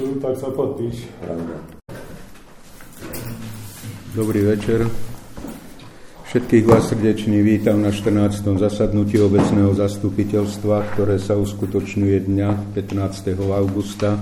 tak sa podpíš. Dobrý večer. Všetkých vás srdečne vítam na 14. zasadnutí obecného zastupiteľstva, ktoré sa uskutočňuje dňa 15. augusta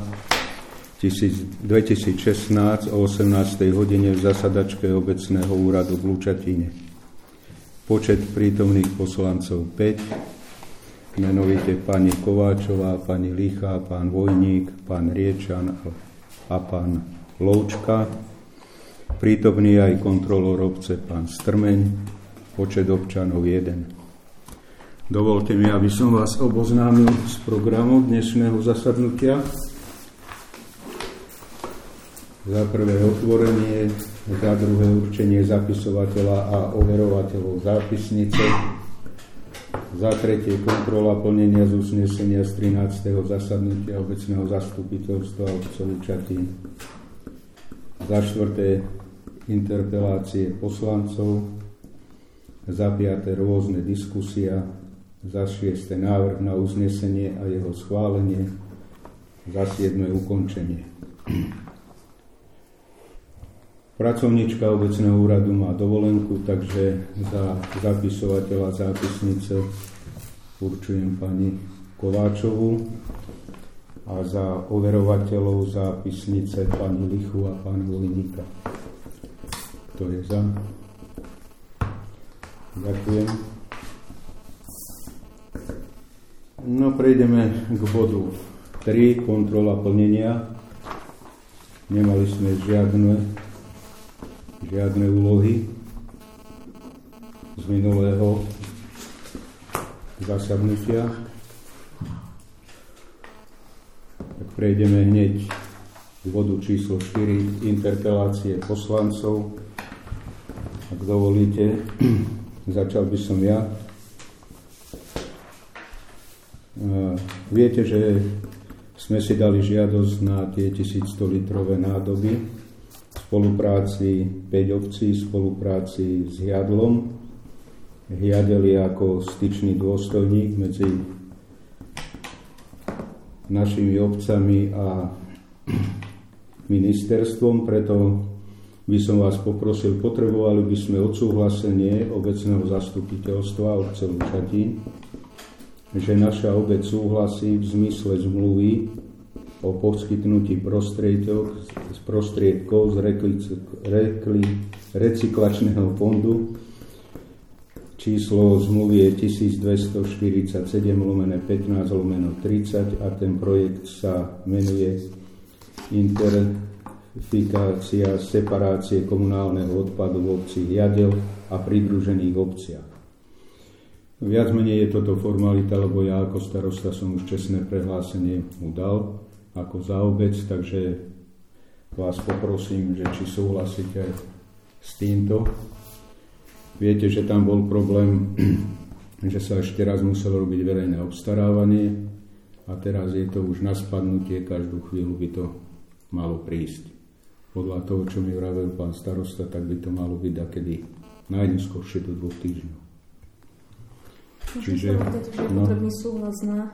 2016 o 18. hodine v zasadačke obecného úradu v Lučatine. Počet prítomných poslancov 5, menovite pani Kováčová, pani Lichá, pán Vojník, pán Riečan a pán Loučka. Prítomný aj kontrolór obce pán Strmeň, počet občanov 1. Dovolte mi, aby som vás oboznámil s programom dnešného zasadnutia. Za prvé otvorenie, za druhé určenie zapisovateľa a overovateľov zápisnice, za tretie kontrola plnenia z uznesenia z 13. zasadnutia obecného zastupiteľstva obce Lučatín, za štvrté interpelácie poslancov, za piate rôzne diskusia, za šieste návrh na uznesenie a jeho schválenie, za siedme ukončenie. Pracovníčka obecného úradu má dovolenku, takže za zapisovateľa zápisnice určujem pani Kováčovú a za overovateľov zápisnice pani Lichu a pána Vojníka. To je za. Ďakujem. No, prejdeme k bodu 3, kontrola plnenia. Nemali sme žiadne úlohy z minulého zasadnutia. Tak prejdeme hneď k bodu číslo 4, interpelácie poslancov. Ak dovolíte, začal by som ja. Viete, že sme si dali žiadosť na tie 1100 litrové nádoby v spolupráci 5 obcí, v spolupráci s Hiadlom. Hiadel je ako styčný dôstojník medzi našimi obcami a ministerstvom, preto by som vás poprosil, potrebovali by sme odsúhlasenie obecného zastupiteľstva obce Lučatín, že naša obec súhlasí v zmysle zmluvy o poskytnutí prostriedkov z recyklačného fondu. Číslo zmluvy je 1247/15/30 a ten projekt sa menuje Interfikácia separácie komunálneho odpadu v obci Hiadel a pridružených obciach. Viac menej je toto formalita, lebo ja ako starosta som už čestné prehlásenie mu dal ako za obec, takže vás poprosím, že či súhlasíte s týmto. Viete, že tam bol problém, že sa ešte raz muselo robiť verejné obstarávanie a teraz je to už na spadnutie, každú chvíľu by to malo prísť. Podľa toho, čo mi vravel pán starosta, tak by to malo byť dakedy najneskôršie do 2 týždňov. Čiže je potrebný súhlas na...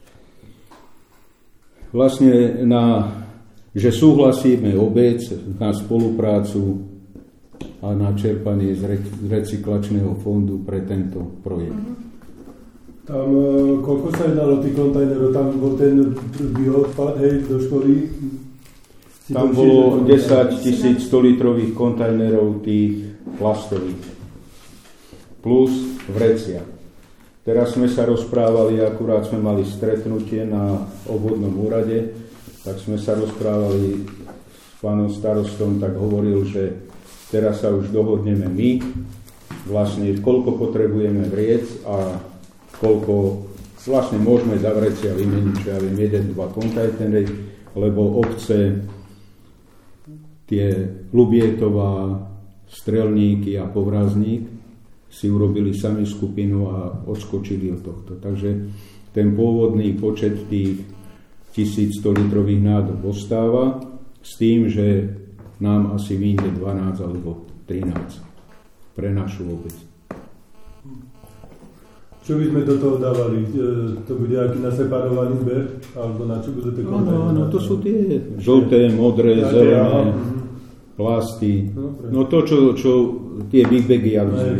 Vlastne že súhlasíme obec na spoluprácu a na čerpanie z recyklačného fondu pre tento projekt. Tam, koľko sa jednalo tých kontajnerov? Tam bol ten bioodpad, do školy? Tam bolo 10 100 litrových kontajnerov tých plastových. Plus vrecia. Teraz sme sa rozprávali, akurát sme mali stretnutie na obvodnom úrade, tak sme sa rozprávali s pánom starostom, tak hovoril, že teraz sa už dohodneme my, vlastne koľko potrebujeme vriec a koľko vlastne môžeme za vrecia vymeniť, že ja viem, 1-2 kontajnery, lebo obce, tie Lubietová, Strelníky a Povrazník si urobili sami skupinu a odskočili od tohto. Takže ten pôvodný počet tých 1100 litrových nádob ostáva s tým, že nám asi vyjde 12 alebo 13 pre našu obec. Čo by sme do toho dávali? To bude aký naseparovaný zber? Alebo na čo budú tie kontajnery? No to sú tie žlté, modré, zelené, plasty. No to, čo tie big bagy,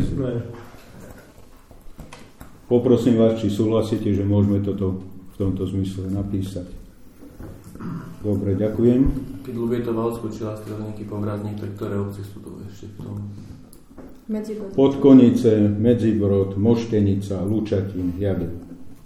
Poprosím vás, či súhlasíte, že môžeme toto v tomto zmysle napísať. Dobre, ďakujem. Keď ľubie to Valsku, či Lastrelníky, Povrazník, tak ktoré obce sú to ešte v tom? Podkonice, Medzibrod, Moštenica, Lučatín, Jablk.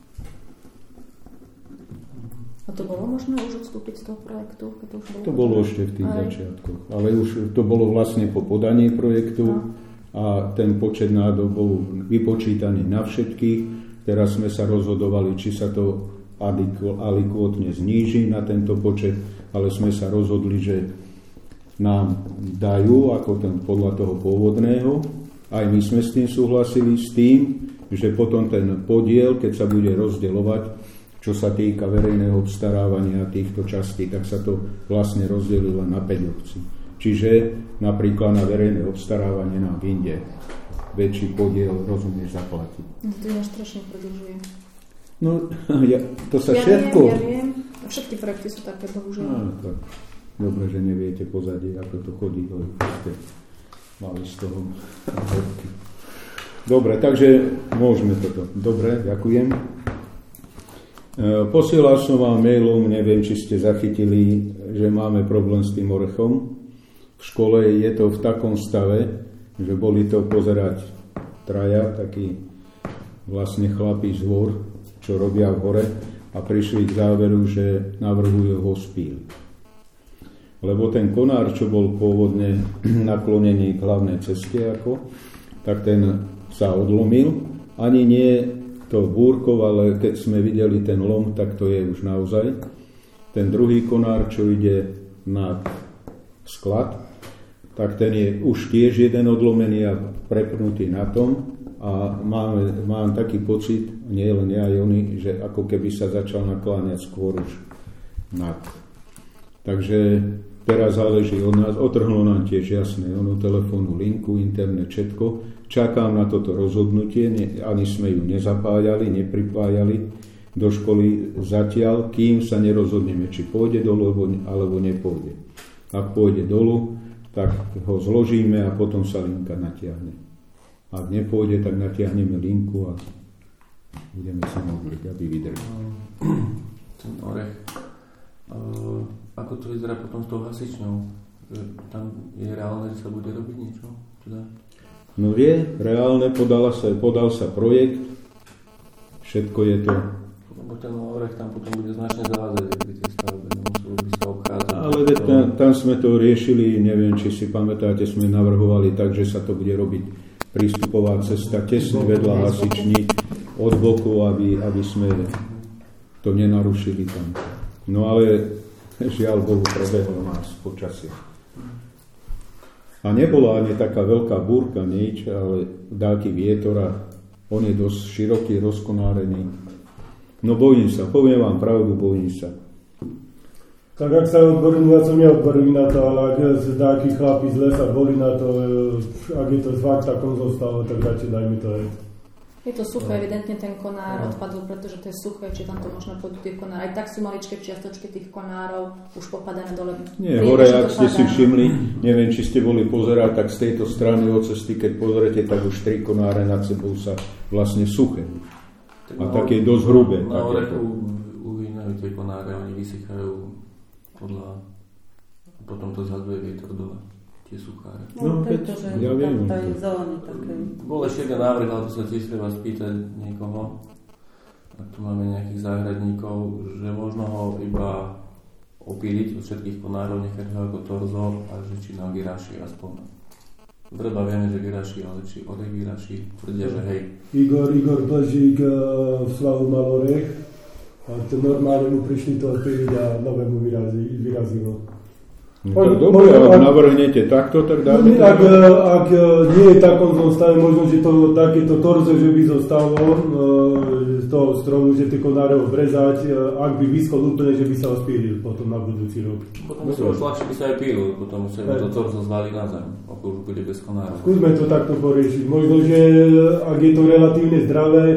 A to bolo možné už odstúpiť z toho projektu? To bolo ešte v tých začiatkoch. Ale už to bolo vlastne po podaní projektu a ten počet nádob bol vypočítaný na všetkých. Teraz sme sa rozhodovali, či sa to alikvotne zníži na tento počet, ale sme sa rozhodli, že nám dajú ako ten podľa toho pôvodného. Aj my sme s tým súhlasili, s tým, že potom ten podiel, keď sa bude rozdeľovať, čo sa týka verejného obstarávania týchto častí, tak sa to vlastne rozdelilo na 5 obcí. Čiže napríklad na verejné obstarávanie nám inde väčší podiel, rozumieš, zaplatí. To ja strašne predlžuje. No, to sa všetko... Ja viem. Všetky projekty sú také, bohužiaľ. Dobre, že neviete pozadie, ako to chodí. Ste mali z toho hodky. Dobre, takže môžeme toto. Dobre, ďakujem. Posielal som vám mailom, neviem, či ste zachytili, že máme problém s tým orechom. V škole je to v takom stave, že boli to pozerať traja, takí vlastne chlapí z hôr, čo robia v hore a prišli k záveru, že navrhujú ho spíliť. Lebo ten konár, čo bol pôvodne naklonený k hlavnej ceste, tak ten sa odlomil. Ani nie to búrkov, ale keď sme videli ten lom, tak to je už naozaj. Ten druhý konár, čo ide nad sklad, tak ten je už tiež jeden odlomený a prepnutý na tom. A mám taký pocit, nie len ja, aj oni, že ako keby sa začal nakláňať skôr už nad. Takže teraz záleží od nás, otrhlo nám tiež jasné, telefónnu linku, internet, všetko. Čakám na toto rozhodnutie, ani sme ju nezapájali, nepripájali do školy zatiaľ, kým sa nerozhodneme, či pôjde dolu, alebo nepôjde. Ak pôjde dolu, tak ho zložíme a potom sa linka natiahne. Ak nepôjde, tak natiahneme linku a budeme sa modliť, aby vydržal. Ten orech. Ako to vyzerá potom s tou hasičňou? Tam je reálne, že sa bude robiť niečo? Teda? No je reálne, podal sa projekt, všetko je to. Lebo ten orech tam potom bude značne zavázať, keď tie stavby nemuseli by sa obchádzať. Ale tam sme to riešili, neviem, či si pamätáte, sme navrhovali tak, že sa to bude robiť prístupová cesta tesne vedľa hasičník od boku, aby sme to nenarušili tam. No ale žiaľ Bohu, prebehlo nás počasie. A nebola ani taká veľká búrka, nič, ale dáky vietor a on je dosť široký, rozkonárený. No bojím sa, poviem vám pravdu, bojím sa. Tak ak sa odborní, ja som neodborný na to, ale ak dáky chlapi z lesa boli na to, ak je to fakt takom zostalo, tak radšej dajme to aj. Je to suché, evidentne ten konár odpadol, pretože to je suché, či tam to možno pôjdu tie konáre. Aj tak sú maličké čiastočky tých konárov už popadané dole. Nie, hore, ak ste si všimli, neviem, či ste boli pozerať, tak z tejto strany od cesty, keď pozrete, tak už 3 konáre nad sebou sa vlastne suché. A také dosť hrubé. Na orechu uhynajú tie konáre, oni vysychajú podľa... Potom to zhadzuje vietor dole. Tie sucháre. No, pretože ja viem. Tam je zelený také. Bol ešte jeden návrh, ale to sa tiež treba spýtať niekoho, ak tu máme nejakých záhradníkov, že možno ho iba opíliť od všetkých konárov, nechať ho ako torzo a že či nám vyráši aspoň. Vrba vieme, že vyráši, ale či orech vyráši, tvrdia, že hej. Igor Pležík v Svahu mal orech a normálne mu prišli to odpíliť a novému vyrazilo. No, dobre, ak navrhnete takto, tak dáme ak nie je v takom stave, možno, že to takéto torzo, že by zostalo z toho stromu, že tie konáre obrezať, ak by vyschol úplne, že by sa ospílil potom na budúci rok. Potom sa už ľahšie by sa aj pílil, potom sa to torzo zvali na zem, ako už bude bez konárov. Skúsme to takto poriešiť. Možno, že ak je to relatívne zdravé,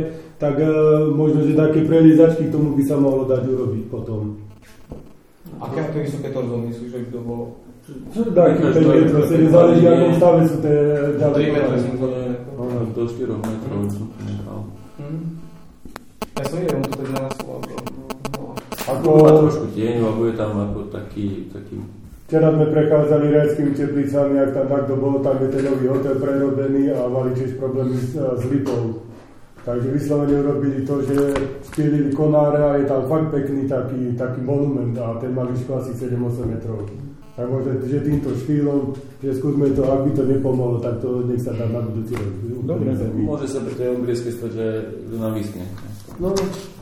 tak možno, že také prelizačky k tomu by sa mohlo dať urobiť potom. Aké vysoké torzo myslíš, že by to bolo? Taký 5 metrov, záleží, akom stave sú tie ďalej. 3 metrov som to do 4 metrov som to nechal. Ja som neviem, to teda ako má trošku tieň, a bude tam ako taký... Včera sme prechádzali Rajskými Teplicami, ak tam takto bolo, tam je ten nový hotel prerobený a mali tiež problémy s lipou. Takže vyslovene urobili to, že spílili konáre a je tam fakt pekný taký monument a ten má výšku asi 7-8 metrov. Tak možno, že týmto štýlom, že skúsme to, ak by to nepomohlo, tak to nech sa dá na budúci rok. Dobre, môže sa pri tej obriezke stať, že nám vyschne. No.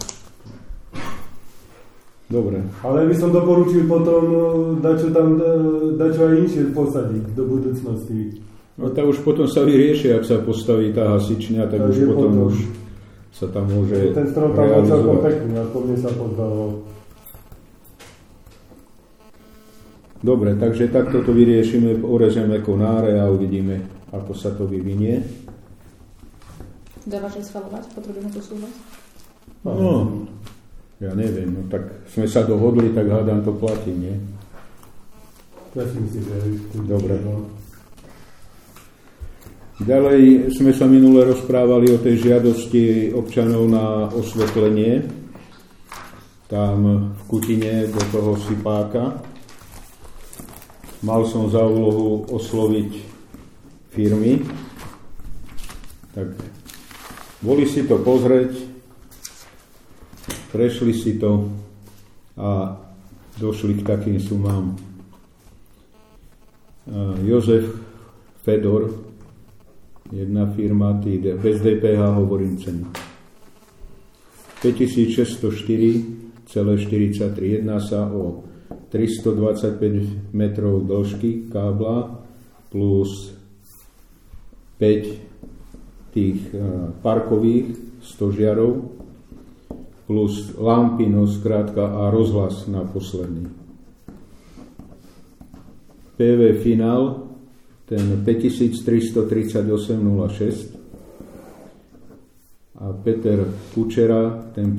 Dobre. Ale by som doporučil potom dačo aj inšie posadiť do budúcnosti. No tak už potom sa vyrieši, ak sa postaví tá hasičňa, tak už potom už sa tam môže ten strom tam bol celkom pekný, aspoň mne sa pozdalo. Dobre, takže takto to vyriešime, orežeme konáre a uvidíme, ako sa to vyvinie. Dávaš aj svalovať? Potrebujeme to súhlas? No, ja neviem, no tak sme sa dohodli, tak hádam to platí, nie? Ja si myslím, že... Dobre. Ďalej sme sa minule rozprávali o tej žiadosti občanov na osvetlenie. Tam v Kutine do toho Sipáka. Mal som za úlohu osloviť firmy. Tak boli si to pozrieť, prešli si to a došli k takým sumám. Jozef Fedor, jedna firma, bez DPH hovorím cenu. 5604,43. Jedná sa o 325 metrov dĺžky kábla plus 5 tých parkových stožiarov plus lampy, no skrátka, a rozhlas na posledný. PV Finál, ten 5338,06 a Peter Kučera, ten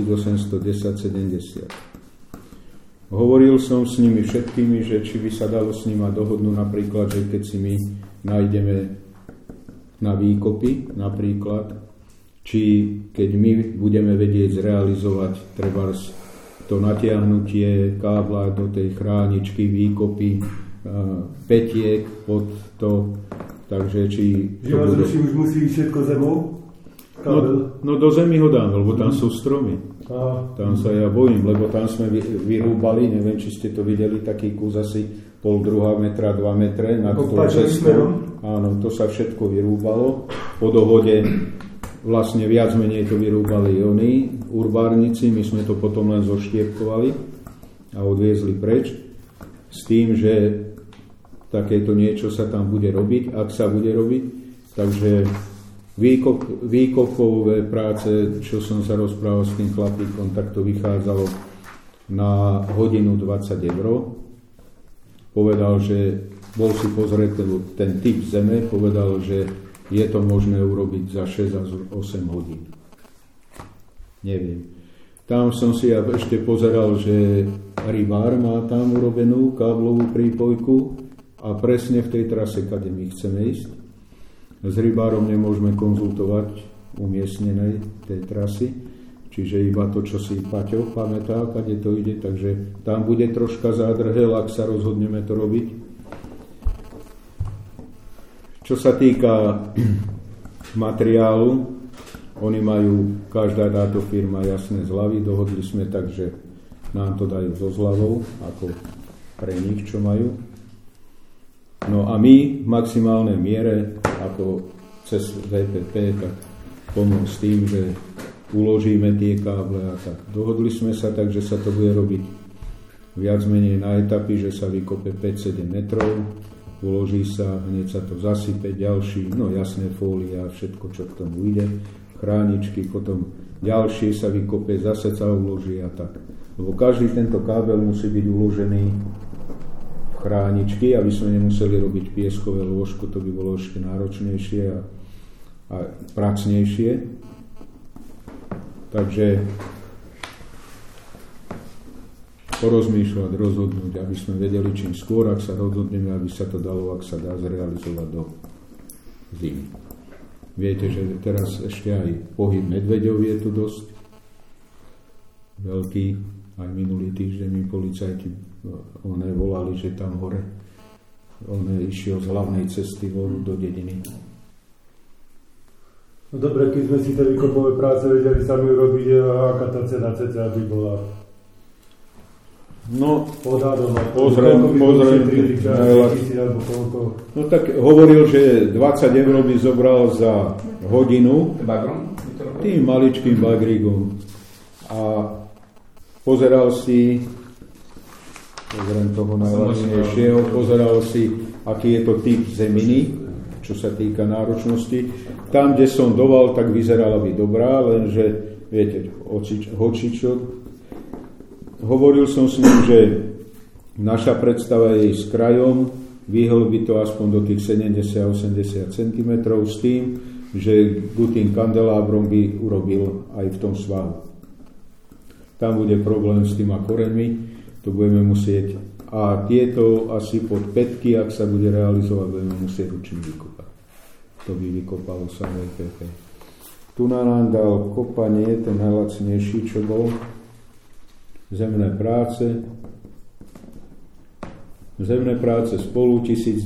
5810,70. Hovoril som s nimi všetkými, že či by sa dalo s nima dohodnúť napríklad, že keď si my nájdeme na výkopy napríklad, či keď my budeme vedieť zrealizovať trebárs to natiahnutie kábla do tej chráničky, výkopy, petiek pod to, takže či... Že vás už musí všetko zemou? No do zemi ho dám, lebo tam sú stromy. Tam sa ja bojím, lebo tam sme vyrúbali, neviem, či ste to videli, taký kus asi 0,5 metra, 2 metre nad tou cestou. Áno, to sa všetko vyrúbalo. Po dohode vlastne viac menej to vyrúbali oni, urbárnici, my sme to potom len zoštiepkovali a odviezli preč. S tým, že takéto niečo sa tam bude robiť, ak sa bude robiť. Takže výkopové práce, čo som sa rozprával s tým chlapíkom, tak to vychádzalo na hodinu 20 €. Povedal, že bol si pozrieť ten typ zeme, povedal, že je to možné urobiť za 6 až 8 hodín. Neviem. Tam som si ja ešte pozeral, že rybár má tam urobenú káblovú prípojku a presne v tej trase, kade my chceme ísť. S rybárom nemôžeme konzultovať umiestnenej tej trasy, čiže iba to, čo si Paťo pamätá, kade to ide, takže tam bude troška zádrhel, ak sa rozhodneme to robiť. Čo sa týka materiálu, oni majú, každá táto firma jasné zľavy, dohodli sme tak, že nám to dajú so zľavou, ako pre nich, čo majú. No a my v maximálnej miere, ako cez VPP, tak pomôcť s tým, že uložíme tie káble a tak. Dohodli sme sa tak, že sa to bude robiť viac menej na etapy, že sa vykope 5-7 metrov, uloží sa, hneď sa to zasype, ďalší, no jasné, fólia, všetko, čo k tomu ide, chráničky, potom ďalšie sa vykope, zase sa uloží a tak. Lebo každý tento kábel musí byť uložený v chráničky, aby sme nemuseli robiť pieskové lôžko, to by bolo ešte náročnejšie a pracnejšie. Takže porozmýšľať, rozhodnúť, aby sme vedeli čím skôr, ak sa rozhodneme, aby sa to dalo, ak sa dá zrealizovať do zimy. Viete, že teraz ešte aj pohyb medveďov je tu dosť veľký. Aj minulý týždeň mi policajti volali, že tam hore išiel z hlavnej cesty do dediny. No dobre, keď sme si tie výkopové práce vedeli sami urobiť, aká tá cena cca by bola? No, pozriem. No tak hovoril, že 20 eur by zobral za hodinu tým maličkým bagríkom. A pozeral si toho najhlavnejšieho, pozeral si, aký je to typ zeminy, čo sa týka náročnosti. Tam, kde som doval, tak vyzerala by dobrá, lenže, viete, hočičok. Hovoril som s ním, že naša predstava je s krajom, vyhol by to aspoň do tých 70-80 cm s tým, že tým kandelábrom by urobil aj v tom svahu. Tam bude problém s tými koreňmi, to budeme musieť. A tieto asi pod pätky, ak sa bude realizovať, budeme musieť ručne vykopať. To by vykopalo samé PP. Tu nám dal kopanie, ten najlacnejší, čo bol. Zemné práce spolu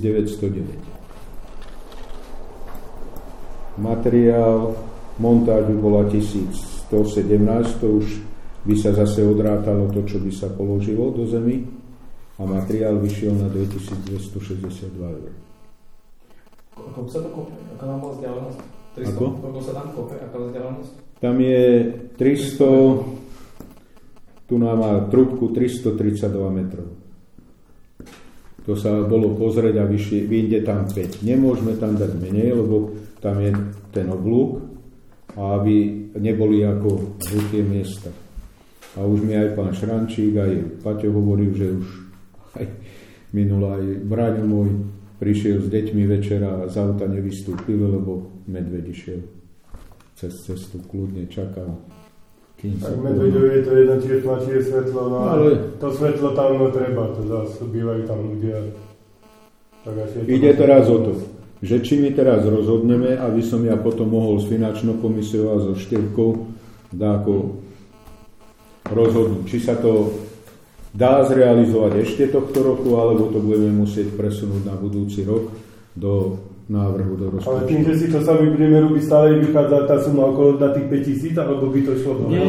1909. Materiál, montáž by bola 1117, to už by sa zase odrátalo to, čo by sa položilo do zemi a materiál vyšiel na 2262 eur. Ako sa to kope? Aká nám bola vzdialenosť? 300? Ako sa tam kope? Aká vzdialenosť? Tam je 300... Tu nám má trúbku 332 metrov. To sa bolo pozrieť a vyjde tam 5. Nemôžeme tam dať menej, lebo tam je ten oblúk a aby neboli ako žlté miesta. A už mi aj pán Šrančík, aj Paťo hovoril, že už aj minul aj Braňo môj prišiel s deťmi večera a z auta nevystúpil, lebo medveď išiel cez cestu, kľudne čakal. Tak medveďov je to jedno, či je tma, či je svetlo, no ale to svetlo tam treba, to zase bývajú tam ľudia. Ide teraz o to, že či my teraz rozhodneme, aby som ja potom mohol s finančnou komisiou a so Števkou dáko rozhodnúť, či sa to dá zrealizovať ešte tohto roku, alebo to budeme musieť presunúť na budúci rok do návrhu do rozpočtu. Ale tým, že si to sami budeme robiť, stále vychádza tá suma okolo na tých 5 000, alebo by to šlo? Nie.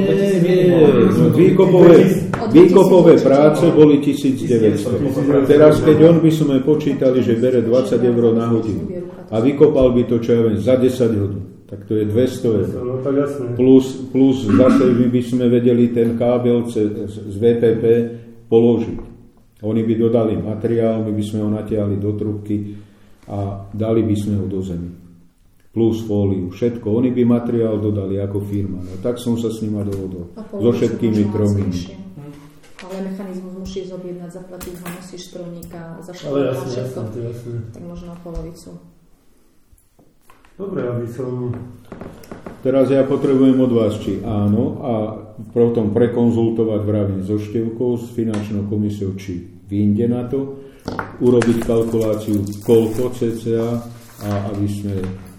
Výkopové práce boli 1900. Teraz, keď on by sme počítali, že bere 20 eur na hodinu a vykopal by to, čo ja viem, za 10 hodín, tak to je 200 eur. No, tak jasné. Plus zase by sme vedeli ten kábel z VPP položiť. Oni by dodali materiál, my by sme ho natiahli do trubky a dali by sme ho do zemi. Plus fóliu, všetko. Oni by materiál dodali ako firma. No, tak som sa s nima dohodol. So všetkými tromi. Ale mechanizmus musíš objednať, zaplatiť ho, musíš strojníka, zašľať všetko. Tak možno polovicu. Dobre, aby som... Teraz ja potrebujem od vás, či áno, a potom prekonzultovať vravím so Števkou, s finančnou komisiou, či vyjde na to, urobiť kalkuláciu, koľko cca, a aby sme...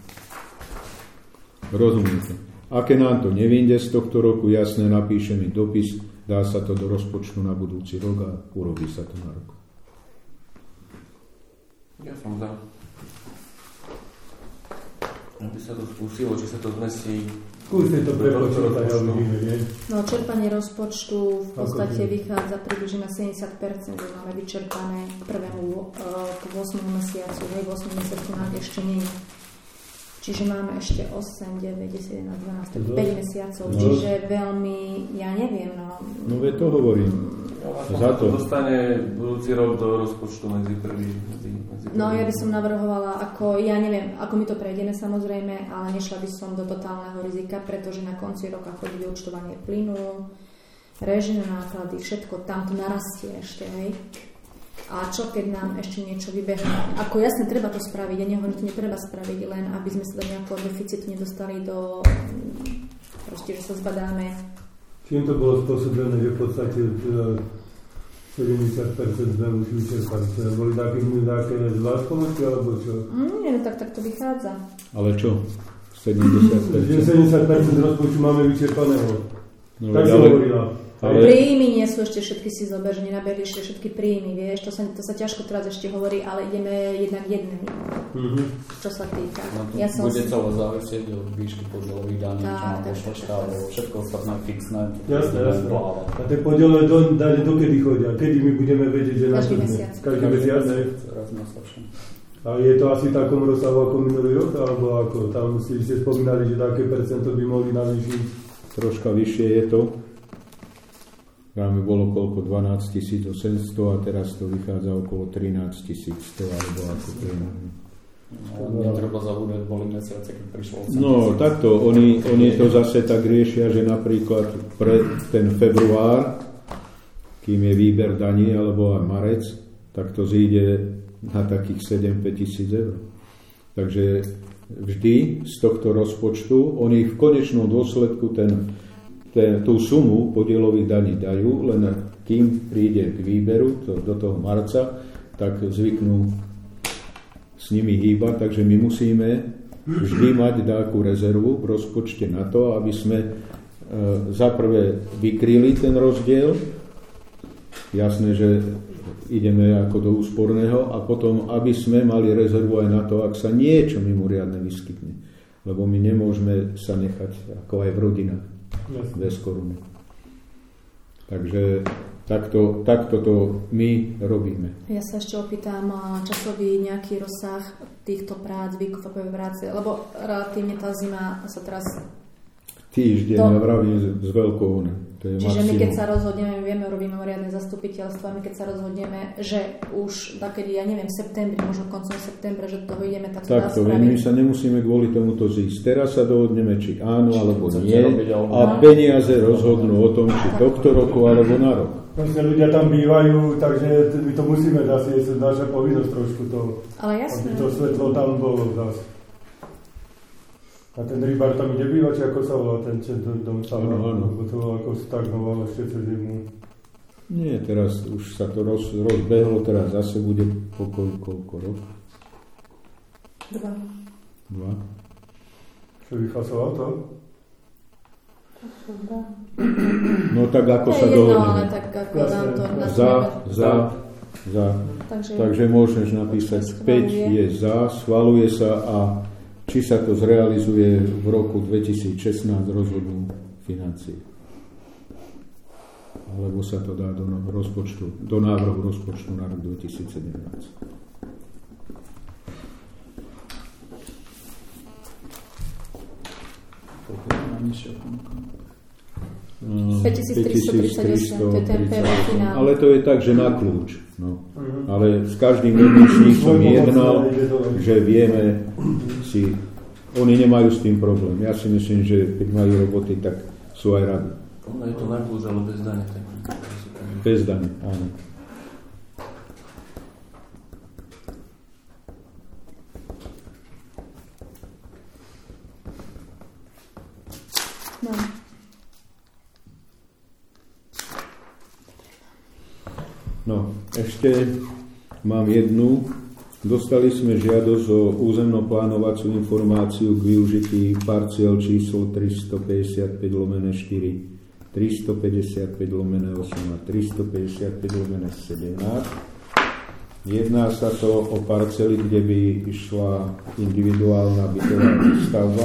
Rozumiete? Aké nám to nevyjde z tohto roku, jasne napíše mi dopis, dá sa to do rozpočtu na budúci rok a urobí sa to na rok. Ja som za. Aby sa to skúsilo, či sa to zmesí. Skúste to prepočítať, ale vidíme, nie? No, čerpanie rozpočtu v podstate vychádza približne na 70%, že máme vyčerpané k 8. mesiacu, v 8. mesiacu nám ešte nie je. Čiže máme ešte 8, 9, 10, 11, 12, 5 mesiacov, čiže veľmi, ja neviem, no. No veď to hovorím. Za to dostane budúci rok do rozpočtu medzi prvý. No ja by som navrhovala, ja neviem, ako mi to prejdeme samozrejme, ale nešla by som do totálneho rizika, pretože na konci roka chodí vyúčtovanie plynu, režijné náklady, všetko tam to narastie ešte, hej. A čo keď nám ešte niečo vybehne? Ako jasne, treba to spraviť, ja nehovorím, to netreba spraviť, len aby sme sa do nejakého deficitu nedostali do proste, že sa zbadáme. Čím to bolo spôsobené, že v podstate 70% sme už vyčerpali? Boli také zvláštnosti, alebo čo? Nie, no tak to vychádza. Ale čo? 70%? 70% rozpočtu máme vyčerpaného. No, tak si hovorila. Príjmy nie sú ešte všetky, si zober, že nenabehli ešte všetky príjmy, vieš, to sa ťažko teraz ešte hovorí, ale ideme jednak jednej, čo sa týka. No, bude celé závisieť od výšky podielových daní, čo nám pošlo štát, všetko ostatné fixné. Jasné. A tie podielové dane dokedy chodia? Kedy my budeme vedieť, že každý mesiac. Každý mesiac, ne? Raz mesačne. A je to asi v takom rozsahu ako minulý rok, alebo ako? Tam ste spomínali, že také percento by mohli navýšiť? Troška vyššie je to. Máme bolo koľko? 12 800 a teraz to vychádza okolo 13 100 alebo ako to je. Netreba zabúdať, boli mesiace, keď prišlo 80. No takto, oni to zase tak riešia, že napríklad pre ten február, kým je výber daní alebo aj marec, tak to zíde na takých 7-5 tisíc eur. Takže vždy z tohto rozpočtu oni v konečnom dôsledku tú sumu podielových daní dajú, len kým príde k výberu do toho marca, tak zvyknú s nimi hýbať, takže my musíme vždy mať nejakú rezervu v rozpočte na to, aby sme zaprvé vykryli ten rozdiel, jasné, že ideme ako do úsporného, a potom, aby sme mali rezervu aj na to, ak sa niečo mimoriadne vyskytne, lebo my nemôžeme sa nechať, ako aj v rodinách, bez koruny. Takže takto to my robíme. Ja sa ešte opýtam časový nejaký rozsah týchto prác, výkupové práce, lebo relatívne tá zima sa teraz... Týždeň, ja vravím s veľkou. Čiže my keď sa rozhodneme, my vieme, robíme mimoriadne zastupiteľstva, my keď sa rozhodneme, že už takedy, ja neviem, v septembri, možno koncom septembra, že toho ideme, tak to dá spraviť. My sa nemusíme kvôli tomuto zísť. Teraz sa dohodneme, či áno, alebo nie, a peniaze rozhodnú o tom, či tohto roku, alebo na rok. Vlastne ľudia tam bývajú, takže my to musíme zase, je naša povinnosť trošku to, ale jasné, aby to svetlo tam bolo zase. A ten rybár tam nebýva, či ako sa volá ten dom Sava? Lebo to ako stagnovalo ešte cez zimu. Nie, teraz už sa to rozbehlo, teraz zase bude koľko rok? 2. Čo vyfasoval to? No tak ako sa dohodneme. Ale tak ako nám to za. Takže môžeš napísať 5 je za, schvaluje sa, a či sa to zrealizuje v roku 2016, rozhodnú financie. Alebo sa to dá do návrhu rozpočtu na rok 2017. No, 5338, to je ten pevný finál. Ale to je tak, že na kľúč. No. Ale s každým jedným som jednal, že vieme si, oni nemajú s tým problém. Ja si myslím, že keď majú roboty, tak sú aj radi. Ono je to na kľúč, ale bez dane. Bez dane, áno. No, ešte mám jednu. Dostali sme žiadosť o územnoplánovaciu informáciu k využití parciel číslo 355/4, 355/8 a 355/17. Jedná sa to o parcely, kde by išla individuálna bytová výstavba.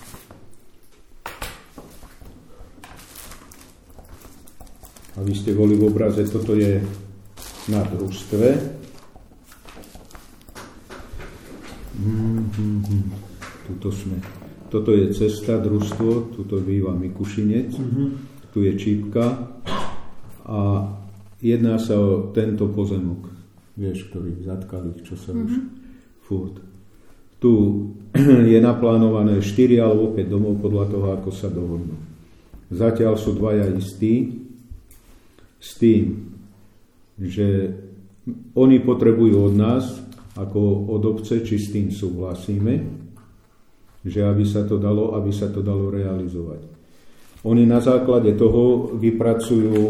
A vy ste boli v obraze, toto je na družstve. Tuto sme. Toto je cesta, družstvo, tuto býva Mikušinec, tu je Čípka a jedná sa o tento pozemok, vieš, ktorý zatkali, čo sa už furt. Tu je naplánované 4 alebo 5 domov podľa toho, ako sa dohodnú. Zatiaľ sú dvaja istí, s tým, že oni potrebujú od nás, ako od obce, či s tým súhlasíme, že aby sa to dalo realizovať. Oni na základe toho vypracujú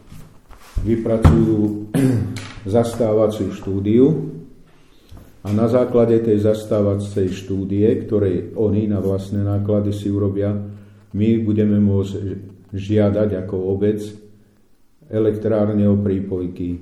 zastávaciu štúdiu a na základe tej zastávacej štúdie, ktorej oni na vlastné náklady si urobia, my budeme môcť žiadať ako obec elektrárne o prípojky,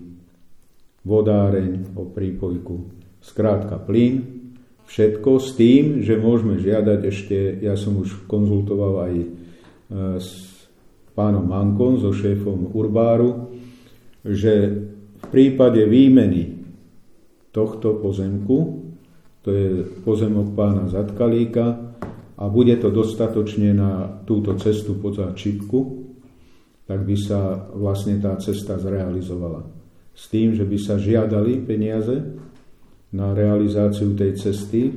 vodáreň o prípojku, skrátka plyn, všetko s tým, že môžeme žiadať ešte, ja som už konzultoval aj s pánom Mankom, so šéfom Urbáru, že v prípade výmeny tohto pozemku, to je pozemok pána Zatkalíka a bude to dostatočne na túto cestu poza Čipku, tak by sa vlastne tá cesta zrealizovala. S tým, že by sa žiadali peniaze na realizáciu tej cesty,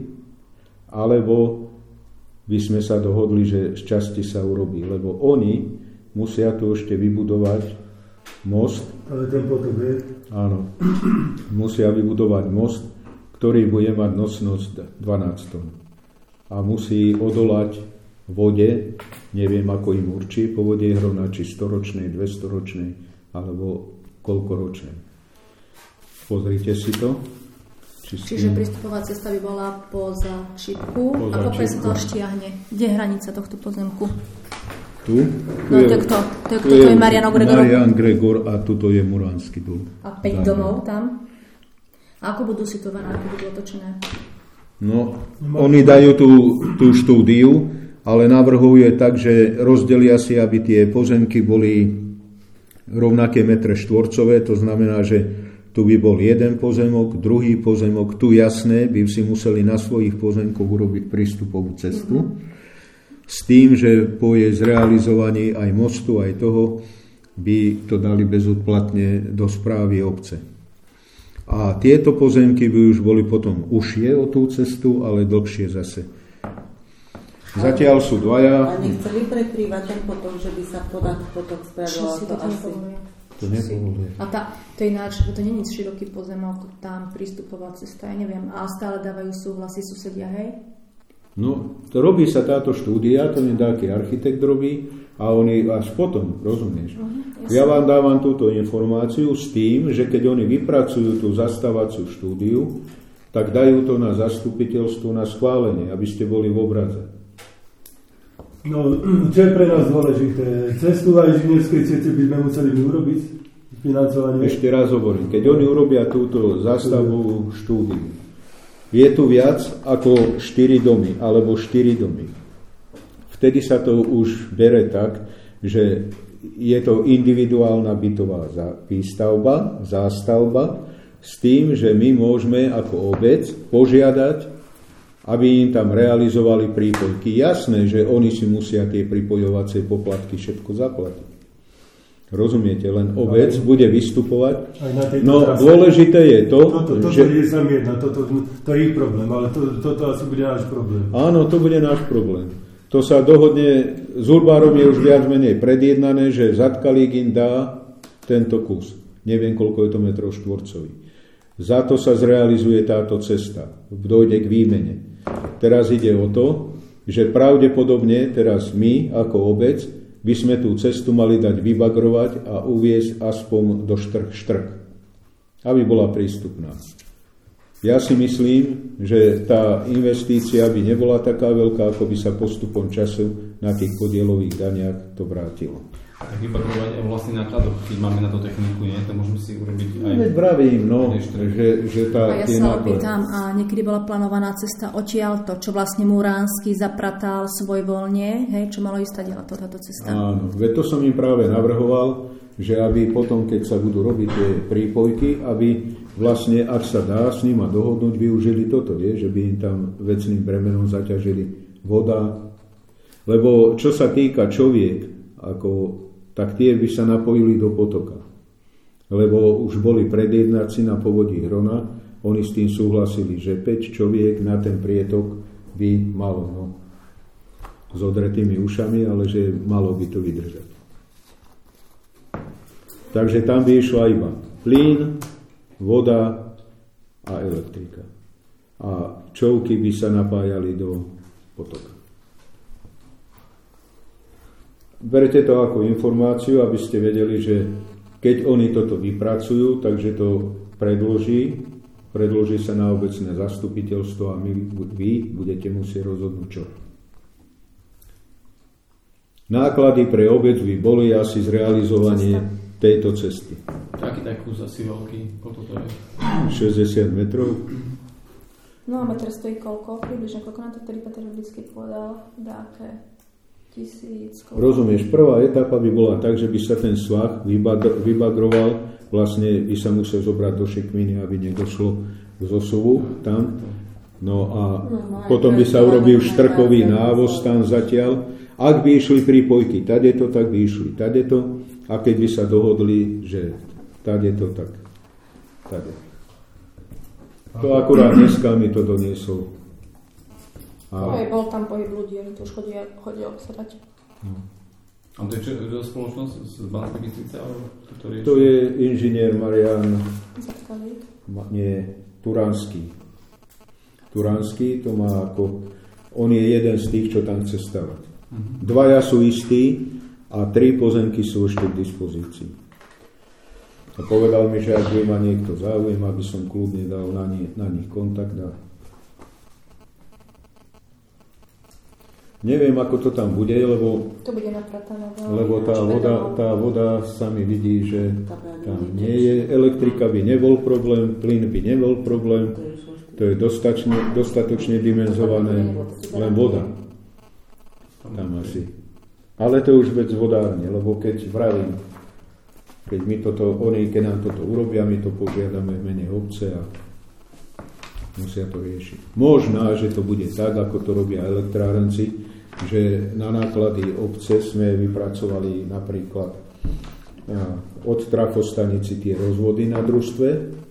alebo by sme sa dohodli, že z časti sa urobí, lebo oni musia tu ešte vybudovať most. Ale ten potom je. Áno. Musia vybudovať most, ktorý bude mať nosnosť 12 tón. A musí odolať vode, neviem ako im určí, povodie hrona, či 100-ročnej, 200-ročnej, alebo koľkoročnej. Pozrite si to. Čiže prístupová cesta by bola poza Čipku a pokiaľ sa to štiahne. Kde je hranica tohto pozemku? Tu? To je Marian Gregor. Marian Gregor a tuto je Muránsky dom. A 5 domov tam? A ako budú situované, ako budú otočené? No, oni dajú tú štúdiu, ale navrhuje tak, že rozdelia si, aby tie pozemky boli rovnaké metre štvorcové, to znamená, že tu by bol jeden pozemok, druhý pozemok, tu jasné, by si museli na svojich pozemkoch urobiť prístupovú cestu. S tým, že po jej zrealizovaní aj mostu, aj toho, by to dali bezodplatne do správy obce. A tieto pozemky by už boli potom užšie o tú cestu, ale dlhšie zase. Zatiaľ sú dvaja. A nechceli prekrývať ten potom, že by sa potok spravila to asi. To nepovoluje. A to ináč, to nie je široký pozemok, tam prístupová cesta, ja neviem, a stále dávajú súhlasy susedia, hej? No, robí sa táto štúdia, to nejaký architekt robí a oni až potom, rozumieš? Ja vám dávam túto informáciu s tým, že keď oni vypracujú tú zastávaciu štúdiu, tak dajú to na zastupiteľstvo na schválenie, aby ste boli v obraze. No, čo je pre nás dôležité? Cestu a inžinierskej ceste by sme museli urobiť financovanie. Ešte raz hovorím, keď oni urobia túto zástavovú štúdiu, je tu viac ako 4 domy, alebo 4 domy. Vtedy sa to už bere tak, že je to individuálna bytová výstavba, zástavba, s tým, že my môžeme ako obec požiadať, aby im tam realizovali prípojky. Jasné, že oni si musia tie pripojovacie poplatky všetko zaplatiť. Rozumiete? Len obec bude vystupovať. No dôležité je to, že... Toto je sam jedna, to je ich problém, ale toto asi bude náš problém. Áno, to bude náš problém. To sa dohodne, s Urbárom je už viac menej predjednané, že Zatkalík im dá tento kus. Neviem, koľko je to metrov štvorcových. Za to sa zrealizuje táto cesta. Dojde k výmene. Teraz ide o to, že pravdepodobne teraz my, ako obec, by sme tú cestu mali dať vybagrovať a uviesť aspoň do štrk, aby bola prístupná. Ja si myslím, že tá investícia by nebola taká veľká, ako by sa postupom času na tých podielových daniach to vrátilo. Tak vybagrovať vlastne nákladov, keď máme na to techniku, nie? To môžeme si urobiť aj... Veď vravím, no, že tá... A ja sa opýtam, a niekedy bola plánovaná cesta odtiaľto, čo vlastne Muránsky zapratal svojvoľne, hej, čo malo ísť táto cesta? Áno, veď to som im práve navrhoval, že aby potom, keď sa budú robiť tie prípojky, aby vlastne, ak sa dá s nima dohodnúť, využili toto, že by im tam vecným bremenom zaťažili voda. Lebo čo sa týka čoviek, tak tie by sa napojili do potoka. Lebo už boli predjednáci na povodí Hrona, oni s tým súhlasili, že 5 čoviek na ten prietok by malo, s odretými ušami, ale že malo by to vydržať. Takže tam by išla iba plyn, voda a elektrika. A čovky by sa napájali do potoka. Berete to ako informáciu, aby ste vedeli, že keď oni toto vypracujú, takže to predloží sa na obecné zastupiteľstvo a vy budete musieť rozhodnúť čo. Náklady pre obec by boli asi zrealizovanie tejto cesty. Taký kus asi veľký, koľko to je? 60 metrov. No a metr stojí koľko? Približne koľko na to ktorý Peter vždycky povedal? Dáke 1000. Rozumieš, prvá etapa by bola tak, že by sa ten svah vybagroval, vlastne by sa musel zobrať do šikminy, aby nedošlo k zosuvu tam. No a potom by sa urobil štrkový návoz tam zatiaľ. Ak by išli prípojky tadeto, tak by išli tadeto. A keď by sa dohodli, že tadeto, tak tadeto. To akurát dneska mi to doniesol. Bol tam pohyb ľudí, oni to už chodia obsadať. A to je čo, spoločnosť z Banskej Bystrice? To je inžinier Marian Turanský. Turanský, to má ako... On je jeden z tých, čo tam chce stavať. Dvaja sú istí a 3 pozemky sú ešte k dispozícii. A povedal mi, že ak by ma niekto záujem, aby som kľudne dal na nich kontakt. Neviem, ako to tam bude, lebo tá voda sa mi vidí, že tam nie je. Elektrika by nebol problém, plyn by nebol problém. To je dostatočne dimenzované, len voda. Tam asi. Ale to už bez vodárne, lebo keď vravím, keď nám toto urobia, my to požiadame v mene obce a musia to riešiť. Možná, že to bude tak, ako to robia elektrárenci, že na náklady obce sme vypracovali napríklad od trafostanici tie rozvody na družstve.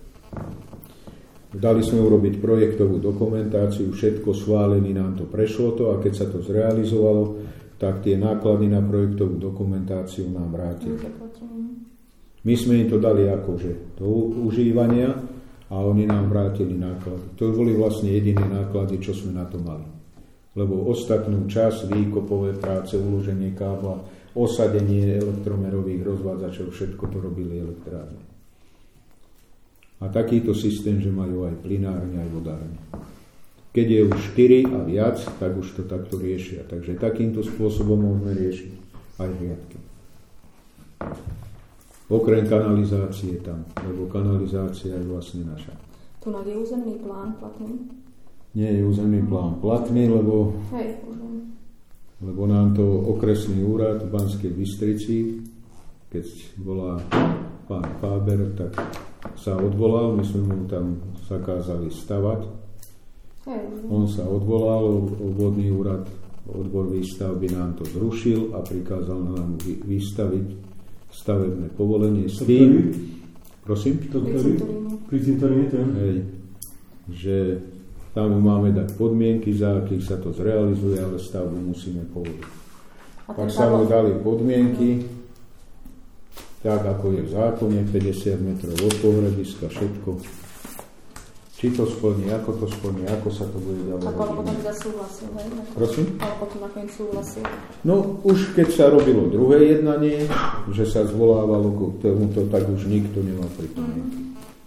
Dali sme urobiť projektovú dokumentáciu, všetko schválený, nám to prešlo to a keď sa to zrealizovalo, tak tie náklady na projektovú dokumentáciu nám vrátili. My sme im to dali akože do užívania a oni nám vrátili náklady. To boli vlastne jediné náklady, čo sme na to mali. Lebo ostatnú časť, výkopové práce, uloženie kábla, osadenie elektromerových rozvádzačov, všetko to robili elektrárne. A takýto systém, že majú aj plynárne, aj vodárne. Keď je už 4 a viac, tak už to takto riešia. Takže takýmto spôsobom môžeme riešiť aj hliadky. Okrem kanalizácie tam, lebo kanalizácia je vlastne naša. Tu je územný plán platný? Nie je územný plán platný, lebo nám to okresný úrad v Banskej Bystrici, keď volá pán Fáber, tak sa odvolal, my sme mu tam zakázali stavať. On sa odvolal, obvodný úrad, odbor výstavby nám to zrušil a prikázal nám vystaviť stavebné povolenie s tým, prosím? Pri cintoríne. Že tam máme dať podmienky, za akých sa to zrealizuje, ale stavbu musíme povoliť. Tak sa mu dali podmienky, tak ako je v zákone, 50 metrov od pohrebiska, všetko. Či to splní, ako sa to bude ďalej. A potom zasúhlasil, hej? Prosím? A potom nakoniec súhlasil. No, už keď sa robilo druhé jednanie, že sa zvolávalo k tomuto, tak už nikto nemal pripomienky.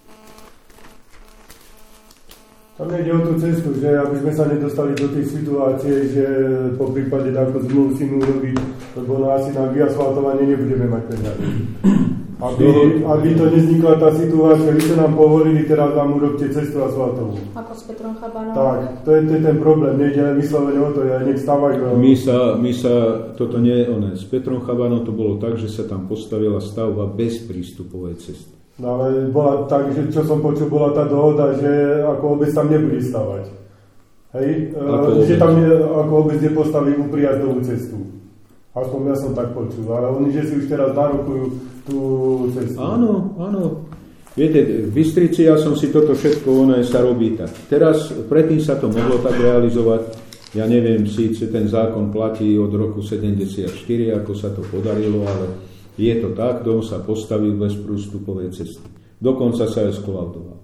Tam nejde o tú cestu, že aby sme sa nedostali do tej situácie, že po prípade takú zmluvu si urobiť, lebo asi na vyasfaltovanie nebudeme mať peniaze. Aby to nevznikla tá situácia, vy ste nám povolili, teraz vám urobte cestu asfaltovú. Ako s Petrom Chabanom? Tak, to je ten problém, nejde vyslovene o to, nech stávajú. My sa, toto nie je oné, s Petrom Chabanom to bolo tak, že sa tam postavila stavba bez prístupovej cesty. No ale bola tak, že čo som počul, bola tá dohoda, že ako obec tam nebude stavať. Hej? Že tam ako obec nepostaví prijazdovú cestu. Aspoň ja som tak počul. Ale oni, že si už teraz narokujú tú cestu. Áno. Viete, v Bystrici ja som si toto všetko, sa robí tak. Teraz, predtým sa to mohlo tak realizovať. Ja neviem, síce ten zákon platí od roku 74, ako sa to podarilo, ale je to tak, dom sa postavil bez prístupovej cesty. Dokonca sa aj skolautoval.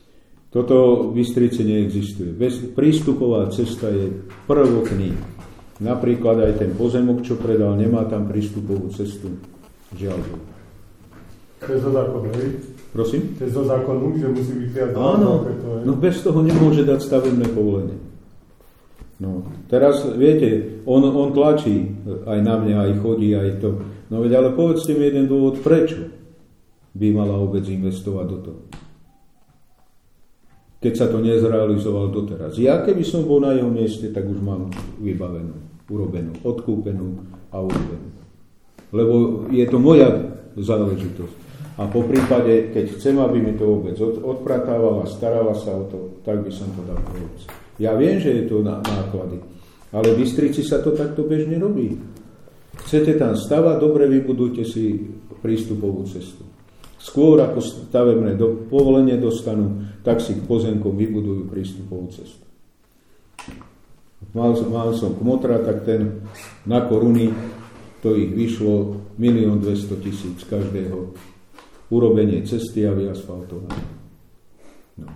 Toto v Bystrici neexistuje. Prístupová cesta je prvotný. Napríklad aj ten pozemok, čo predal, nemá tam prístupovú cestu. Žiaľ. To je zo zákonu, hej? Prosím? To je zo zákonu, že musí byť viac. Áno, no bez toho nemôže dať stavebné povolenie. No, teraz, viete, on tlačí aj na mňa, aj chodí, aj to. No veď, ale povedzte mi jeden dôvod, prečo by mala obec investovať do toho. Keď sa to nezrealizoval doteraz. Ja, keby som bol na jeho mieste, tak už mám vybavenú, urobenú, odkúpenú a urobenú. Lebo je to moja záležitosť. A po prípade, keď chcem, aby mi to obec odpratávala, starala sa o to, tak by som to dal po obci. Ja viem, že je to náklady, ale v Bystrici sa to takto bežne robí. Chcete tam stavať, dobre, vybudujte si prístupovú cestu. Skôr ako stavebné povolenie dostanú, tak si k pozemkom vybudujú prístupovú cestu. Mal som kmotra, tak ten na koruny, to ich vyšlo 1 200 000 každého. Urobenie cesty a vyasfaltovanie. No.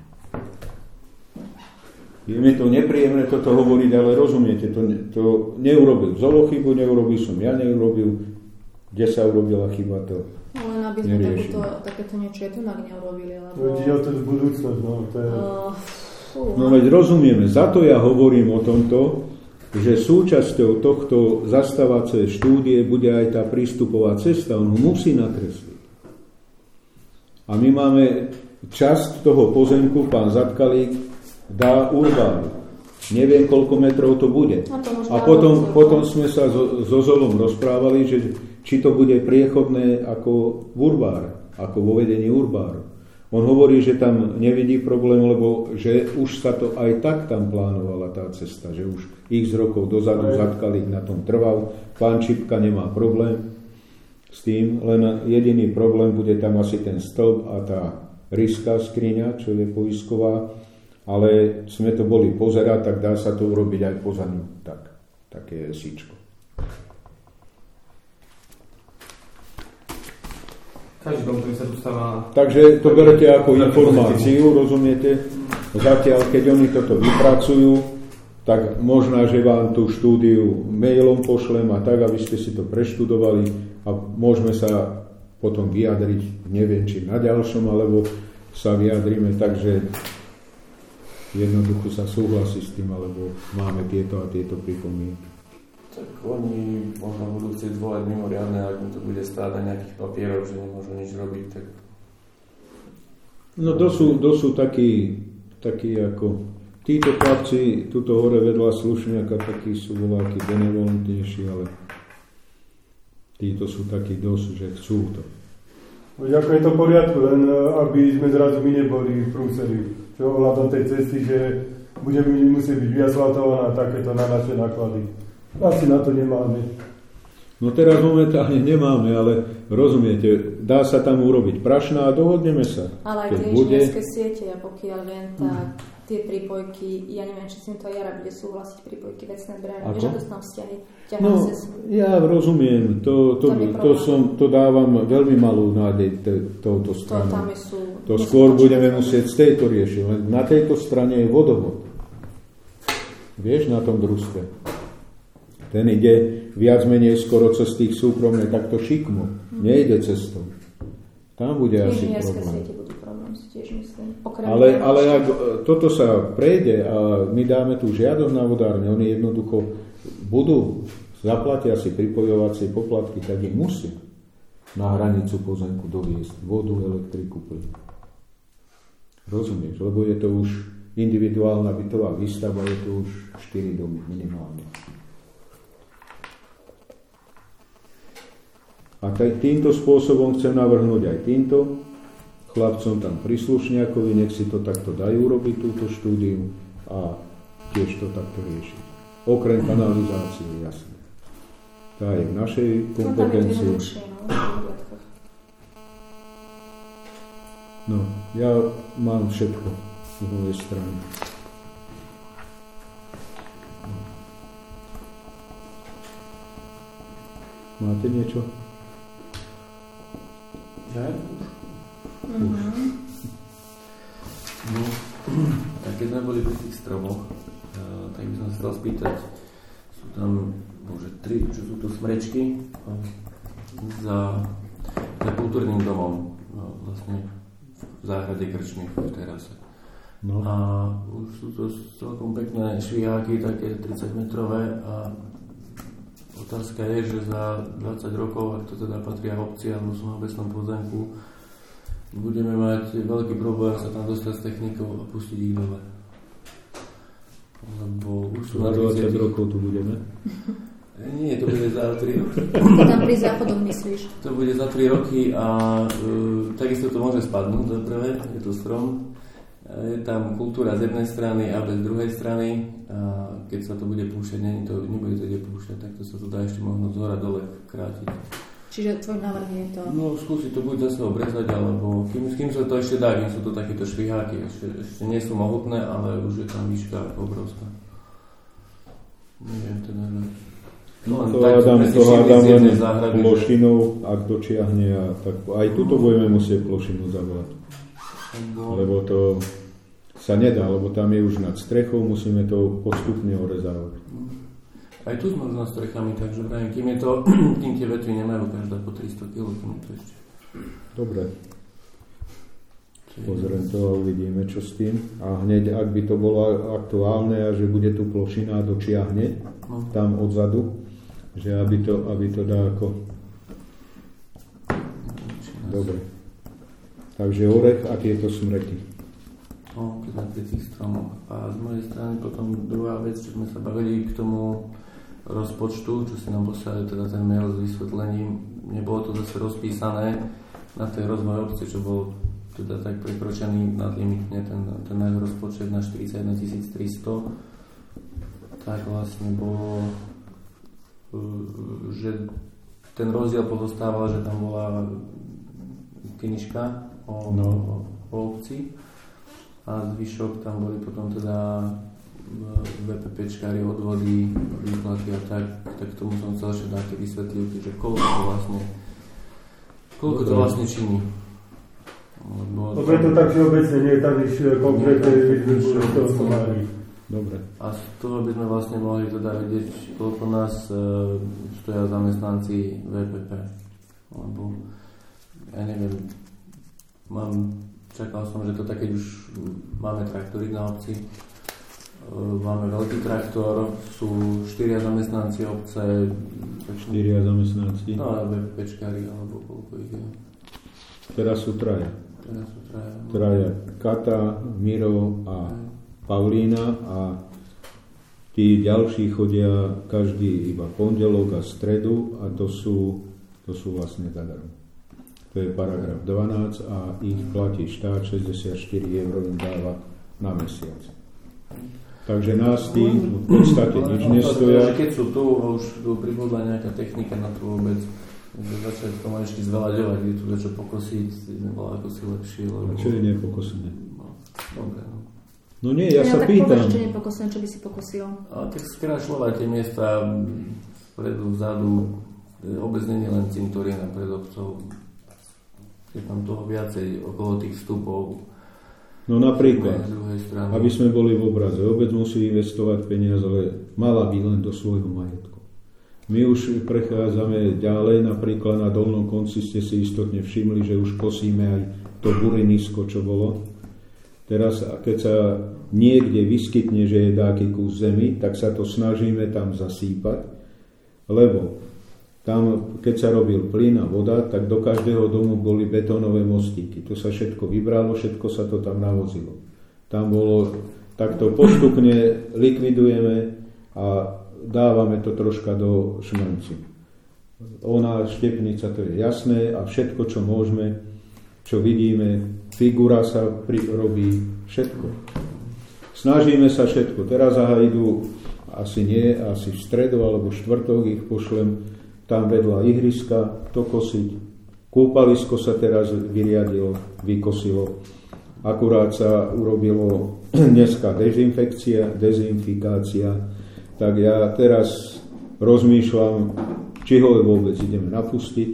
Je mi to nepríjemné toto hovoriť, ale rozumiete, to neurobil Zolo chybu, neurobil som ja, neurobil, kde sa urobila chyba, to len aby sme takéto niečo je tu neurobili, lebo... To je budúcnosť, no, to je... No veď rozumieme, za to ja hovorím o tomto, že súčasťou tohto zastávacej štúdie bude aj tá prístupová cesta, on ho musí nakresliť. A my máme časť toho pozemku, pán Zatkalík dá urbánu. Neviem, koľko metrov to bude. A potom sme sa so Zolom rozprávali, že či to bude priechodné ako v urbáre, ako vo vedení urbáru. On hovorí, že tam nevidí problém, lebo že už sa to aj tak tam plánovala tá cesta, že už x rokov dozadu Zatkalík na tom trval. Pán Čipka nemá problém s tým, len jediný problém bude tam asi ten stĺp a tá ryská skriňa, čo je poisková, ale sme to boli pozerať, tak dá sa to urobiť aj pozadu, také síčko. Každý dom, ktorý sa dostáva... Takže to berete ako informáciu, rozumiete? Zatiaľ, keď oni toto vypracujú, tak možno, že vám tú štúdiu mailom pošlem a tak, aby ste si to preštudovali a môžeme sa potom vyjadriť, neviem, či na ďalšom, alebo sa vyjadrime tak, že jednoducho sa súhlasí s tým, alebo máme tieto a tieto pripomienky. Tak oni možno budú chcieť zvolať mimoriadne, ak mi to bude stáť na nejakých papierov, že nemôžu nič robiť, tak... No to sú takí ako... Títo chlapci, tuto hore vedľa Slušniaka, takí sú voľakí benevolentnejší, ale títo sú takí dosť, že chcú to. Ako je to v poriadku, len aby sme zrazu my neboli v prúseri. Čo ohľadom tej cesty, že budeme musieť byť vyasfaltovaná takéto na naše náklady. Asi na to nemáme. No teraz momentálne nemáme, ale rozumiete, dá sa tam urobiť prašná a dohodneme sa. Ale aj tie inžinierské siete, ja pokiaľ viem, tak tie prípojky, ja neviem, či si mi to aj Jara bude súhlasiť, prípojky vecné brány. Vieš, ako tam vzťahy ťahá cez... Ja rozumiem, to dávam veľmi malú nádej touto stranu. To skôr budeme musieť z tejto riešiť, len na tejto strane je vodovod. Vieš, na tom družstve. Ten ide viac menej skoro cez tých súkromné, takto šikmo. Nejde cestou. Tam bude asi problém. Ale ak toto sa prejde a my dáme tú žiadosť na vodárne, oni jednoducho budú, zaplatia si pripojovacie poplatky, tak im musia na hranicu pozemku doviesť vodu, elektriku, plyn. Rozumieš? Lebo je to už individuálna bytová výstava, je to už 4 domy minimálne. A týmto spôsobom chcem navrhnúť aj týmto chlapcom tam príslušniakovi, nech si to takto dajú robiť túto štúdiu a tiež to takto riešiť. Okrem kanalizácie, jasne. Tá je v našej kompetencii. No, ja mám všetko z mojej strany. Máte niečo? Ja? No, tak keď sme boli pri tých stromoch, tak by som sa chcel spýtať, sú tam 3, čo sú tu smrečky za kultúrnym domom, vlastne v záhrade krčmy v terase. No. A už sú to celkom pekné šviháky, také 30-metrové a otázka je, že za 20 rokov, ak to teda patria obci alebo sú na obecnom pozemku, budeme mať veľký problém sa tam dostať s technikou a pustiť ich dole. Lebo už sú na 20 rokov tu budeme? Nie, to bude za 3 roky. Tam pri záchodom myslíš? To bude za 3 roky a takisto to môže spadnúť za prvé, je to strom. Je tam kultúra z jednej strany a z druhej strany. A keď sa to bude púšťať, nebude to ide púšťať, tak to sa to dá ešte možno zhora dole krátiť. Čiže tvoj návrh je to? No skúsiť to buď zase obrezať, alebo kým sa to ešte dá, kým sú to takéto šviháky, ešte nie sú mohutné, ale už je tam výška obrovská. Neviem teda. To hádam len plošinou, ak dočiahne a tak. Aj tuto budeme musieť plošinu zavolať. Lebo to sa nedá, lebo tam je už nad strechou, musíme to postupne orezávať. Aj tu sme s strechami, takže vrajím, kým tie vetvy nemajú každá po 300 kg, kým to ešte. Dobre. Pozriem to a uvidíme, čo s tým. A hneď, ak by to bolo aktuálne a že bude tu plošina a dočiahne tam odzadu, že aby to dá ako... Dobre. Takže orech a tieto smreky. Keď na tých stromoch. A z mojej strany potom druhá vec, čo sme sa bavili k tomu rozpočtu, čo si nám poslali teda ten mail s vysvetlením. Nebolo to zase rozpísané na ten rozvoj obce, čo bol teda tak prekročený nadlimitne ten náš rozpočet na 41 300. Tak vlastne bolo, že ten rozdiel pozostával, že tam bola knižka o obci a zvyšok tam boli potom teda VPPčkári, odvody, výplaty a tak tomu som chcel ešte také vysvetlivky, že koľko to vlastne činí. Lebo je to tak všeobecne, nie je tam nič konkrétne vyzvýšľovať. Dobre. A z toho by sme vlastne mohli teda vedieť, koľko nás stoja zamestnanci VPP. Lebo ja neviem, čakal som, že to tak, keď už máme traktory na obci, máme veľký traktor, sú 4 zamestnanci obce. 4 zamestnanci? No a VPPčkári, alebo koľko ich je. Teraz sú traja. Traja. Kata, Miro a Paulína a tí ďalší chodia každý iba pondelok a stredu a to sú vlastne zadarmo. To je paragraf 12 a ich platí štát, 64 eur im dáva na mesiac. Takže nás tí v podstate nič nestoja. Keď sú tu a už pribudla nejaká technika na tú vôbec, začať pomaličky zvelaďovať, kde tu čo pokosiť, nebolo ako si lepšie. A čo je nepokosené? Dobre, No nie, ja sa tak pýtam. povedz, čo nepokosené, čo by si pokosil. Tak skrášľovať tie miesta vpredu, vzadu, vôbec nie len cintorína pred obcov. Je tam toho viacej okolo tých vstupov. No napríklad, aby sme boli v obraze, obec musí investovať peniaze, ale mala by len do svojho majetku. My už prechádzame ďalej, napríklad na dolnom konci ste si istotne všimli, že už kosíme aj to burinisko, čo bolo. Teraz, keď sa niekde vyskytne, že je dáky kus zemi, tak sa to snažíme tam zasýpať, lebo tam, keď sa robil plyn a voda, tak do každého domu boli betónové mostíky. To sa všetko vybralo, všetko sa to tam navozilo. Tam bolo, takto postupne likvidujeme a dávame to troška do šmrnci. Ona, štepnica, to je jasné a všetko, čo môžeme, čo vidíme, figura sa robí, všetko. Snažíme sa všetko. Teraz idú, asi nie, asi v stredu alebo štvrtok ich pošlem tam vedľa ihriska to kosiť. Kúpalisko sa teraz vyriadilo, vykosilo. Akurát sa urobilo dneska dezinfikácia. Tak ja teraz rozmýšľam, či ho vôbec ideme napustiť,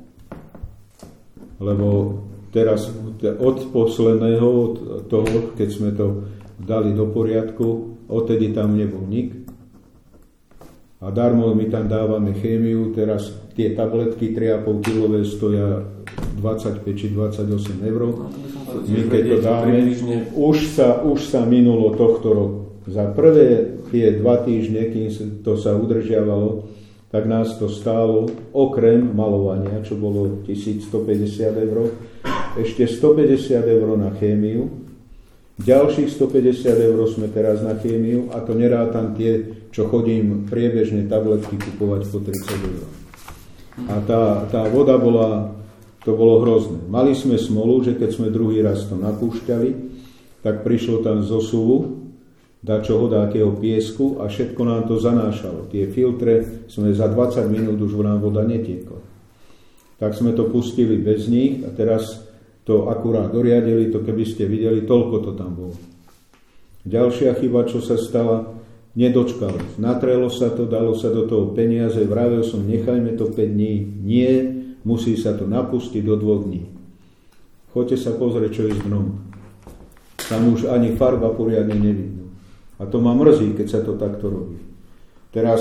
lebo teraz od posledného, od toho, keď sme to dali do poriadku, odtedy tam nebol nik. A darmo my tam dávame chémiu, teraz tie tabletky 3,5 kg stoja 25 či 28 eur. My keď to dáme, už sa minulo tohto roku. Za prvé tie 2 týždne, kým to sa udržiavalo, tak nás to stálo, okrem malovania, čo bolo 1150 eur, ešte 150 eur na chémiu. Ďalších 150 eur sme teraz na chémiu a to nerátam tie, čo chodím priebežne tabletky kupovať po 30 eur. A tá voda to bolo hrozné. Mali sme smolu, že keď sme druhý raz to napúšťali, tak prišlo tam z osuvu, dačoho piesku a všetko nám to zanášalo. Tie filtre sme za 20 minút už nám voda netiekla. Tak sme to pustili bez nich a teraz to akurát doriadili, to keby ste videli, toľko to tam bolo. Ďalšia chyba, čo sa stala, nedočkalo. Natrelo sa to, dalo sa do toho peniaze, vravel som, nechajme to 5 dní. Nie, musí sa to napustiť do 2 dní. Choďte sa pozrieť, čo je z dnom. Tam už ani farba poriadne nevidno. A to ma mrzí, keď sa to takto robí. Teraz,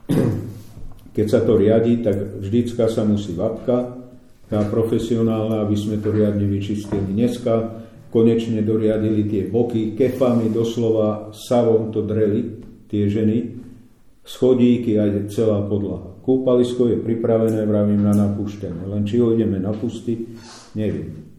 keď sa to riadi, tak vždycka sa musí vapka, tá profesionálna, aby sme to riadne vyčistili. Dneska konečne doriadili tie boky, kefami doslova savom to dreli, tie ženy, schodíky aj celá podlaha. Kúpalisko je pripravené, vravím, na napúšťanie. Len či ho ideme napustiť, neviem.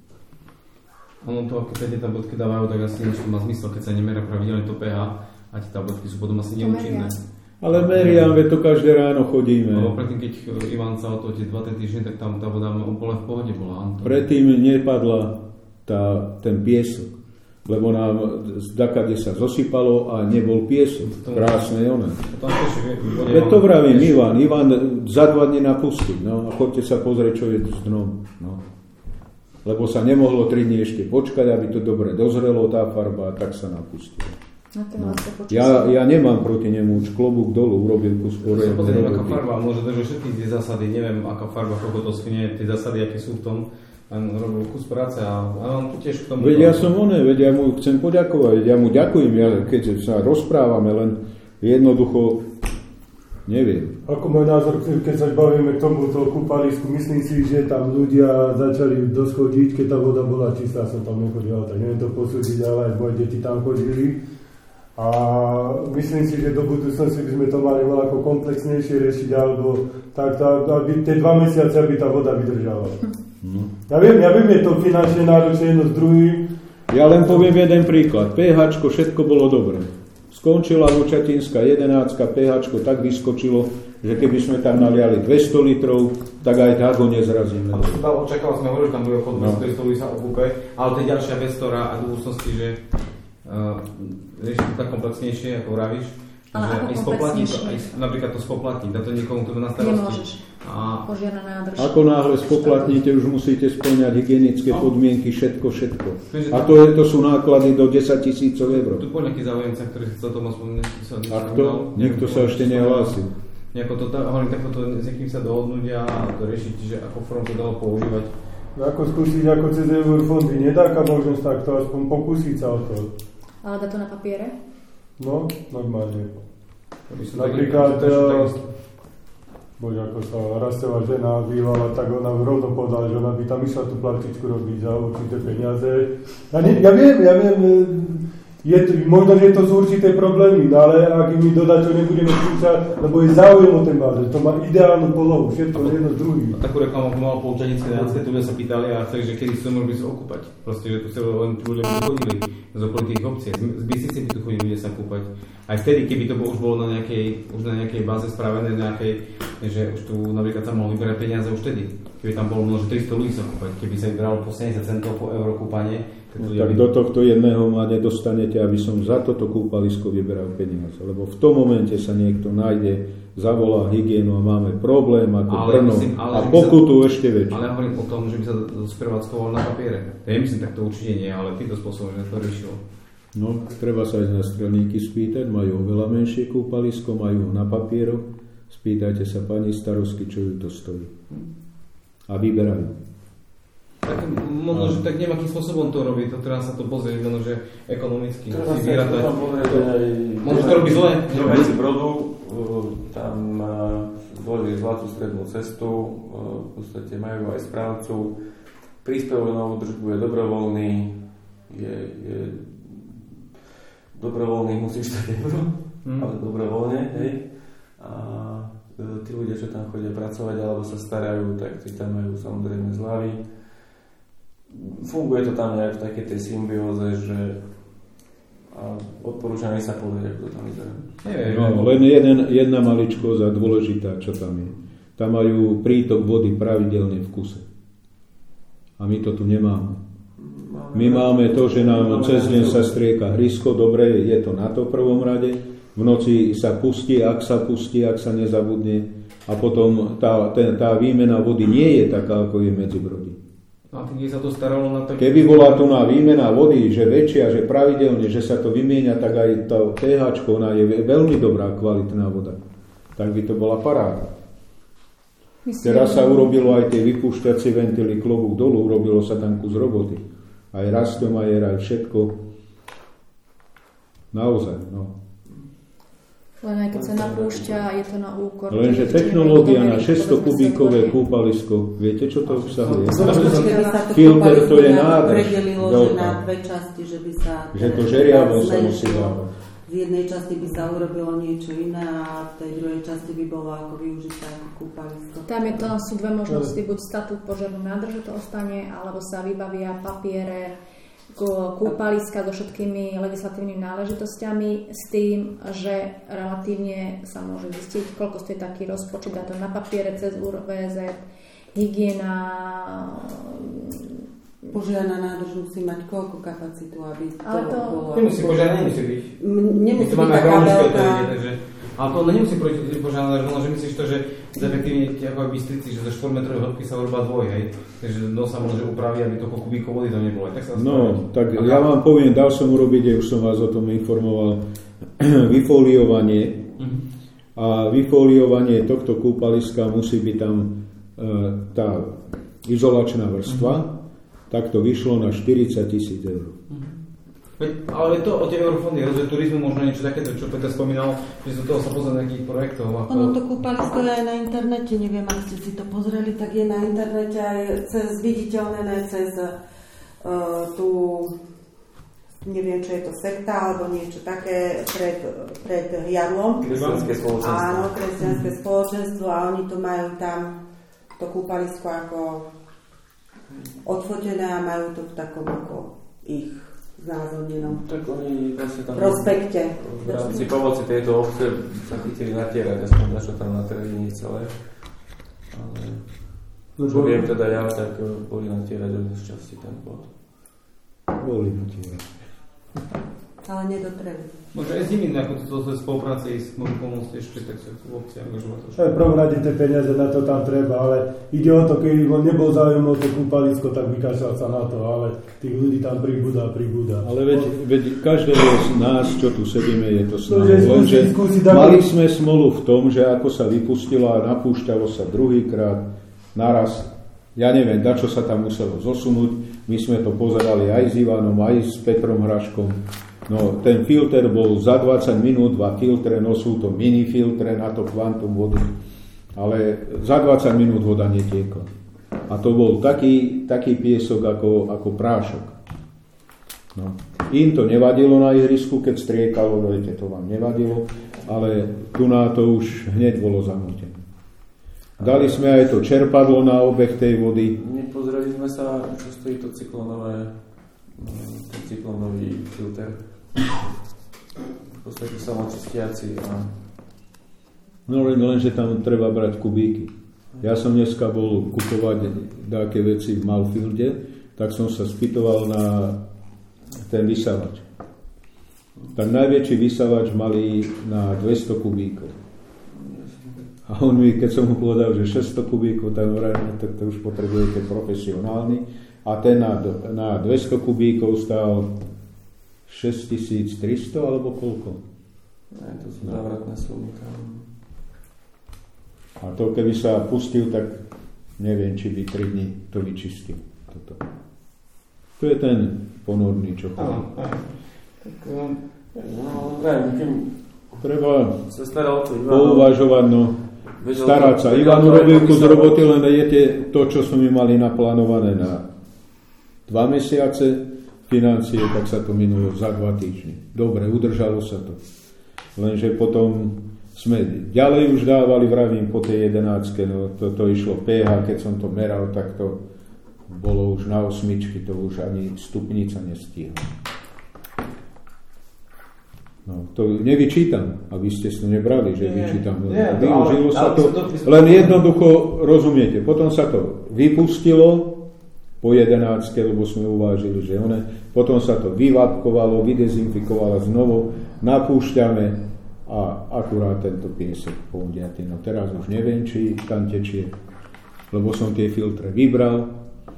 Ono to, keď tie tabletky dávajú, tak asi niečo má zmysel, keď sa nemeria pravidelne to pH a tie tabletky sú potom asi neúčinné. Ale meriam, veď to každé ráno chodíme. Lebo predtým, keď Ivan sa o to tie 2 týždne, tak tam tá voda úplne v pohode bola. Predtým nepadla ten piesok, lebo nám zdakade sa zosypalo a nebol piesok. Krásne oné. Veď to vravím, Ivan za 2 dní napustiť, no a chodte sa pozrieť, čo je s dnom. No. Lebo sa nemohlo 3 dní ešte počkať, aby to dobre dozrelo, tá farba, a tak sa napustilo. No. Ja nemám proti nemu, už klobúk dolu, urobil kus poriadne. Pozriem, aká farba, môže držať všetky tie zásady, neviem, aká farba, koľko to schne, tie zásady, aké sú v tom, on robil kus práce a on tu tiež k tomu... Veď ja som veď ja mu chcem poďakovať, ja mu ďakujem, keď sa rozprávame, len jednoducho neviem. Ako môj názor, keď sa bavíme k tomuto kúpalisku, myslím si, že tam ľudia začali doschodiť, keď tá voda bola čistá, som tam nechodil, tak neviem to posúdiť, ale aj moje deti tam chodili. A myslím si, že do budúcnosti by sme to mali ako komplexnejšie riešiť, alebo tak, aby tie 2 mesiace, aby tá voda vydržala. Ja viem, je to finančne náročné jedno s druhým. Ja len poviem jeden príklad. pH-čko, všetko bolo dobré. Skončila Vočatinská 11, pH-čko tak vyskočilo, že keby sme tam naliali 200 litrov, tak aj tak ho nezrazíme. Očakával sme hovorili, že tam bude okolo 200 litrov sa okúpe, ale to je ďalšia vec, ktorá aj do budúcnosti, že riešiť to tak komplexnejšie, ako vravíš, ale že napríklad to spoplatniť, dá to niekomu tu na starosti. Nemôžeš. Požiarna nádrž. Ako náhle spoplatníte, už musíte spĺňať hygienické podmienky, všetko. A to sú náklady do 10 000 eur. Tu po nejaký záujemca, ktorý sa to aspoň a kto? Nikto sa ešte nehlásil. Nejako to hovorím, takto to s niekým sa dohodnúť a to riešiť, že ako form to dalo používať. Ako skúsiť ako cez eurofondy, nedá aká možnosť takto, aspoň pokúsiť sa o to. Ale dá to na papiere? No, normálne. Napríklad, ako sa rastová žena bývala, tak ona rovno povedala, že ona by tam išla tú plačičku robiť za určité peniaze. Ja viem, možno, že to sú určité problémy, ale ak my dodačo nebudeme skúšať, lebo je záujem o ten báze, to má ideálnu polohu, všetko jedno z druhým. A takú reklamu mal Polčanické Dánske, tu ľudia sa pýtali a chceli, že kedy chcú mohli sa okúpať. Proste, že tu sa len ľudia chodili z okolitých obcí, z Bystrice by tu chodili ľudia sa kúpať. Aj vtedy, keby to už bolo na nejakej báze spravené, že už tu napríklad sa mohli vyberať peniaze už vtedy. Keby tam bolo možno 300 ľudí sa kúpať, keby sa vybralo po 70 centov po euro kúpanie. Tak do tohto jedného ma nedostanete, aby som za toto kúpalisko vyberal peniaze. Lebo v tom momente sa niekto nájde, zavolá hygienu a máme problém ako Brno a pokutu ešte väčšiu. Ale ja hovorím o tom, že by sa sprevádzkoval na papiere. To je myslím, tak to určite nie, ale týmto spôsobom, že to riešilo. No, treba sa aj na strelníky spýtať, majú oveľa menšie kúpalisko, majú ho na papieroch. Spýtajte sa pani starostky, čo ju to stojí. A vyberajú. Tak možno, že tak nejakým spôsobom to robí, to treba sa to pozrieť, že ekonomicky si vyrátať. Možno to robí zle. Veci Brodu, tam zvolili zlatú strednú cestu, v podstate majú aj správcu. Príspevok na údržbu je dobrovoľný, je dobrovoľný, musíš to ale dobrovoľne, hej. A tí ľudia, čo tam chodia pracovať alebo sa starajú, tak tí tam majú samozrejme zľavy. Funguje to tam nejak v takej tej symbióze, že odporúčam sa povedať, ako to tam vyzerá. No, len jedna maličkosť a dôležitá, čo tam je. Tam majú prítok vody pravidelne v kuse. A my to tu nemáme. My máme to, že nám cez deň sa strieka hrysko, dobre, je to na to v prvom rade. V noci sa pustí, ak sa nezabudne. A potom tá výmena vody nie je taká, ako je medzi Brody. A kde sa to staralo na také... Keby bola tu na výmena vody, že väčšia, že pravidelne, že sa to vymieňa, tak aj to pH-čko, ona je veľmi dobrá, kvalitná voda. Tak by to bola paráda. Teraz sa urobilo aj tie vypúšťacie ventily, klobúk dolu, urobilo sa tam kus roboty. Aj rastomajer, aj všetko. Naozaj, no. Len aj keď sa napúšťa, je to na úkor. Lenže technológia na 600 kubíkové kúpalisko, viete, čo to obsahuje? Filter, to je nádrž. Že na dve časti, že by sa... Že to žeriavo sa musí dávať. V jednej časti by sa urobilo niečo iné a v tej druhej časti by bolo ako využité ako kúpalisko. Tam sú dve možnosti, buď statút požiarnu nádrže to ostane, alebo sa vybavia papiere, kúpaliska so všetkými legislatívnymi náležitosťami s tým, že relatívne sa môže zistiť, koľko stojí taký rozpočet, dá to na papiere cez URVZ, hygiena. Požiarna nádrž musí mať koľko kapacitu, aby to bolo... Nemusí požiarna, nemusí byť. Nemusí byť taká veľká... Ale to nemusí byť požiarna nádrž, že myslíš to, že efektívne ako aj Bystrici, že zo 4 metrovej hĺbky sa urobá dvoj, hej? Takže sa môže upraviť, aby toľko kubíkov vody to nebolo. Tak sa tak ja vám poviem, dal som urobiť, už som vás o tom informoval, vyfoliovanie. A vyfoliovanie tohto kúpaliska musí byť tam tá izolačná vrstva. Tak to vyšlo na 40 000 eur. Ale to o tie eurofondy, rozvoj turizmu, možno niečo takéto, čo Peter spomínal, že do toho sa pozrieť nejakých projektov. Ako... Ono to kúpalisko je aj na internete, neviem, ak ste si to pozreli, tak je na internete aj viditeľné cez tú, neviem, čo je to sekta, alebo niečo také pred Jadlom. Kresťanské spoločenstvo. Áno, kresťanské spoločenstvo a oni to majú tam, to kúpalisko ako odfotené a majú to v takom ako ich znázornenom prospekte. V rámci pomoci tejto obce sa chytili natierať, aspoň na čo tam natierali nie celé. Ale čo viem teda ja, tak boli natierať od z časti ten bod. Boli natierať. Ale nedotreli. Možno aj s nimi nejakú spolupráci s môžu pomôcť ešte tak sa v obci angažovať. V prvom rade tie peniaze na to tam treba, ale ide o to, keby nebol záujem o to kúpalisko, tak vykašľal sa na to, ale tých ľudí tam pribúda. Ale veď každého z nás, čo tu sedíme, je to snaha. Mali sme smolu v tom, že ako sa vypustilo a napúšťalo sa druhýkrát naraz, ja neviem, čo sa tam muselo zosunúť, my sme to pozerali aj s Ivanom, aj s Petrom Hraškom. No, ten filter bol za 20 minút, 2 filtre, no sú to mini filtre na to kvantum vody, ale za 20 minút voda netiekla. A to bol taký piesok ako prášok. No. Im to nevadilo na ihrisku, keď striekalo, viete, to vám nevadilo, ale tu na to už hneď bolo zamotené. Dali sme aj to čerpadlo na obeh tej vody. Nepozreli sme sa, čo stojí to cyklonový filter. V podstate samočistiaci. No lenže tam treba brať kubíky. Ja som dneska bol kupovať také veci v Malfielde, tak som sa spýtoval na ten vysavač. Tak najväčší vysavač mali na 200 kubíkov. A on mi, keď som mu povedal, že 600 kubíkov, tak to už potrebujete profesionálny. A ten na 200 kubíkov stál 6300 alebo koľko? Ne, to sú závratné sumy. A to keby sa pustil, tak neviem, či by 3 dní to vyčistil. Toto. To je ten ponorný, čo chodí. treba pouvažovať, no. Starať sa. Ivan urobil kus roboty, len viete, to, čo sme mali naplánované na 2 mesiace financie, tak sa to minulo za 2 týždne. Dobre, udržalo sa to. Lenže potom sme ďalej už dávali, vravím, po tej 11, no to išlo pH, keď som to meral, tak to bolo už na 8, to už ani stupnica nestihla. No, to nevyčítam, aby ste si nebrali, že vyčítam. Využilo sa to, len jednoducho, rozumiete, potom sa to vypustilo po 11, lebo sme uvážili, že potom sa to vyvapkovalo, vydezinfikovalo znovu, napúšťame a akurát tento piesek poudiatý. No teraz už neviem, či tam tečie, lebo som tie filtre vybral.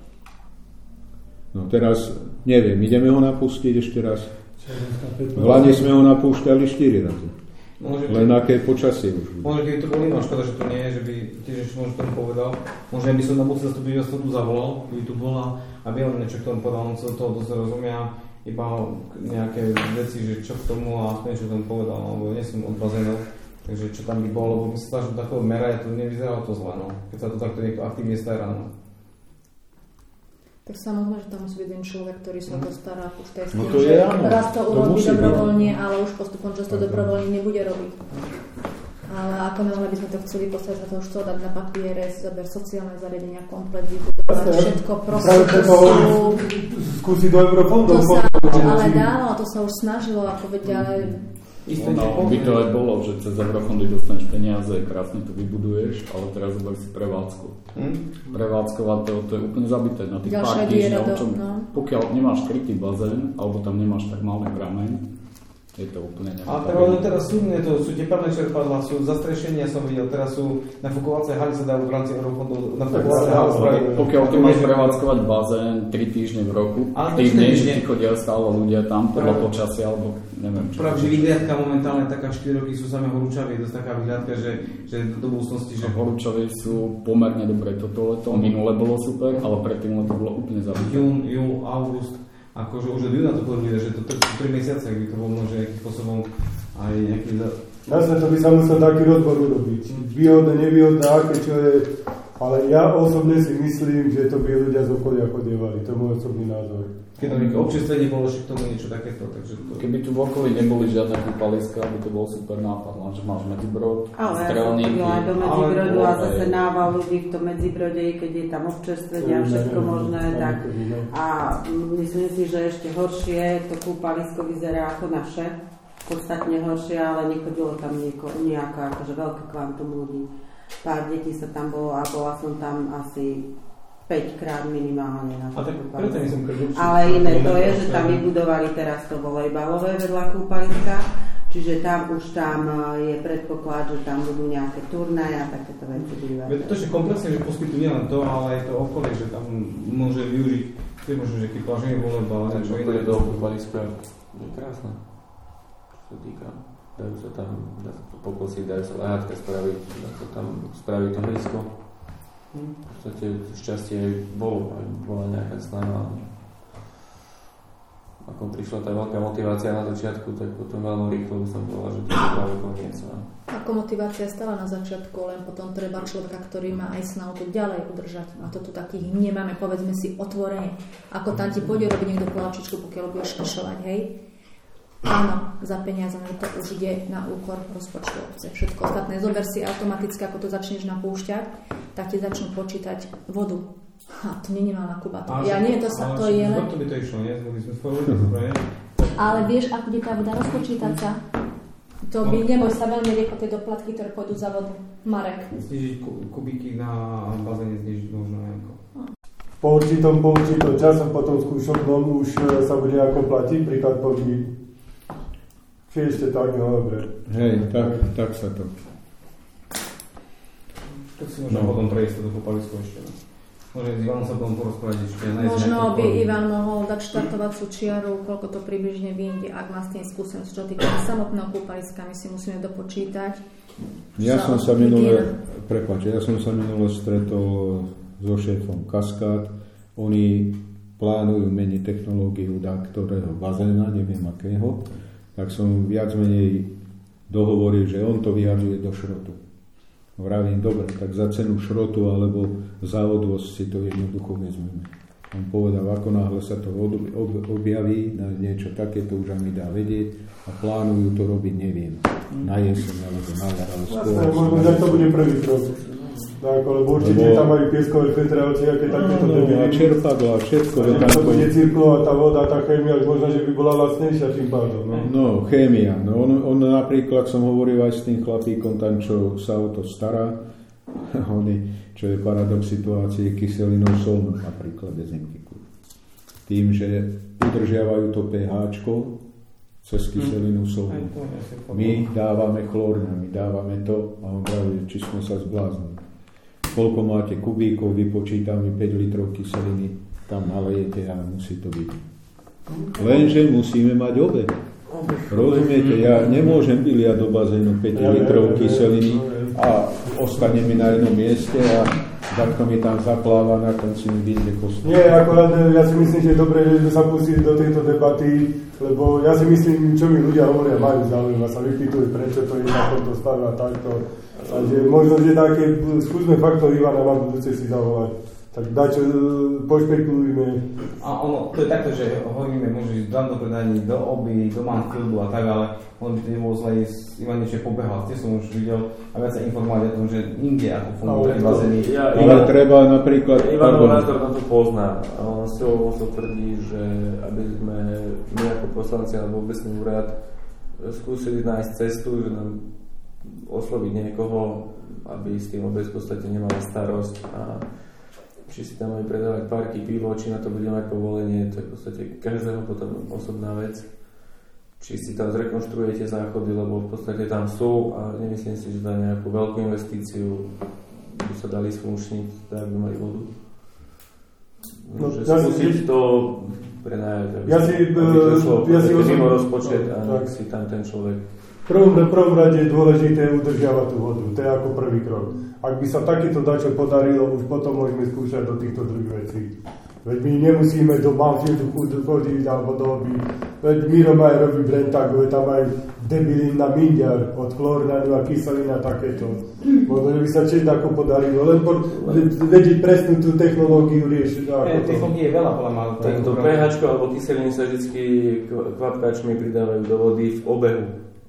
No teraz neviem, ideme ho napustiť ešte raz. V Lani sme ho napúšťali 4 razy. Len aké počasie už. Možno keby to bol iná, škoda, že to nie je, že by tiež ešte možno tomu povedal. Možno by som na budúce zastupiteľstvo tu zavolal, keby tu bola a vie on niečo k tomu povedal, on sa toho dosť rozumia, iba nejaké veci, že čo k tomu a aspoň niečo k tomu povedal, lebo nie som od bazénov, takže čo tam by bolo, lebo my sa snažím takého merať, to nevyzeralo to zle, no. Keď sa to takto niekto aktívne stará, no. Tak samozrejme, že tam musí byť ten človek, ktorý sa to stará už tej no to je, raz to urobí dobrovoľne, ale už postupom často dobrovoľne nebude robiť. Ale ako náhle by sme to chceli postaviť, sa to už chcelo dať na papiere, zober sociálne zariadenia, komplet vybudovať, všetko proste sú... Skúsiť do eurofondov. Ale dávno, to sa už snažilo, ako vedia, ale... Ono by to aj bolo, že cez eurofondy dostaneš peniaze, krásne to vybuduješ, ale teraz zober si prevádzku. Prevádzkovať to je úplne zabité na tých pár týždňov. Pokiaľ nemáš krytý bazén, alebo tam nemáš tak malý prameň, je to úplne neviem. Ale teraz sú teplné čerpadlá, sú zastrešenia, som videl, teraz sú nafukovacie haly sa dajú v rámci eurofondov nafukovacie haly spraviť. Pokiaľ ty máš prevádzkovať bazén 3 týždne v roku, týždne, že ti chodia stále ľudia tam podľa počasia, alebo neviem čo. Práve, že vyhliadka momentálne taká 4 roky sú samé horúčavé, je dosť taká vyhliadka, že do budúcnosti, že... Horúčavé sú pomerne dobré toto leto, minule bolo super, ale predtým leto bolo úplne zabité. Jún, august. Akože už od júna to povedali, že to 3 mesiace, ak by to bolo možno nejakým spôsobom aj nejaký... Jasne, to by sa musel taký rozbor urobiť. Výhodné, nevýhodné, aké čo je... Ale ja osobne si myslím, že to by ľudia z okolia chodievali. To je môj osobný názor. Keď tam nejaké občerstvenie bolo k tomu niečo takéto, takže... Keby tu v okolí neboli žiadne kúpaliska, by to bol super nápad, lenže máš Medzibrod, strelníky... Ale ja do Medzibrodu a zase nával ľudí v tom Medzibrode, keď je tam občerstvenie a všetko možné, tak... A myslím si, že ešte horšie to kúpalisko vyzerá ako naše. Podstatne horšie, ale nechodilo tam nejaká akože veľké kvantum ľudí. Pár detí sa tam bolo a bola som tam asi 5-krát minimálne na to kúpalisko. Ale iné to je, že tam vybudovali teraz to volejbalové vedľa kúpaliska, čiže tam už je predpoklad, že tam budú nejaké turnaje a takéto veci bývať. To je komplexne, že poskytujú nielen to, ale aj to okolie, že tam môže využiť, možno, že keď pláženie volejbal, čo iné do kúpaliska je krásne. Čo sa týka, dajú sa tam pokosiť, dajú sa lehátka spraviť, dajú sa tam spraviť to hrysko. V podstate šťastie aj bola nejaká snaha. Ako prišla tá veľká motivácia na začiatku, tak potom veľmi rýchlo by som povedal, že to je práve koniec. Ako motivácia stala na začiatku, len potom treba človeka, ktorý má aj snahu to ďalej udržať. A to tu takých nemáme, povedzme si otvorene. Ako tam ti pôjde robiť niekto pláčičku, pokiaľ budeš kašľovať, hej? Áno, za peniaze, to už ide na úkor rozpočtu obce. Všetko ostatné. Zober si automaticky, ako to začneš napúšťať, tak ti začnú počítať vodu. To nie je malá kubata. Ja nie, to je len... To by to išlo, nie? Ale vieš, ako je tá voda rozpočítať sa? To by neboj sa veľmi rýchlo tie doplatky, ktoré pôjdu za vodu. Marek. Znižiť kubíky na bazéne, znižiť možno nejako. Po určitom časom potom skúšobnom už sa bude ako platiť, príklad povie. Či ešte tak, no dobre. Hej, tak sa to. Tak si možno potom prejsť do kúpalisko ešte. Možno s Ivanom sa potom porozprávať ešte. Možno by Ivan mohol dať štartovacú čiaru, koľko to približne vyjde, ak má s tým skúsenosť. Čo týka samotného kúpaliska, my si musíme dopočítať. Ja som sa minule stretol so šéfom Kaskád. Oni plánujú meniť technológiu ktorého bazéna, neviem akého. Tak som viac menej dohovoril, že on to vyhadzuje do šrotu. Vravím, dobre, tak za cenu šrotu alebo závodu si to jednoducho vezmeme. On povedal, ako náhle sa to objaví na niečo takéto, už mi dá vedieť a plánujú to robiť, neviem, na jeseň alebo na jar, ale skôr. Možno, že to bude prvý krok. Tak, lebo určite tam majú pieskové filtre, aké takéto debily. A čerpadlo a všetko. To bude cirkulovať tá voda, tá chémia, možno, že by bola lacnejšia tým pádom. No, chémia. No, on napríklad, som hovoril aj s tým chlapíkom tam, čo sa o to stará, čo je paradox situácie, kyselinou solnú napríklad dezinfikujú. Tým, že udržiavajú to pH-čko cez kyselinu solnú. My dávame chlórne, my dávame to a on praví, či sme sa zbláznili. Koľko máte kubíkov, vypočítame 5 litrov kyseliny, tam nalejete a musí to byť. Lenže musíme mať obe. Rozumiete, ja nemôžem vyliať do bazénu 5 litrov kyseliny a ostane mi na jednom mieste a takto mi tam zapláva, na konci mi vyjde kostu. Nie, akorát ja si myslím, že je dobré, že sme sa pustili do tejto debaty, lebo ja si myslím, čo mi ľudia hovoria, majú záujem a sa vypýtujú, prečo to je na tomto stave a takto. Takže možno, že také, skúsme fakt to Ivana na budúce si zavolať. Tak dačo, pošpekulujme. A ono, to je takto, že hovoríme, môže ísť do predaní, do oby, do Manfieldu a tak, ale ono by to nebolo zle ísť, Ivan niečo pobehal, tie som už videl a viac sa informovať o tom, že inde ako funguje bazény. Ale treba napríklad... Ivanov názor na to pozná a on s tebou tvrdí, že aby sme my ako poslanci alebo obecný úrad skúsili nájsť cestu, že nám osloviť niekoho, aby s tým obec v podstate nemala starosť a či si tam aj predávať parky, pivo, či na to bude mať povolenie, to je v podstate každého potom osobná vec. Či si tam zrekonštruujete záchody, lebo v podstate tam sú a nemyslím si, že za nejakú veľkú investíciu by sa dali sfunkčniť, tak by mali vodu. No, že skúsiť to prenajať, aby to mimo rozpočet a nech si tam ten človek. V prvom rade je dôležité udržiavať tú vodu, to je ako prvý krok. Ak by sa takéto dačo podarilo, už potom môžeme skúšať do týchto druhých vecí. Veď my nemusíme do Manfieldu chodiť alebo do oby. Veď Miro Majer robí Brentago, je tam aj debilín na mindiar od chlornánu a kyselina takéto. Možno, že by sa čiť ako podarilo, len vedieť presnú tú technológiu riešiť. Technológie je veľa, podľa mňa. To pH alebo kyseliny sa vždy kvapkačmi pridávajú do vody v obehu.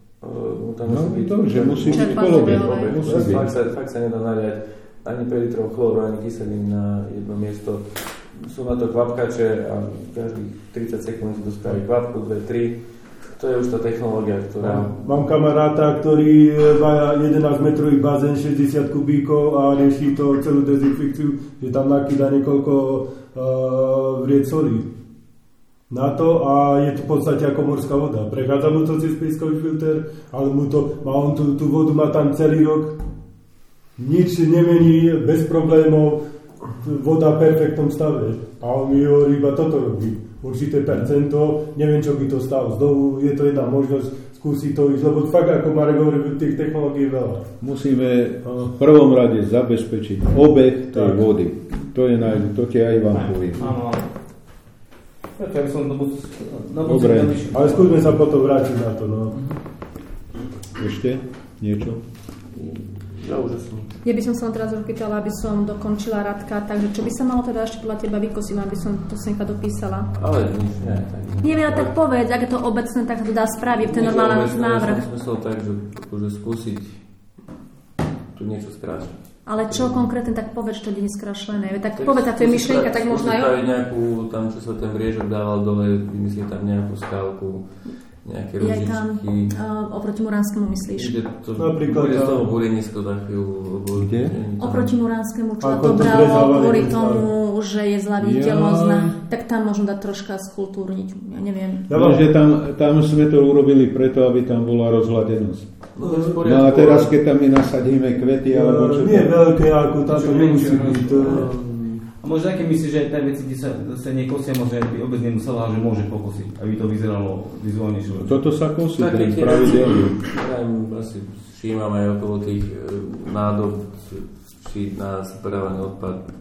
Že musí byť kolobeh. Fakt sa nedá naliať ani 5 litrov chlóru, ani kyselín na jedno miesto. Sú na to kvapkače a každých 30 sekúnd si to spraví kvapku, 2-3. To je už tá technológia, ktorá... Mám kamaráta, ktorý má 11 metrový bazén, 60 kubíkov a rieši to celú dezinfekciu, že tam nakýda niekoľko vriec solí na to a je to v podstate ako morská voda. Prechádza mu to cez pieskový filter, ale má on tú vodu má tam celý rok. Nič nemení, bez problémov, voda v perfektnom stave. A on mi hovorí, iba toto robí. Určité percento, neviem, čo by to stalo. Znovu je to jedna možnosť skúsiť to ísť, lebo fakt, ako Marek hovorí, tých technológií veľa. Musíme v prvom rade zabezpečiť obeh tej vody. To ti aj vám poviem. Ja by som dobre, ale skúsme sa potom vrátiť na to. No. Ešte niečo? Ja by som sa len teraz rozpýtala, aby som dokončila Radka, takže čo by sa malo teda ešte podľa teba vykosiť, aby som to senka dopísala? Ale nič, neviem, tak povedz, ak je to obecné, tak to dá spraviť, ten normálny návrh. Ja som myslel tak, že skúsiť tu niečo skrátiť. Ale čo konkrétne, tak povedz, čo je neskrašlené. Tak povedz, to je myšlienka, tak možno aj... Spraviť nejakú, tam čo sa ten vriežok dával dole, vymyslieť tam nejakú skálku, nejaké ružičky. Je tam oproti Muránskému myslíš? Napríklad bude z toho búrenisko za chvíľu. Kde? Oproti Muránskému, čo to bralo kvôli tomu, že je zlá viditeľnosť, tak tam možno dať troška skultúrniť, ja neviem. Že tam sme to urobili preto, aby tam bola rozhľadenosť. No a teraz, keď tam nasadíme kvety, alebo čo? Nie veľké, ako táto nemusí byť. A možno také myslíš, že tie veci, kde sa nekosia, možno by obec nemusela, že môže pokosiť, aby to vyzeralo vizuálnejšie. Toto sa kosí, ten pravidelný. Asi všímam aj okolo tých nádob, či na separovaný odpad,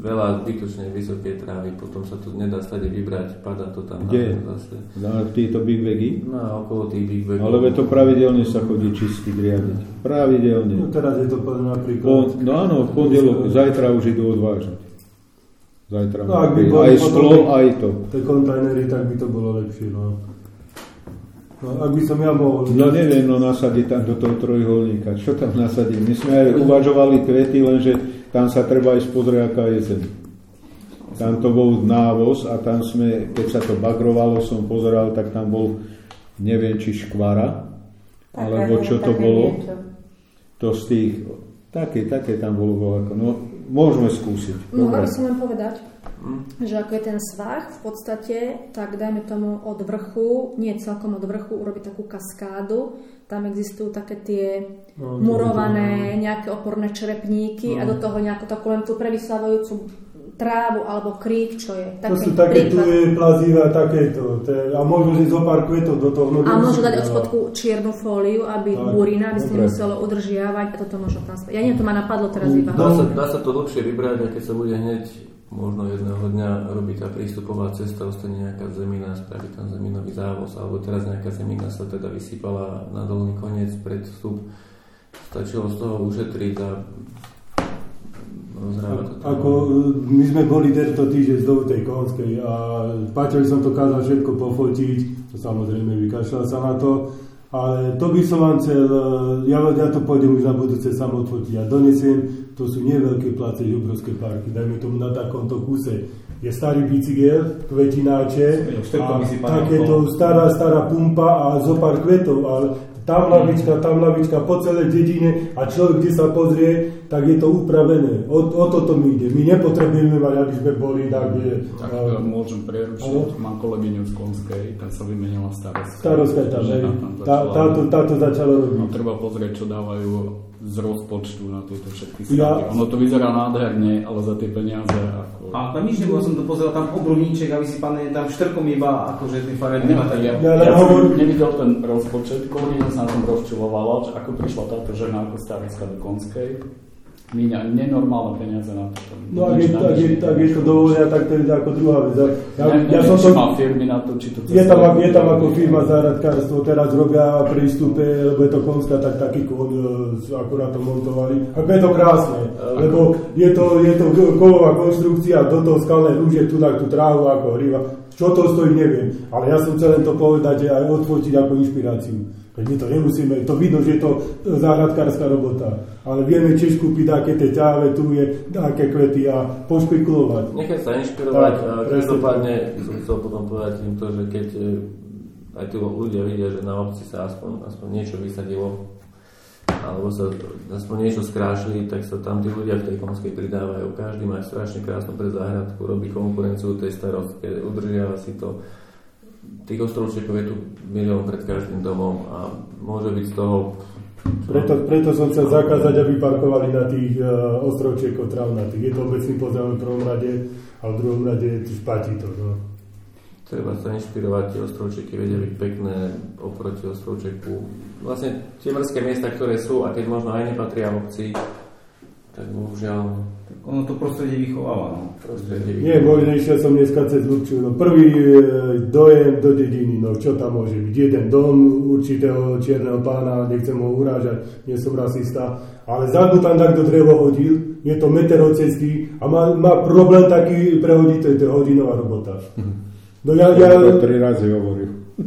veľa zbytočne vysoké trávy, potom sa to nedá stade vybrať, padá to tam. Kde? Zase. Na tieto big bagy? No, okolo tých big bagov. Ale to pravidelne sa chodí čistiť, riadiť. Pravidelne. No teraz je to napríklad... No áno, v pondelok, zajtra už idú odvážať. Zajtra no, ak by aj sklo, aj to. Tie kontajnery, tak by to bolo lepšie, no. No, ak by som ja mohol... No neviem, nasadiť tam do toho trojuholníka. Čo tam nasadiť? My sme aj uvažovali kvety, lenže tam sa treba aj pozrieť, aká je zem. Tam to bol návoz a tam sme, keď sa to bagrovalo, som pozeral, tak tam bol, neviem, či škvara, alebo čo to bolo. To z tých... Také tam bolo. No, môžeme skúsiť. Mohla by som len povedať, že ako je ten svah, v podstate, tak dajme tomu od vrchu, nie celkom od vrchu, urobiť takú kaskádu. Tam existujú také tie murované nejaké oporné čerepníky a do toho nejakú takú len tú prevysávajúcu trávu alebo krík, čo je. To sú také tu je plazíva, takéto. A môžu zo pár kvetov do toho. A môžu dať od spodku čiernu fóliu, aby burina, aby sa nemuselo udržiavať a toto možno tam spraviť. Ja neviem, to ma napadlo teraz iba. Dá sa to lepšie vybrať, a keď sa bude hneď možno jedného dňa robiť tá prístupová cesta, ostane nejaká zemina, spraviť tam zeminový závoz, alebo teraz nejaká zemina sa teda vysypala na dolný koniec pred vstup. Stačilo z toho ušetriť a ako my sme boli tento týždeň z tej Konskej a Paťovi som to kázal všetko pofotiť, samozrejme vykašľal sa na to, ale to by som vám chcel, ja to pôjdem už na budúce sám odfotiť a donesiem, to sú nie veľké place, obrovské parky, dajme tomu na takomto kuse. Je starý bicykel, kvetináče, a takéto stará pumpa a zo pár kvetov, ale tam lavička po celej dedine a človek, kde sa pozrie, tak je to upravené. O toto mi ide. My nepotrebujeme mať, aby sme boli tak... Môžem preručiť. Mám kolegyňu z Konskej, tá sa vymenila starostka. Starostka tam, táto začala robiť. No, treba pozrieť, čo dávajú z rozpočtu na tieto všetky straty. Ono to vyzerá nádherne, ale za tie peniaze ako... A tam nič nebolo, som to pozeral, tam obrubníček a vysypané, tam štrkom iba, akože tie farebné materiály. Ja som nevidel ten rozpočet, kolegyňa sa na tom rozčulovala, že ako prišla táto žena ako starostka do Konskej. Míňa nenormálne peniaze na to. No ak je to dovolené, tak to je ako druhá vec. Či má firmy na to, či to... Je tam ako firma záhradkárstvo, teraz robia prístupe, lebo je to Konská, tak taký kód akurát to montovali. Ako je to krásne, lebo je to kovová konštrukcia, do toho skalné rúže, tu trávu ako hríva. Čo to stojí, neviem. Ale ja som chcel len to povedať, že aj odfotiť ako inšpiráciu. My to nemusíme, to vidno, že je to záhradkárska robota. Ale vieme tiež kúpiť také tie ťave, tu je také kvety a pošpekulovať. Nechaj sa inšpirovať. Každopádne som chcel potom povedať im to, že keď aj tí ľudia vidia, že na obci sa aspoň niečo vysadilo, alebo sa aspoň niečo skrášli, tak sa tam tí ľudia v tej Konskej pridávajú. Každý má strašne krásnu predzáhradku, robí konkurenciu tej starostke, udržiava si to. Tých ostrovčekov je tu milión pred každým domom a môže byť z toho... Preto som chcel zakázať, aby parkovali na tých ostrovčekov travnatých. Je to obecný pozdrav v prvom rade a v druhom rade platí to. No. Treba sa inšpirovať, tie ostrovčeky vedia byť pekné oproti ostrovčeku. Vlastne tie mrzké miesta, ktoré sú a keď možno aj nepatria obci, tak bohužiaľ... Ono to prostredie vychováva, no. Nie, možnejšia som dneska cez Lupču. No, prvý dojem do dediny, no čo tam môže byť? Jeden dom určitého čierneho pána, nechcem ho urážať, nie som rasista, ale zádu tam takto drevo hodil, je to meter od cesty a má problém taký prehodiť, to je hodinová robota. No ja to 3 razy hovoril.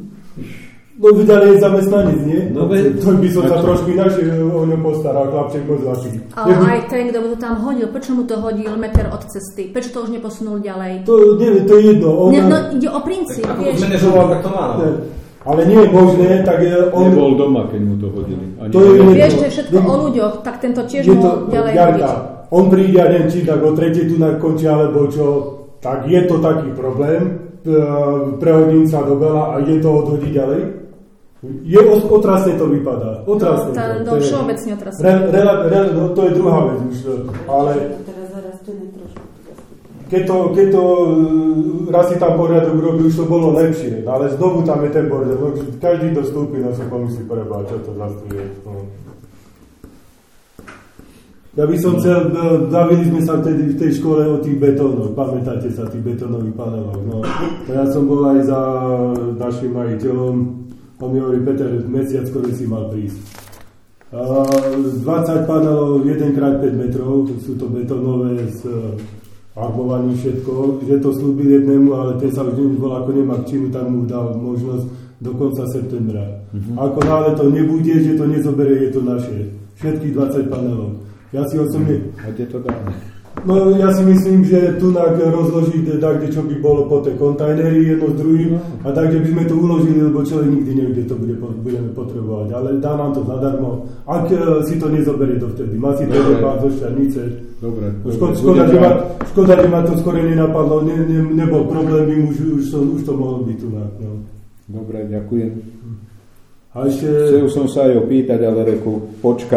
No vydali je zamestnanec, nie? No, to by som sa trošku inačie o ňom postaral, chlapček moc zlatý. Ale aj ten, kto mu to tam hodil, prečo mu to hodil meter od cesty? Prečo to už neposunul ďalej? To neviem, to je jedno. No ide o princíp, vieš. Menežoval, tak to má. Ale nie je možné, tak on... Nebol doma, keď mu to hodili. Vieš, to je všetko o ľuďoch, tak tento tiež mohol ďalej hodiť. On príde, ja neviem, či tak o 3. tu končí, alebo čo, tak je to taký problém, prehodím sa do veľa a je to odhodiť ďalej. Otrasne to vypadá. Otrasne to. Všeobecne otrasne. To je druhá vec už. Ale keď to raz si tam poriadok robí, už to bolo lepšie. Ale znovu tam je ten bordel. Každý to vstúpi, no sa pomyslí, čo to zase je. No. Ja by som chcel, bavili sme sa vtedy v tej škole o tých betónoch, pamätáte sa, tých betónových paneloch. No. Ja som bol aj za našim majiteľom, on mi hovorí, Peter, mesiac, ktorý si mal prísť. 20 panelov 1x5 metrov, sú to betónové s armovaním všetko, že to slúbil jednému, ale ten sa už nebol, ako nemá k činu, tam mu dal možnosť do konca septembra. Ako náhle to nebude, že to nezoberie, je to naše. Všetkých 20 panelov. Ja si osobne... A kde to dáme? No ja si myslím, že tu rozložiť kde čo by bolo po tej kontajnery jedno s druhým a tak, že by sme to uložili, lebo človek nikdy nevie, kde to budeme potrebovať. Ale dá nám to zadarmo. Ak si to nezoberie dovtedy. Má si to pár zo Šťavnice. Dobre. Škoda, že ma to skôr nenapadlo. Nebol problém, už to mohlo byť tu. No. Dobre, ďakujem. A ešte... Chcel som sa aj opýtať, ale reku, počka.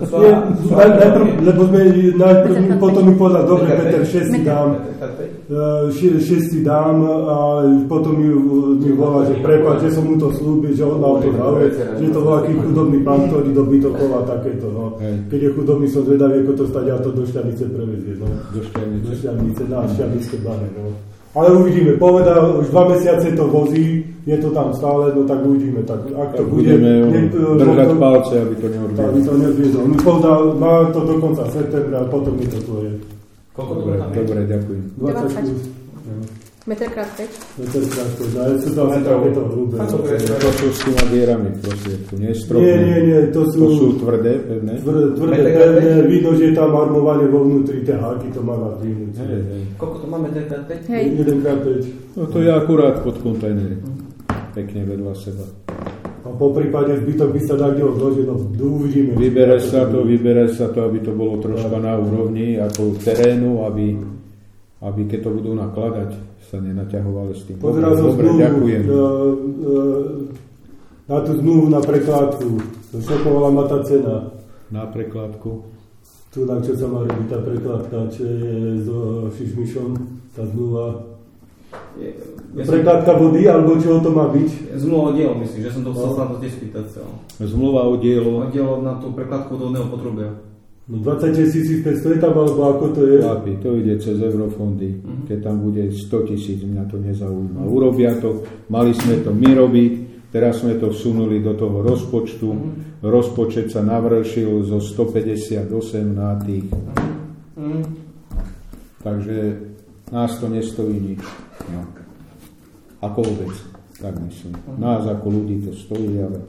Lebo najprv potom mi povedal, dobre, Peter, 6 si dám. 6 si dám a potom mi volá, že prepáč, že som mu to slúbil, že on mal to hlavne, že to bol aký chudobný pán, ktorý do bytokov a takéto. No. Keď je chudobný, som zvedavý, ako to stať, a to do Šťavnice prevezie. No. Do Šťavnice, na Šťavnické bane. No. Ale uvidíme, povedal, už 2 mesiace to vozí, je to tam stále, no tak uvidíme. Tak, ak to budeme držať palce, aby to neodviezol. Aby to neodviezol. On povedal, má to do konca septembra, a potom mi to tu je. Koľko dobre, ďakujem. 20 Meter krát 5. Meter krát 5, ale sú to asi takéto hrubé. To sú s tými dierami, prostriedku, nie stropné. Nie, to sú tvrdé, pevné. Tvrdé, pevné, vidno, že je tam armovanie vo vnútri, tie háky to má na vnútri. Koľko to máme, 1x5? Hej. 1x5. No to je akurát pod kontajnery. Pekne vedľa seba. A po prípade zbytok by sa dá kde odložiť, no uvidíme. Vyberá sa to, aby to bolo troška na úrovni ako terénu, aby keď to budú nakladať, sa nenaťahovali s tým. Dobre, ďakujem. Na tú zmluvu na prekladku. Šokovala ma tá cena. Na prekladku? Tu, na čo sa má robiť tá prekladka, čo je so Šišmišom, tá zmluva. Prekladka vody, alebo čo to má byť? Zmluva o dielo, myslím, že som to chcel sa na to tiež spýtať. Zmluva o dielo? O dielo na tú prekladku vodného potrubia. No 26 500 je tam, alebo ako to je? Chlapi, to ide cez eurofondy. Keď tam bude 100 000, mňa to nezaujíma. Urobia to, mali sme to my robiť, teraz sme to vsunuli do toho rozpočtu. Rozpočet sa navršil zo 158 na tých. Takže nás to nestojí nič. No. Ako vôbec, tak myslím. Nás ako ľudí to stojí, ale...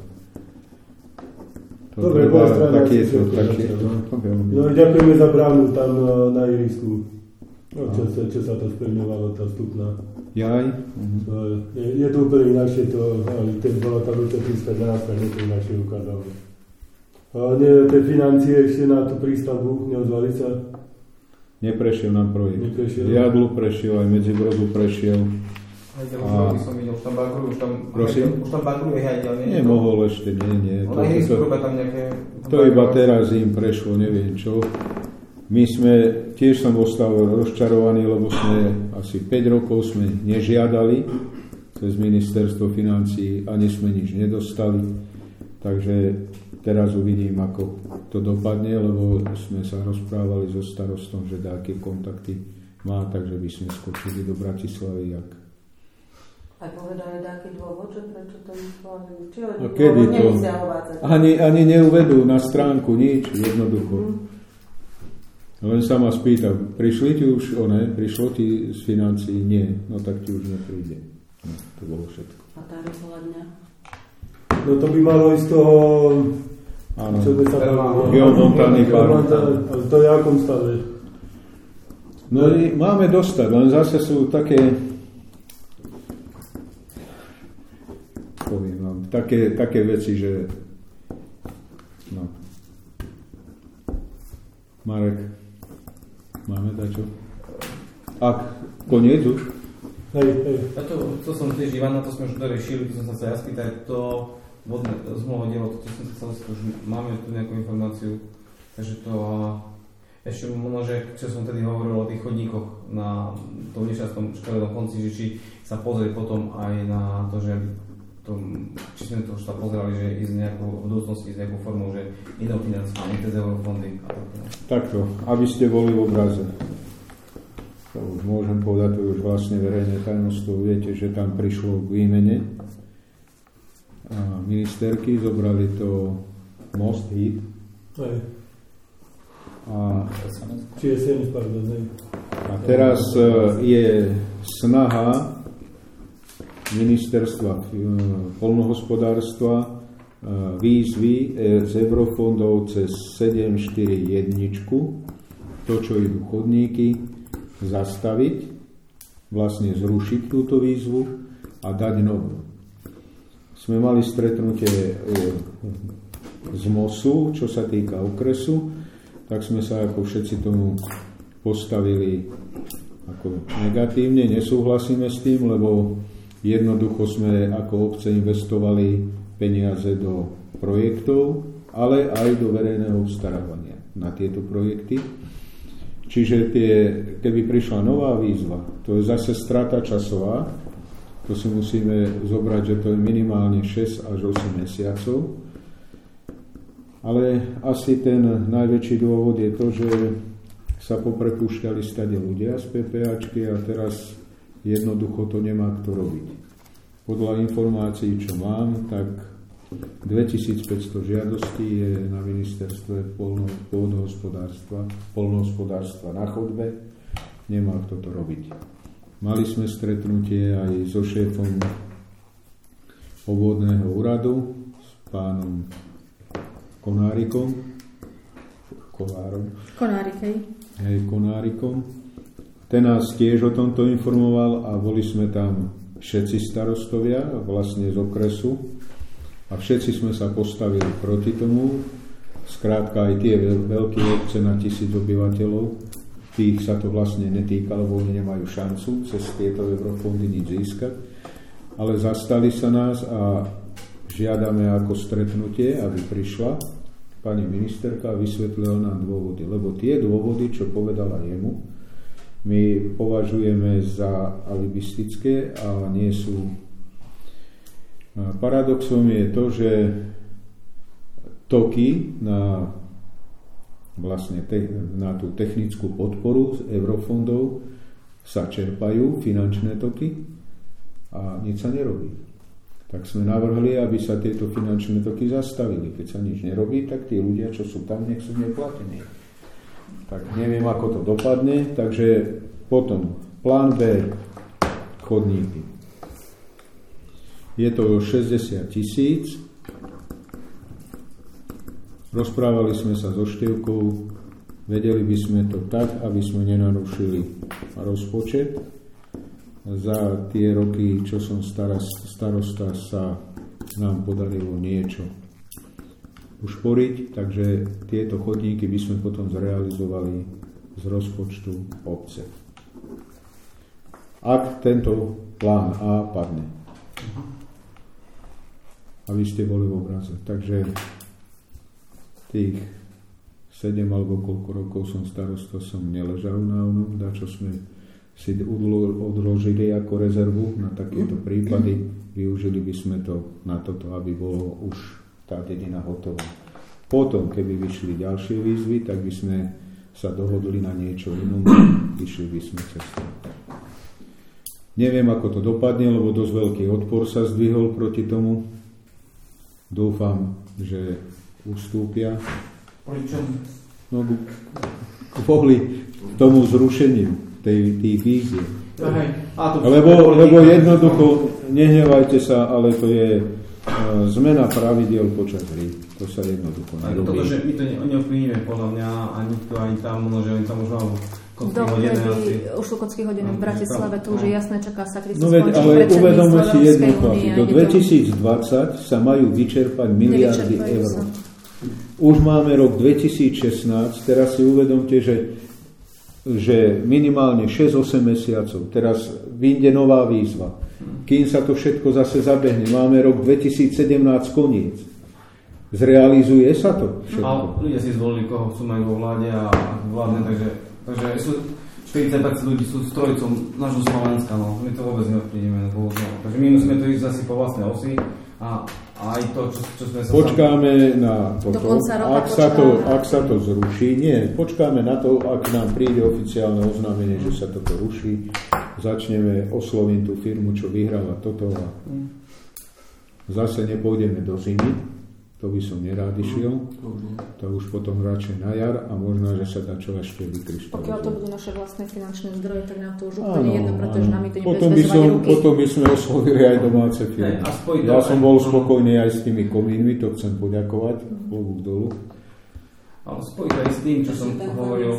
Dobre, také je to. No ďakujeme za bránu tam na ihrisku. No, čo sa to splňovalo, tá vstupná. Jaj? Je to úplne inakšie, ten bola tá Lutetrinská 12, nie to inakšie ukázalo. Tie financie ešte na tú prístavbu neozvali sa? Neprešiel nám projekt. Jadlu prešiel, aj Medzibrodu prešiel. Aj som videl, už tam bankruje hajďal, nie? Nemohol ešte, nie. To iba teraz im prešlo, neviem čo. My sme, tiež som ostal rozčarovaný, lebo sme asi 5 rokov sme nežiadali cez ministerstvo financií, ani sme nič nedostali. Takže teraz uvidím, ako to dopadne, lebo sme sa rozprávali so starostom, že aké kontakty má, takže by sme skočili do Bratislavy, jak. A povedali nejaký dôvod, že prečo to mysleli? Či no kedy to? Ani neuvedú na stránku nič, jednoducho. Len sa ma spýta, prišlo ti z financií? Nie, no tak ti už nepríde. No, to bolo všetko. A tá rozhľadňa? No to by malo ísť toho... Áno, geomontálny park. To je akom stave? No máme dostať, len zase sú také... Poviem vám, také veci, že no. Marek, máme dačo? Ak koniec už? Hej. To som tiež Ivana, to sme už doriešili, to som sa ja spýtať, to vodné z môjho diela, to som sa chcel, už máme tu nejakú informáciu, takže to ešte možno, že čo som tedy hovoril o tých chodníkoch na tom nešťastnom škaredom konci, že či sa pozrie potom aj na to, že či sme to už sa pozerali, že ísť v budúcnosti ísť nejakou formou, že inou financovanie, cez eurofondy. Takto, aby ste boli v obraze. To už môžem povedať, to už vlastne verejné tajomstvo. Viete, že tam prišlo k výmene a ministerky, zobrali to Most Hit. A teraz je snaha ministerstva poľnohospodárstva výzvy z eurofondov cez 741, to, čo idú chodníky, zastaviť, vlastne zrušiť túto výzvu a dať novú. Sme mali stretnutie z MOSu, čo sa týka okresu, tak sme sa ako všetci tomu postavili ako negatívne, nesúhlasíme s tým, lebo jednoducho sme ako obce investovali peniaze do projektov, ale aj do verejného obstarávania na tieto projekty. Čiže keby prišla nová výzva, to je zase strata časová, to si musíme zobrať, že to je minimálne 6 až 8 mesiacov. Ale asi ten najväčší dôvod je to, že sa poprepúšťali stade ľudia z PPAčky a teraz jednoducho to nemá kto robiť. Podľa informácií, čo mám, tak 2500 žiadostí je na ministerstve poľnohospodárstva na chodbe. Nemá kto to robiť. Mali sme stretnutie aj so šéfom obvodného úradu, s pánom Konárikom. Ten nás tiež o tomto informoval a boli sme tam všetci starostovia, vlastne z okresu, a všetci sme sa postavili proti tomu. Skrátka aj tie veľké obce na 1000 obyvateľov, tých sa to vlastne netýka, lebo oni nemajú šancu cez tieto eurofondy nič získať, ale zastali sa nás a žiadame ako stretnutie, aby prišla pani ministerka a vysvetlila nám dôvody. Lebo tie dôvody, čo povedala jemu, my považujeme za alibistické a nie sú. Paradoxom je to, že toky na tú technickú podporu z eurofondov sa čerpajú, finančné toky, a nič sa nerobí. Tak sme navrhli, aby sa tieto finančné toky zastavili. Keď sa nič nerobí, tak tí ľudia, čo sú tam, nech sú neplatení. Tak neviem, ako to dopadne. Takže potom plán B, chodníky. Je to 60 000. Rozprávali sme sa so Števkou, vedeli by sme to tak, aby sme nenarušili rozpočet. Za tie roky, čo som starosta, sa nám podarilo niečo ušporiť, takže tieto chodníky by sme potom zrealizovali z rozpočtu obce. Ak tento plán A padne. Aby ste boli v obraze. Takže tých 7 alebo koľko rokov som starosta, som neležal na onom, čo sme si odložili ako rezervu na takéto prípady. Využili by sme to na toto, aby bolo už tá dedina hotová. Potom, keby vyšli ďalšie výzvy, tak by sme sa dohodli na niečo inom, vyšli by sme cestou. Neviem, ako to dopadne, lebo dosť veľký odpor sa zdvihol proti tomu. Dúfam, že ustúpia. No, kvôli tomu zrušeniu tých víziev. Lebo jednoducho, nehnevajte sa, ale to je zmena pravidiel počas hry. To sa jednoducho nerobí. Toto, že my to neovplyvníme podľa mňa a nikto ani tam, že oni tam už mám už sú kocky hodiny v Bratislave, to už je jasné, čaká sa, kedy sa skončí predsedníctvo uvedomme si jednu fázu. Do 2020 sa majú vyčerpať miliardy eur. Už máme rok 2016, teraz si uvedomte, že minimálne 6-8 mesiacov, teraz vyjde nová výzva. Kým sa to všetko zase zabehne, máme rok 2017 koniec. Zrealizuje sa to všetko? A ľudia si zvolili, koho chcú mať vo vláde a vládne, takže 40% ľudí sú strojcom nášho Slovenska, no. My to vôbec neovplyvníme, takže my musíme to ísť asi po vlastnej osi a aj to, čo sme sa... Počkáme na toto, ak sa to zruší, počkáme na to, ak nám príde oficiálne oznámenie, že sa toto ruší, začneme osloviť tú firmu, čo vyhrala toto a zase nepôjdeme do zimy. To by som nerád išiel. To už potom radšej na jar a možno, že sa dá čo ešte vykryštalizovať. Pokiaľ to budú naše vlastné finančné zdroje, tak nám to už úplne jedno, pretože nám to nebude zväzovať ruky. Potom by sme oslovili aj domáce firmy. Ja som bol spokojný aj s tými komínmi, to chcem poďakovať. Klobúk dolu. Ale spojiť aj s tým, čo som hovoril.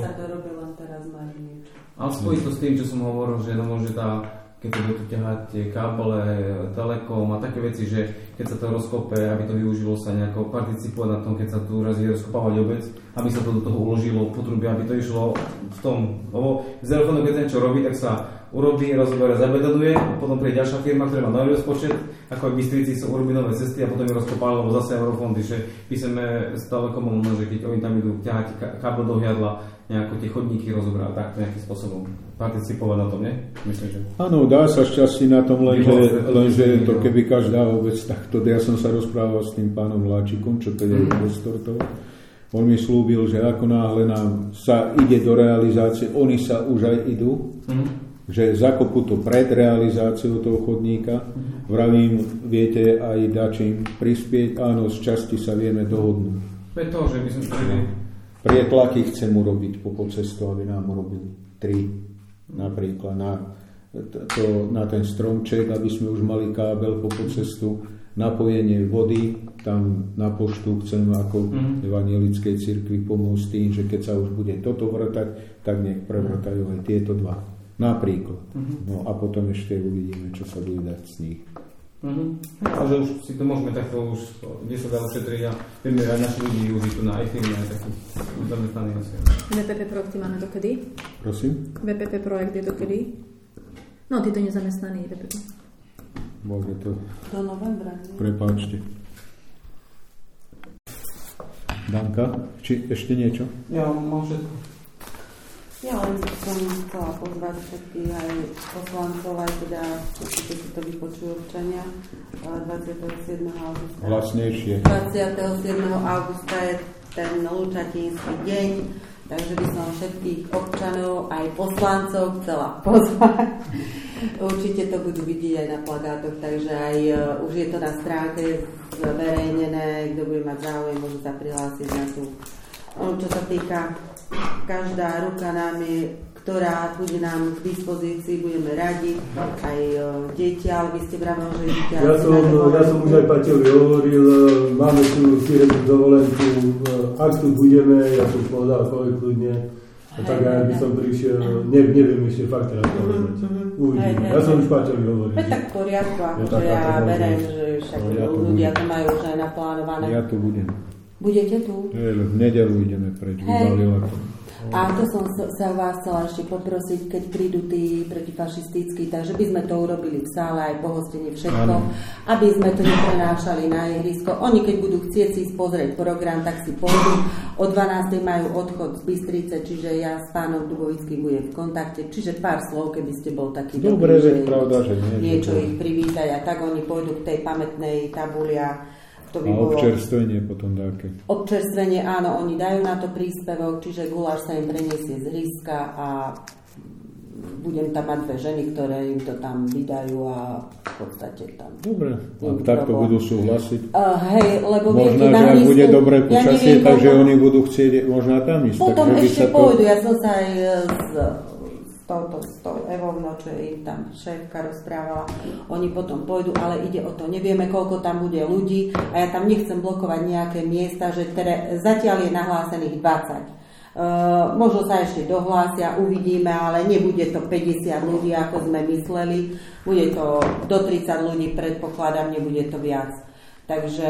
Ale spojiť to s tým, čo som hovoril, že môže keď to budú ťahať tie kábele, telekom a také veci, že keď sa to rozkope, aby to využilo sa nejako participovať na tom, keď sa tu raz rozkopávať obec, aby sa to do toho uložilo potrubie, aby to išlo v tom, lebo z telefónu, keď niečo robí, tak sa urobí, rozoberie, zabetonuje, a potom príde ďalšia firma, ktorá má nový rozpočet, ako aj v Bystrici sa urobí nové cesty a potom je rozkopali, lebo zase eurofondy, že píseme s telekomom, že keď oni tam idú ťahať kábel do hiadla, nejako tie chodníky rozobrať tak nejakým spôsobom participovať na tom, nie? Myslím, že... Áno, dá sa šťastí na tom, lenže to keby každá obec takto, ja som sa rozprával s tým pánom Láčikom, čo to je investor toho. On mi slúbil, že ako náhle nám sa ide do realizácie, oni sa už aj idú, že zakopú to pred realizáciou toho chodníka. Vravím, viete aj dačím prispieť, áno, z časti sa vieme dohodnúť. To je to, že by som Prietlaky chcem urobiť po cestu, aby nám urobili 3 napríklad na ten stromček, aby sme už mali kábel po cestu, napojenie vody, tam na poštu chcem ako evangelickej cirkvi pomôcť tým, že keď sa už bude toto vrtať, tak nech prevrtajú aj tieto 2 napríklad. No a potom ešte uvidíme, čo sa bude dať z nich. A že už si to môžeme takto už, kde sa dá ušetriť a vieme aj naši ľudí využiť tu na aj firmy, aj takých zamestnaných asi. VPP projekty máme dokedy? Prosím? VPP projekt je dokedy? No, títo nezamestnaní VPP. Môže to... Do novembra. Prepáčte. Danka, či ešte niečo? Ja mám všetko. Ja len som chcela pozvať všetkých aj poslancov, aj teda určite si to vypočujú občania 27. augusta. Hlasnejšie. 27. augusta je ten Lučatínsky deň, takže by som všetkých občanov, aj poslancov chcela pozvať. Určite to budú vidieť aj na plagátoch, takže aj už je to na stránke zverejnené, kto bude mať záujem, môže sa prihlásiť na tú. Čo sa týka, každá ruka nám je, ktorá bude nám k dispozícii, budeme radi, aj deti, ale vy ste vravili, že deti... Ja som už aj Paťovi hovoril, máme tu firemnú dovolenku, ak tu budeme, ja som povedal, kľudne, a tak aj by som prišiel, neviem ešte fakt teraz povedať. Uvidím. Ja som už Paťovi hovoril. Tak v poriadku, akože ja verím, že však ľudia to majú už aj naplánované. Ja tu budem. Budete tu? V nedeľu ideme preč, vybavila to. A to som sa vás chcela ešte poprosiť, keď prídu tí protifašistickí, takže by sme to urobili v sále, aj pohostenie, všetko, aby sme to neprenášali na ihrisko. Oni, keď budú chcieť si pozrieť program, tak si pôjdu. O 12. majú odchod z Bystrice, čiže ja s pánom Dubovickým budem v kontakte. Čiže pár slov, keby ste bol taký dobrý, že pravda, že niečo ich privítať a tak oni pôjdu k tej pamätnej tabuli a to by bolo... občerstvenie potom dáke. Občerstvenie, áno, oni dajú na to príspevok, čiže guláš sa im preniesie z hríska a budem tam mať 2 ženy, ktoré im to tam vydajú a v podstate tam... Dobre, ak takto budú súhlasiť. Hej, lebo možná, viete, že ak bude dobré počasie, takže oni budú chcieť možná tam ísť. Potom ešte pôjdu, ja som sa aj s tou Evou, čo je im tam šéfka rozprávala, oni potom pôjdu, ale ide o to, nevieme, koľko tam bude ľudí a ja tam nechcem blokovať nejaké miesta, že zatiaľ je nahlásených 20. Možno sa ešte dohlásia, uvidíme, ale nebude to 50 ľudí, ako sme mysleli, bude to do 30 ľudí, predpokladám, nebude to viac. Takže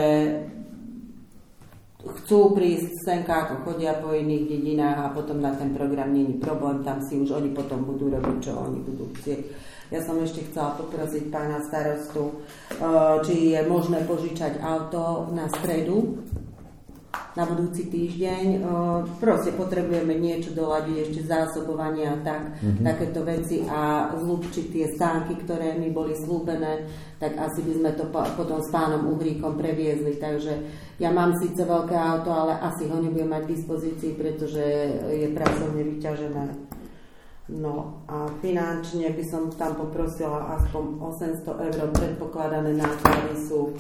chcú prísť senka, ako chodia po iných dedinách a potom na ten program nie je problém, tam si už oni potom budú robiť, čo oni budú chcieť. Ja som ešte chcela poprosiť pána starostu, či je možné požičať auto na stredu, na budúci týždeň. Proste potrebujeme niečo doladiť, ešte zásobovanie a takéto veci a zlúčiť tie stánky, ktoré mi boli slúbené, tak asi by sme to potom s pánom Uhríkom previezli. Takže ja mám síce veľké auto, ale asi ho nebudem mať k dispozícii, pretože je pracovne vyťažené. No a finančne by som tam poprosila aspoň 800 eur, predpokladané náklady sú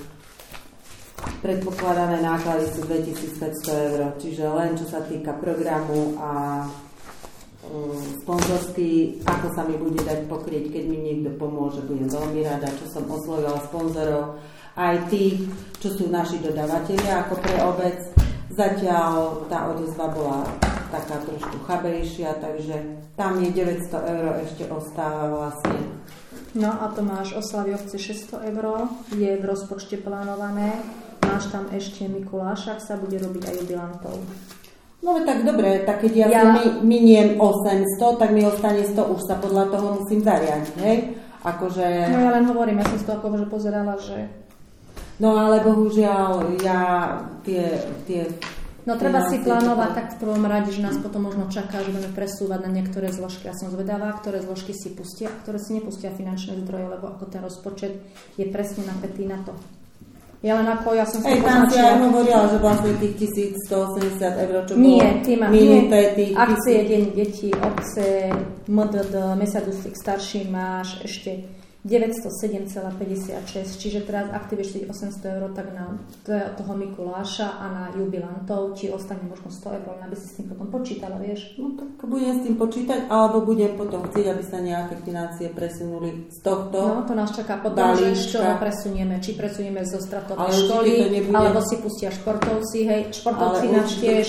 2500 eur, čiže len čo sa týka programu a sponzorský, ako sa mi bude dať pokryť, keď mi niekto pomôže, budem veľmi rada, čo som oslovila sponzorov, aj tí, čo sú naši dodavatelia ako pre obec. Zatiaľ tá odozva bola taká trošku chabejšia, takže tam je 900 eur ešte ostáva vlastne. No a to máš oslavy obce 600 eur, je v rozpočte plánované, máš tam ešte Mikuláša, ak sa bude robiť aj jubilantov. No tak dobre, tak keď ja miniem 800, tak mi ostane 100, už sa podľa toho musím zariadiť, hej? Akože... No ja len hovorím, ja som si to akože pozerala, že... No ale bohužiaľ, ja tie no treba si plánovať tak v prvom rade, že nás potom možno čaká, že budeme presúvať na niektoré zložky. Ja som zvedavá, ktoré zložky si pustia, ktoré si nepustia finančné zdroje, lebo ako ten rozpočet je presne napätý na to. Ja len ako, ja som si tam si aj hovorila, že vlastne tých 1180 eur, čo bolo minuté tých akcie, deň detí, obce, MDD, mesiac ústik starší máš ešte 907,56, čiže teraz aktivuješ 800 eur, tak na toho Mikuláša a na jubilantov ti ostane možno 100 eur, aby si s tým potom počítala, vieš? No tak budem s tým počítať, alebo budem potom chcieť, aby sa nejaké financie presunuli z tohto. No to nás čaká potom, že čo presunieme, či presunieme zo stratovej školy, alebo si pustia športovci, hej, športovci náš tiež.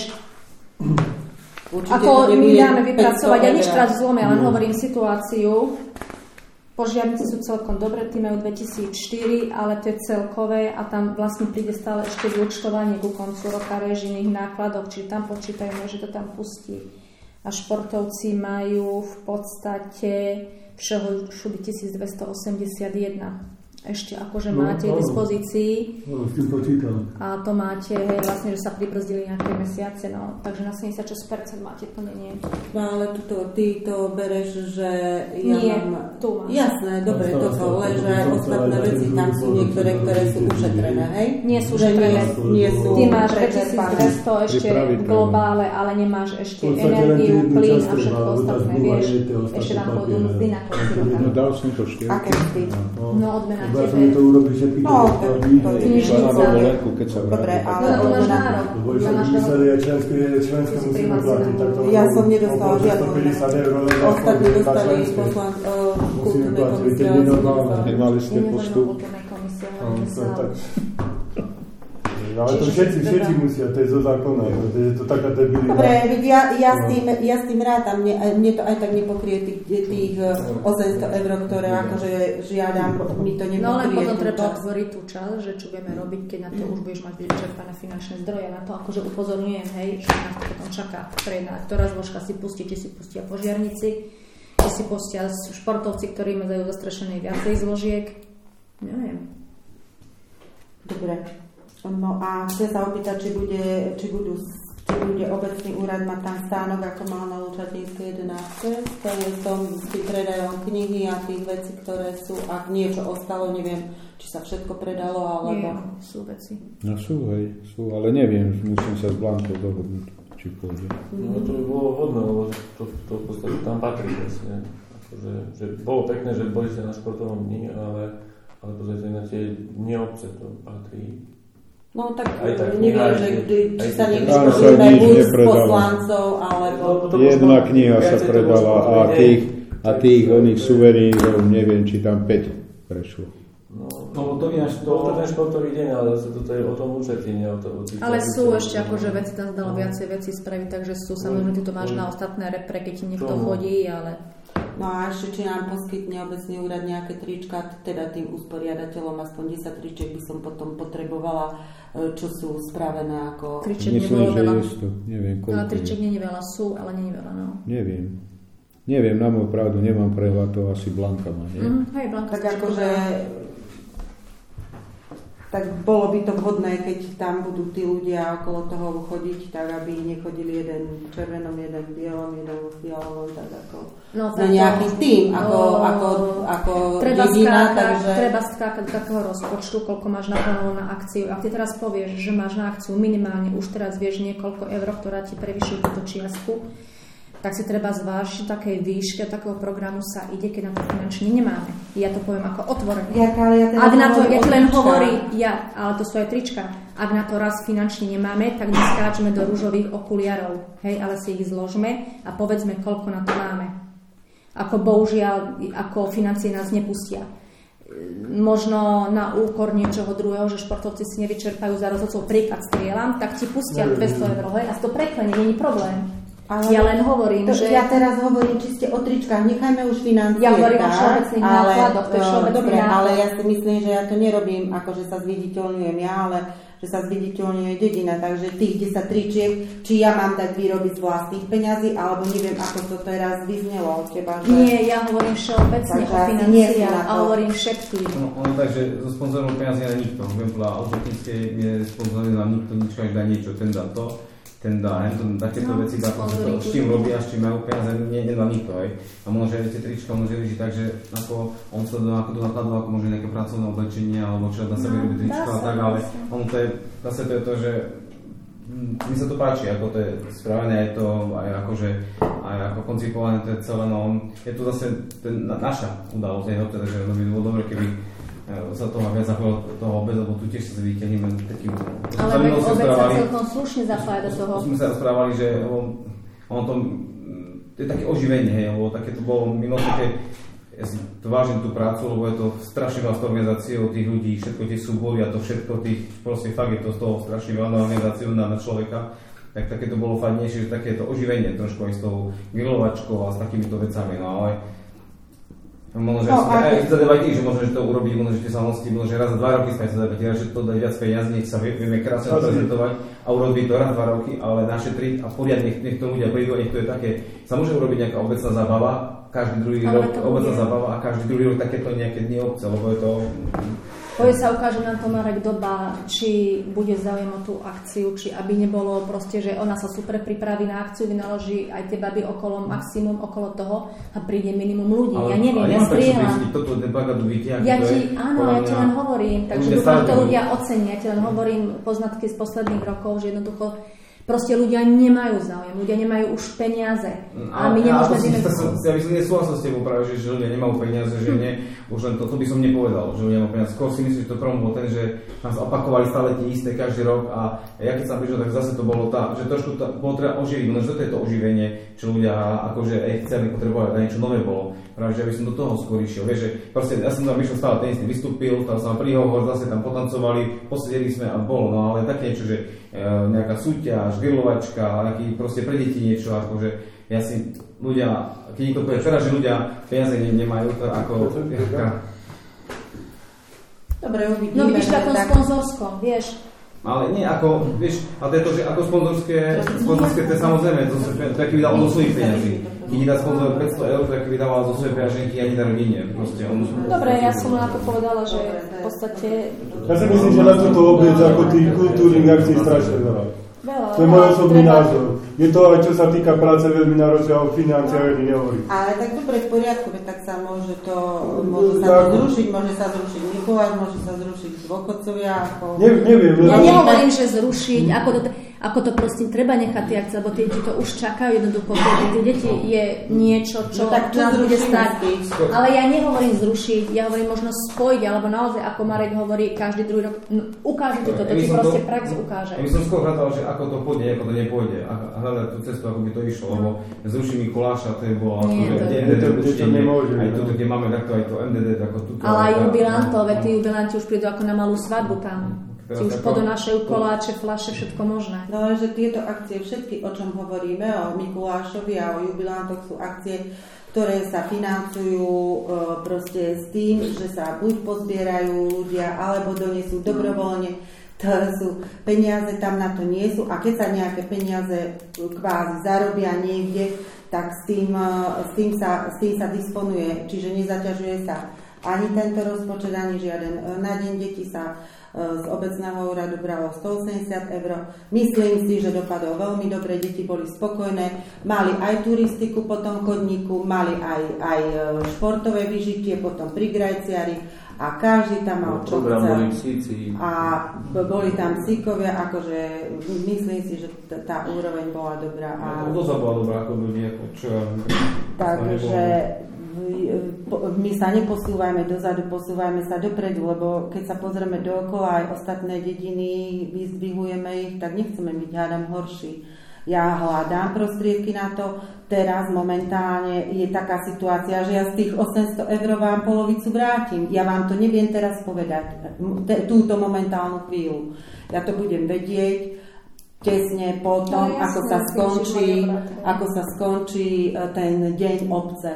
Ako my dáme vypracovať, ja nič teraz zlome, len hovorím situáciu. Požiarnice sú celkom dobré, tí majú 2004, ale to je celkové a tam vlastne príde stále ešte vyúčtovanie ku koncu roka režijných nákladov, čiže tam počítajme, že to tam pustí. A športovci majú v podstate všeho všude 1281. Ešte akože máte v dispozícii. No, s tým počítam. A to máte, vlastne, že sa pribrzdili nejaké mesiace, no. Takže na 76% máte plnenie. No ale ty to bereš, že ja nie, mám... tu máš. Jasné, dobre, toto, len že aj ostatné veci tam sú niektoré, ktoré sú ušetrené, hej? Nie sú ušetrené. Nie sú. Ty máš 2200 ešte v globále, ale nemáš ešte energiu, plyn a všetko ostatné, vieš. Ešte nám pôjdu mzdy na konci roka. No dal som to 4. Aké mzdy? No odmena. Ja som to urobil všetky keď sa dobre, ale to máš nárok. Členské musíme platiť. Ja som nedostala žiadnu. 150 eur. Ostatní dostali kultúrnej komisie. Nemali ste postup? Ale to všetci musia, to je zo zákona, to je to taká debilita. Dobre, ja s tým rátam, mne to aj tak nepokrie tých 800 eur, ktoré akože žiadam, mi to nepokrie. No ale potom treba otvoriť tú časť, že čo budeme robiť, keď na to už budeš mať vyčerpané finančné zdroje. Na to akože upozorňujem, hej, že nás to potom čaká. Ktorá zložka si pustí, či si pustia požiarnici, či si pustia športovci, ktorí majú zastrešené viacej zložiek. Neviem. Dobre. No a chcem sa opýtať, či bude obecný úrad mať tam stánok, ako mal na Lučatinskej 11. Stane som s tým predajom knihy a tých vecí, ktoré sú, ak niečo ostalo, neviem, či sa všetko predalo, alebo... Nie, sú veci. No sú, ale neviem, musím sa s Blankou dohodnúť, či pôjde. No to by bolo vhodné, lebo to v podstate tam patrí vlastne. Akože, že bolo pekné, že boli ste na športovom dni, ale pozrite na tie dni obce to patrí. No tak neviem, že či sa niekto spojíme buď s poslancov, alebo... Jedna kniha sa predala a tých oných suvenírov, neviem, či tam 5 prešlo. No to ináč, to ten športový deň, ale zase toto je o tom účetí, nie o tom. Ale sú ešte akože veci, tam dalo viacej veci spraviť, takže sú, samozrejme, ty to máš na ostatné repre, keď ti niekto chodí, ale... No a ešte, či nám poskytne obecný úrad nejaké trička, teda tým usporiadateľom, aspoň 10 tričiek by som potom potrebovala, čo sú spravené ako... Tričiek nebolo veľa. Neviem, koľko ale tričiek nie je veľa, sú, ale nie je veľa, no. Neviem, na moju pravdu, nemám prehľad, to asi Blanka má, nie? Hej, Blanka. Tak akože... tak bolo by to vhodné, keď tam budú tí ľudia okolo toho chodiť, tak aby nechodili jeden v červenom, jeden v bielom, jeden v fialovom, tak ako na nejaký tým, ako dedina. Treba skákať do takého rozpočtu, koľko máš naplánované na akciu. Ak ty teraz povieš, že máš na akciu minimálne, už teraz vieš niekoľko eur, ktorá ti prevyšuje túto čiastku, tak si treba zvážiť, že takej výške takého programu sa ide, keď na to finančne nemáme. Ja to poviem ako otvorene. Ak na to, ja ti len hovorím, ale to sú aj trička. Ak na to raz finančne nemáme, tak neskáčeme do ružových okuliarov. Hej, ale si ich zložme a povedzme, koľko na to máme. Ako bohužiaľ, ako financie nás nepustia. Možno na úkor niečoho druhého, že športovci si nevyčerpajú za rozhodcov, príklad strieľam, tak ti pustia 200 eur, hej, a to preklenie, nie je problém. Ale ja len hovorím, že... Ja teraz hovorím čiste o tričkách, nechajme už financie. Ja hovorím o všeobecných nákladoch, to je všeobecný náklad. Ale ja si myslím, že ja to nerobím, ako že sa zviditeľňujem ja, ale že sa zviditeľňuje dedina, takže tých 10 tričiek, či ja mám dať výrobiť z vlastných peňazí, alebo neviem, ako to teraz vyznelo od teba. Že... Nie, ja hovorím všeobecne o financiách a hovorím všetkým. Ono takže so sponzorom peňazí na nikto. Viem, podľa Autotnickej je sponzorný nám nikto nič, až dá niečo, ten dá to. Ten dá, takéto veci dá, s čím robia, s čím majú peniaze, nedá nikto, hej. A môže tie trička môže vyžiť tak, že ako on sa ako do nákladu, ako môže nejaké pracovné oblečenie, alebo čo na sebe robí trička a tak, ale ono to je, zase to je to, že mi sa to páči, ako to je spravené, aj to, aj akože, aj ako koncipované to je celé, no je to zase naša udalosť, teda, že by bolo dobre, keby sa toho viac zapojilo toho obec, lebo tu tiež sa zviditeľníme takým... Ale obec sa celkom slušne zapája do toho. Sme sa rozprávali, že ono to je také oživenie, hej, lebo také to bolo minulosti, keď ja si to vážim tú prácu, lebo je to strašne veľa organizáciou tých ľudí, všetko tie súbory a to všetko tých, proste fakt je to z toho strašne veľa organizácií na človeka, tak také to bolo fajnejšie, že také to oživenie trošku aj s tou grilovačkou a s takýmito vecami, no ale možno, že aj zadávať tých, že možno, že to urobiť, možno, že tie samotnosti, možno, že raz za 2 roky sa zadávať, že to dať viac peniazí, nech sa vieme krásne prezentovať a urobiť to raz 2 roky, ale našetriť a poriadne nech to ľudia prídu, nech to je také, sa môže urobiť nejaká obecná zábava, každý druhý rok obecná zábava a každý druhý rok takéto nejaké dni obce, lebo je to... Povie sa ukáže na to Marek doba, či bude záujem o tú akciu, či aby nebolo proste, že ona sa super pripraví na akciu, vynaloží aj tie baby okolo maximum, okolo toho a príde minimum ľudí. Ale, ja neviem, ja strieľam. Ja ti len hovorím, takže dúfam, že to ľudia ocenia. Ja ti len hovorím poznatky z posledných rokov, že jednoducho proste ľudia nemajú záujem, ľudia nemajú už peniaze. A my nemôžeme... Ja by som nesúhlasil s tebou práve, že ľudia nemajú peniaze, že nie, už len to by som nepovedal, že ľudia nemajú peniaze. Skôr si myslím, že to problém bol ten, že nás opakovali stále tie isté každý rok a ja keď som prišiel, tak zase to bolo že trošku bolo treba oživiť, no že to je to oživenie, čo ľudia akože chceli potrebovať a niečo nové bolo. Práve, že aby som do toho skôr išiel. Vieš, že proste ja som tam išiel stále ten istý, vystúpil, tam som príhovor, zase tam potancovali, posedeli sme a bolo, no ale také niečo, že nejaká súťaž, grilovačka, nejaký proste pre deti niečo, akože ja si ľudia, keď niekto povie teraz, že ľudia peniaze nemajú, to ako... Dobre, uvidíme. No vidíš, takom sponzorskom, vieš. Ale nie, ako, vieš, a to je to, že ako sponzorské to je samozrejme, to je vydalo do svojich peniazí. Keď dá sponzor 500 eur, tak vydávala zo svojej peňaženky a nedá rodine. Dobre, ja som na to povedala, že v podstate... Ja si myslím, že na toto obec ako tých kultúrnych akcií strašne veľa. To je môj osobný názor. Je to aj čo sa týka práce veľmi náročné, o financiách ani nehovorím. Ale tak dobre, v poriadku, tak sa môže to zrušiť, môže sa zrušiť Mikuláš, môže sa zrušiť dôchodcovia. Neviem. Ja nehovorím, že zrušiť, ako to proste treba nechať tie akcie, lebo tie deti to už čakajú jednoducho. Tie deti je niečo, čo nás bude stať. Ale ja nehovorím zrušiť, ja hovorím možno spojiť, alebo naozaj, ako Marek hovorí, každý druhý rok, ukážete to ti proste prax ukáže. Ja by som skôr hľadal, že ako to pôjde, ako to nepôjde. A hľadať tú cestu, ako by to išlo, lebo zruším Mikuláša, to je bolo... Aj tuto, kde máme takto, aj to MDD, ako tuto. Ale aj jubilantov, tí jubilanti už prídu ako na malú svadbu tam. Si už podonášajú koláče, fľaše, všetko možné. No, že tieto akcie, všetky, o čom hovoríme, o Mikulášovi a o jubilantoch, sú akcie, ktoré sa financujú proste s tým, že sa buď pozbierajú ľudia, alebo donesú dobrovoľne. To sú peniaze, tam na to nie sú. A keď sa nejaké peniaze kvázi zarobia niekde, tak s tým sa disponuje. Čiže nezaťažuje sa ani tento rozpočet, ani žiaden. Na deň detí sa z obecného úradu bralo 180 eur. Myslím si, že dopadol veľmi dobre, deti boli spokojné, mali aj turistiku po tom chodníku, mali aj športové vyžitie potom pri Grajciari a každý tam mal čo chcel. A boli tam psíkovia, akože myslím si, že tá úroveň bola dobrá. To bola dobrá ako ľudia, čo takže my sa neposúvajme dozadu, posúvajme sa dopredu, lebo keď sa pozrieme dookola aj ostatné dediny, vyzdvihujeme ich, tak nechceme byť hádam horší. Ja hľadám prostriedky na to, teraz momentálne je taká situácia, že ja z tých 800 eur vám polovicu vrátim. Ja vám to neviem teraz povedať, túto momentálnu chvíľu. Ja to budem vedieť tesne po tom, ako sa skončí ten deň obce.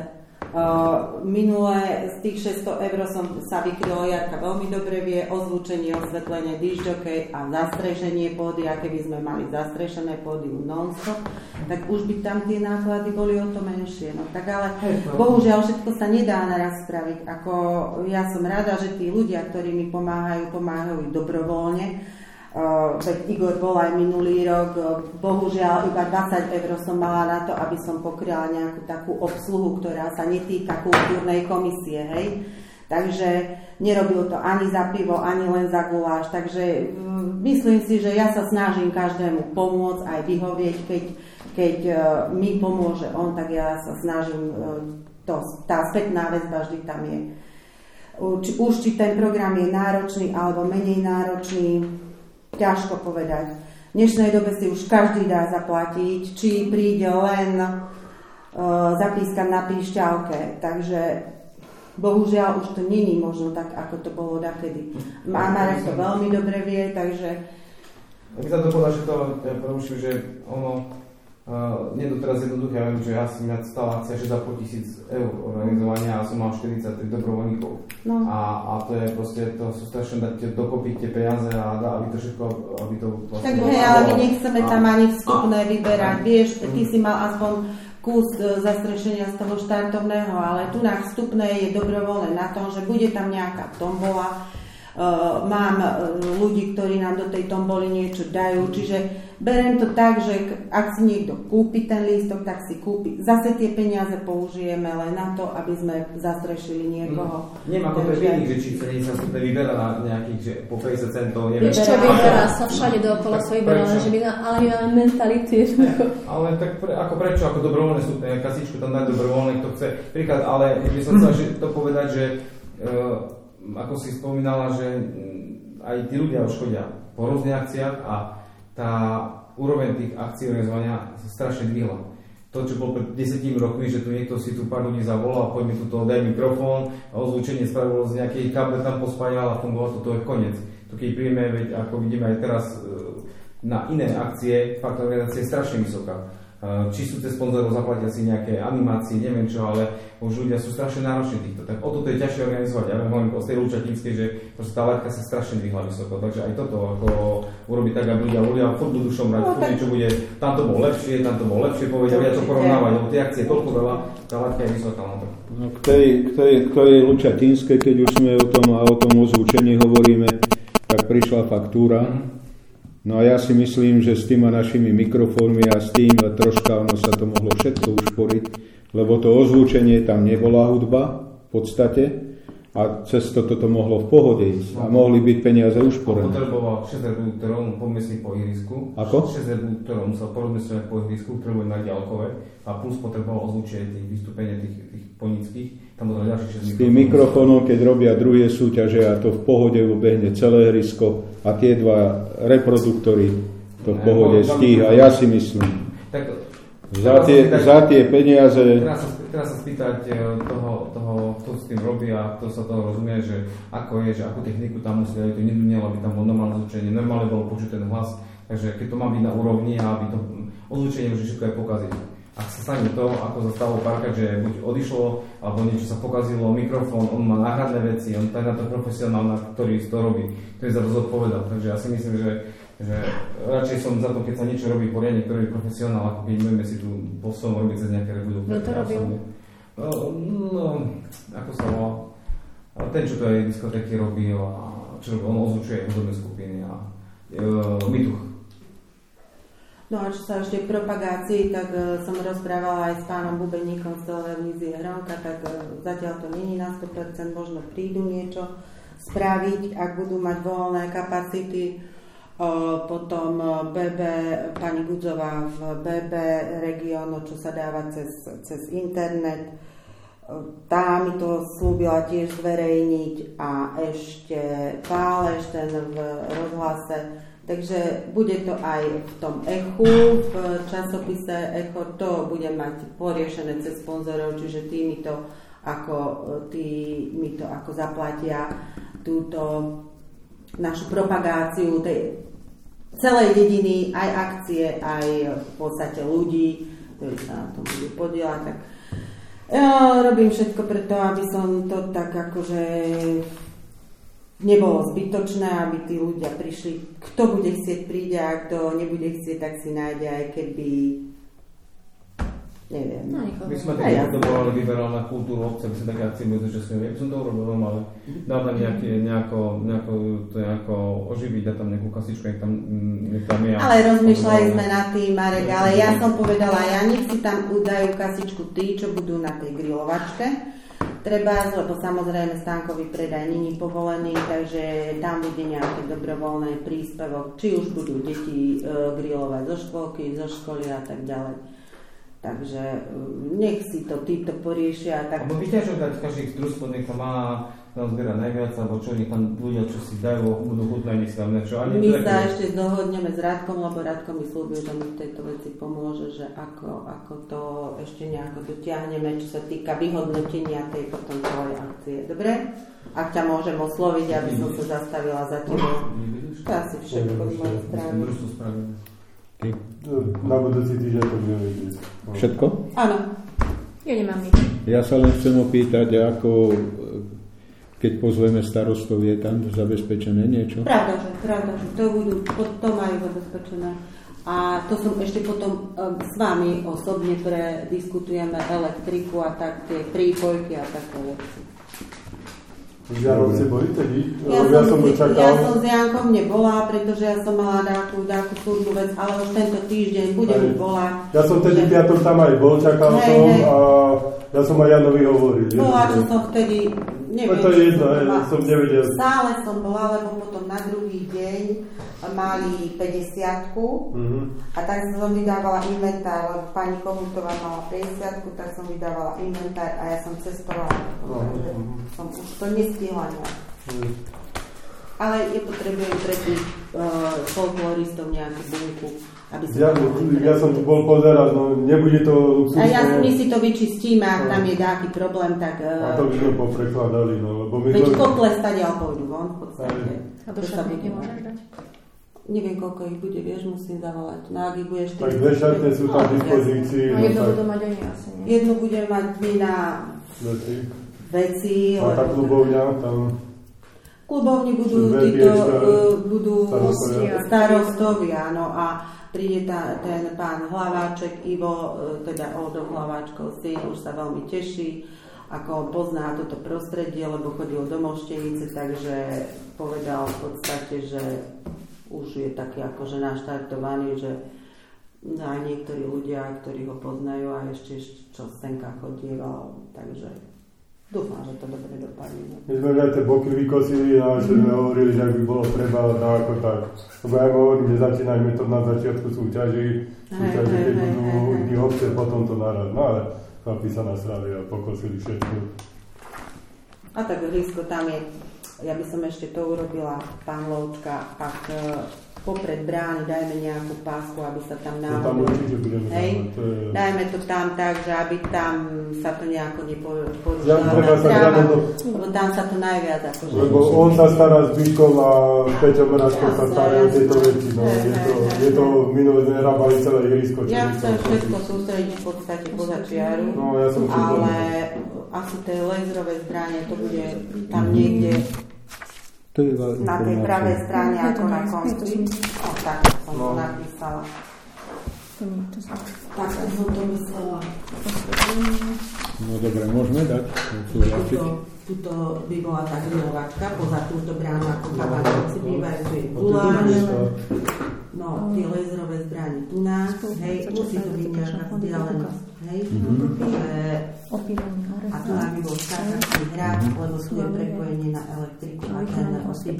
Minulé z tých 600 eur sa vykrylo, Jarka veľmi dobre vie, ozvučenie, osvetlenie, disc-jockey a zastrešenie pódy, a keby sme mali zastrešené pódium non-stop, tak už by tam tie náklady boli o to menšie. No tak ale bohužiaľ všetko sa nedá naraz spraviť. Ako ja som rada, že tí ľudia, ktorí mi pomáhajú dobrovoľne. Veď Igor bol aj minulý rok, bohužiaľ iba 20 eur som mala na to, aby som pokryla nejakú takú obsluhu, ktorá sa netýka kultúrnej komisie, hej. Takže nerobil to ani za pivo, ani len za guláš, takže myslím si, že ja sa snažím každému pomôcť, aj vyhovieť, keď mi pomôže on, tak ja sa snažím, tá spätná väzba vždy tam je. Už či ten program je náročný alebo menej náročný, ťažko povedať. V dnešnej dobe si už každý dá zaplatiť, či príde len zapískať na píšťalke. Takže bohužiaľ už to není možno tak, ako to bolo dakedy. Marek to veľmi dobre vie, takže... Ja by sa to povedal, že to prerušil, že ono nie je to teraz jednoduché, ja viem, že ja som stala akcia 6,5 000 eur organizovania a som mal 43 dobrovoľníkov. No. A to je proste, to sú strašne dať dokopy tie peniaze a aby to všetko, aby to vlastne... Tak hej, ale my nechceme tam ani vstupné vyberať, vieš, ty si mal aspoň kus zastrešenia z toho štartovného, ale tu na vstupné je dobrovoľné na tom, že bude tam nejaká tombola, mám ľudí, ktorí nám do tej tomboly niečo dajú, čiže beriem to tak, že ak si niekto kúpi ten lístok, tak si kúpi. Zase tie peniaze použijeme len na to, aby sme zastrešili niekoho. Nemá to pre že či sa to vyberá na nejakých, že po 50 centov, neviem. Vieš čo, vyberá sa všade dookola sa vyberá, že ale my máme mentalitu jednoducho. Ale tak prečo, ako dobrovoľné sú, kasičku tam dať dobrovoľné, kto chce. Príklad, ale by som chcel to povedať, že ako si spomínala, že aj tí ľudia už chodia po rôznych akciách a tá úroveň tých akcií organizovania sa strašne dvihla. To, čo bol pred 10 rokmi, že tu niekto si tu pár ľudí zavolal, poď mi tuto, daj mikrofón a ozvučenie spravilo z nejakej káble tam pospájal a fungovalo to je koniec. To keď príjme, veď ako vidíme aj teraz na iné akcie, faktor organizácie je strašne vysoká. Či sú cez sponzorov zaplatia si nejaké animácie, neviem čo, ale už ľudia sú strašne nároční týchto. Tak o toto je ťažšie organizovať. Ja hovorím o tej Lučatinskej, že proste tá laťka sa strašne dvihla vysoko. Takže aj toto ako urobiť tak, aby ľudia furt budú šomrať, furt niečo bude, tam to bolo lepšie, povedia, ja to porovnávať, lebo tie akcie toľko veľa, tá laťka je vysoká. No, k tej Lučatinskej, keď už sme o tom ozvučení hovoríme, tak prišla faktúra. No a ja si myslím, že s týma našimi mikrofónmi a s tým troška ono sa to mohlo všetko ušporiť, lebo to ozvučenie tam nebola hudba v podstate a cez toto mohlo v pohode ísť a mohli byť peniaze ušporené. Potreboval 6 reproduktorov pomyslieť po ihrisku. Ako? 6 reproduktorov musel porozmyslieť po ihrisku, ktoré boli na diaľkové a plus potreboval ozvučenie tých vystúpenia tých ponických. Tam bolo ďalšie 6 s tým mikrofónom, keď robia druhé súťaže a to v pohode ubehne celé ihrisko a tie dva reproduktory to v pohode stíha, ja si myslím. Tak, za tie peniaze... Teraz sa spýtať toho, kto s tým robí a kto sa toho rozumie, že ako je, že akú techniku tam musí, aby to nedunelo, aby tam bolo normálne zvučenie, normálne bolo počuť ten hlas, takže keď to má byť na úrovni a aby to ozvučenie už všetko je pokaziť. Ak sa stane to, ako sa stalo párkrát, že buď odišlo, alebo niečo sa pokazilo, mikrofón, on má náhradné veci, on je na to profesionál, ktorý to robí, ktorý za to zodpovedal. Takže ja si myslím, že radšej som za to, keď sa niečo robí poriadne, ktorý je profesionál, ako keď budeme si tu po svojom robiť cez nejaké reproduktory. Kto to robil? No, ako sa volá? Ten, čo to aj diskotéky robil a čo on označuje hudobné skupiny a Mituch. No a čo sa ešte k propagácii, tak som rozprávala aj s pánom Bubeníkom z televízie Hronka, tak zatiaľ to nie je na 100%, možno prídu niečo spraviť, ak budú mať voľné kapacity. Potom BB, pani Gudzová v BB regiónu, čo sa dáva cez internet. Tá mi to slúbila tiež zverejniť a ešte Páleš, ten v rozhlase. Takže bude to aj v tom Echu, v časopise Echo, to bude mať poriešené cez sponzorov, čiže tí mi to ako zaplatia túto našu propagáciu tej celej dediny, aj akcie, aj v podstate ľudí, ktorí sa na tom budú podieľať. Tak robím všetko preto, aby som to tak akože nebolo zbytočné, aby tí ľudia prišli. Kto bude chcieť príde a kto nebude chcieť, tak si nájde, aj keby neviem. My sme tak dobovali vyberali na kultúru obce, aby sa také akcie budú zúčastňovať. Ja by som to urobil, ale dám tam nejako oživiť, dá tam nejakú kasičku, nech tam je. Ale rozmýšľali sme nad tým, Marek, ale ja som povedala, nech si tam dajú kasičku tí, čo budú na tej grilovačke. Treba, lebo samozrejme stánkový predaj není povolený, takže tam bude nejaký dobrovoľný príspevok, či už budú deti grilovať zo škôlky, zo školy a tak ďalej. Takže nech si to títo poriešia. Tak... Alebo vyťažujú dať každý družstvo, nech to má tam zbiera najviac, alebo čo nech tam ľudia, čo si dajú, budú chutné, nech si tam niečo. My sa ešte dohodneme s Radkom, lebo Radko mi slúbil, že mi v tejto veci pomôže, že ako to ešte nejako dotiahneme, čo sa týka vyhodnotenia tej potom celej akcie. Dobre? Ak ťa môžem osloviť, aby som sa zastavila za tebou. To asi všetko z mojej strany. Na budúci týždeň to budeme vidieť. Všetko? Áno. Ja nemám nič. Ja sa len chcem opýtať, ako keď pozveme starostov, je tam zabezpečené niečo? Pravda, že to majú zabezpečené. A to som ešte potom s vami osobne prediskutujeme elektriku a tak tie prípojky a také veci. Žiarovci boli tedy? Ja som s Jankom nebola, pretože ja som mala takú súdnu vec, ale už tento týždeň budem volať. Ja som tedy piatok tam aj bol, čakal som a ja som aj Janovi hovoril. Bola, čo som vtedy, neviem, to je jedno, som nevedel. Stále som bola, lebo potom na druhý deň mali 50-ku a tak som vydávala inventár, lebo pani Kohutová mala 50-ku, tak som vydávala inventár a ja som cestovala. Som už to nestihla nejak. Ale je potrebujem pre tých folkloristov nejakú bunku, aby ja som bol pozerať, no nebude to luxusné. A my si to vyčistíme, ak tam je nejaký problém, tak... A to by sme poprekladali, no, lebo my... Veď kotle stadiaľ pôjdu von, v podstate. A do šatny nemôžeš dať? Neviem, koľko ich bude, vieš, musím zavolať. No, ak ich bude 4... Tak dve šatne sú tam v dispozícii. No jedno budú mať oni asi, nie? Jednu budem mať my na veci. A tá klubovňa tam... Klubovni budú starostovia, no a príde ten pán Hlaváček, Ivo, teda Oldo Hlaváčkov syn, už sa veľmi teší, ako pozná toto prostredie, lebo chodil do Moštenice, takže povedal v podstate, že už je taký akože naštartovaný, že aj niektorí ľudia, ktorí ho poznajú a ešte čo Stenka chodieval, takže dúfam, že to dobre dopadne. My sme aj tie boky vykosili a ešte sme hovorili, že ak by bolo treba, ako tak. Lebo ja hovorím, nezačínajme to na začiatku súťaži, keď budú iní obce, potom to narad. No ale chlapi sa nasrali a pokosili všetko. A tak blízko tam je. Ja by som ešte to urobila, pán Lovčka, ak popred brány dajme nejakú pásku, aby sa tam náhodou... Dajme to tam tak, že aby tam sa to nejako neporušilo. Lebo tam sa to najviac akože... Lebo on sa stará s Bykom a Peťo Mračko sa stará o tieto veci. No. Je to minulé nerabali celé ihrisko. Ja chcem všetko sústrediť v podstate poza čiaru, no, ja ale asi tie laserové zbranie to bude tam niekde na tej pravej strane ako na konci. No tak som to napísala. Tak som to myslela. No dobre, môžeme dať? tuto by bola tá grilovačka, poza túto bránu, ako kapanovci bývajú, tu je guláš, no, tie laserové zbrani tu nás, hej, musí to byť nejaká vzdialenosť, hej, a tu nám by bol skákací hrad, lebo sú je prepojenie na elektriku a ten osíč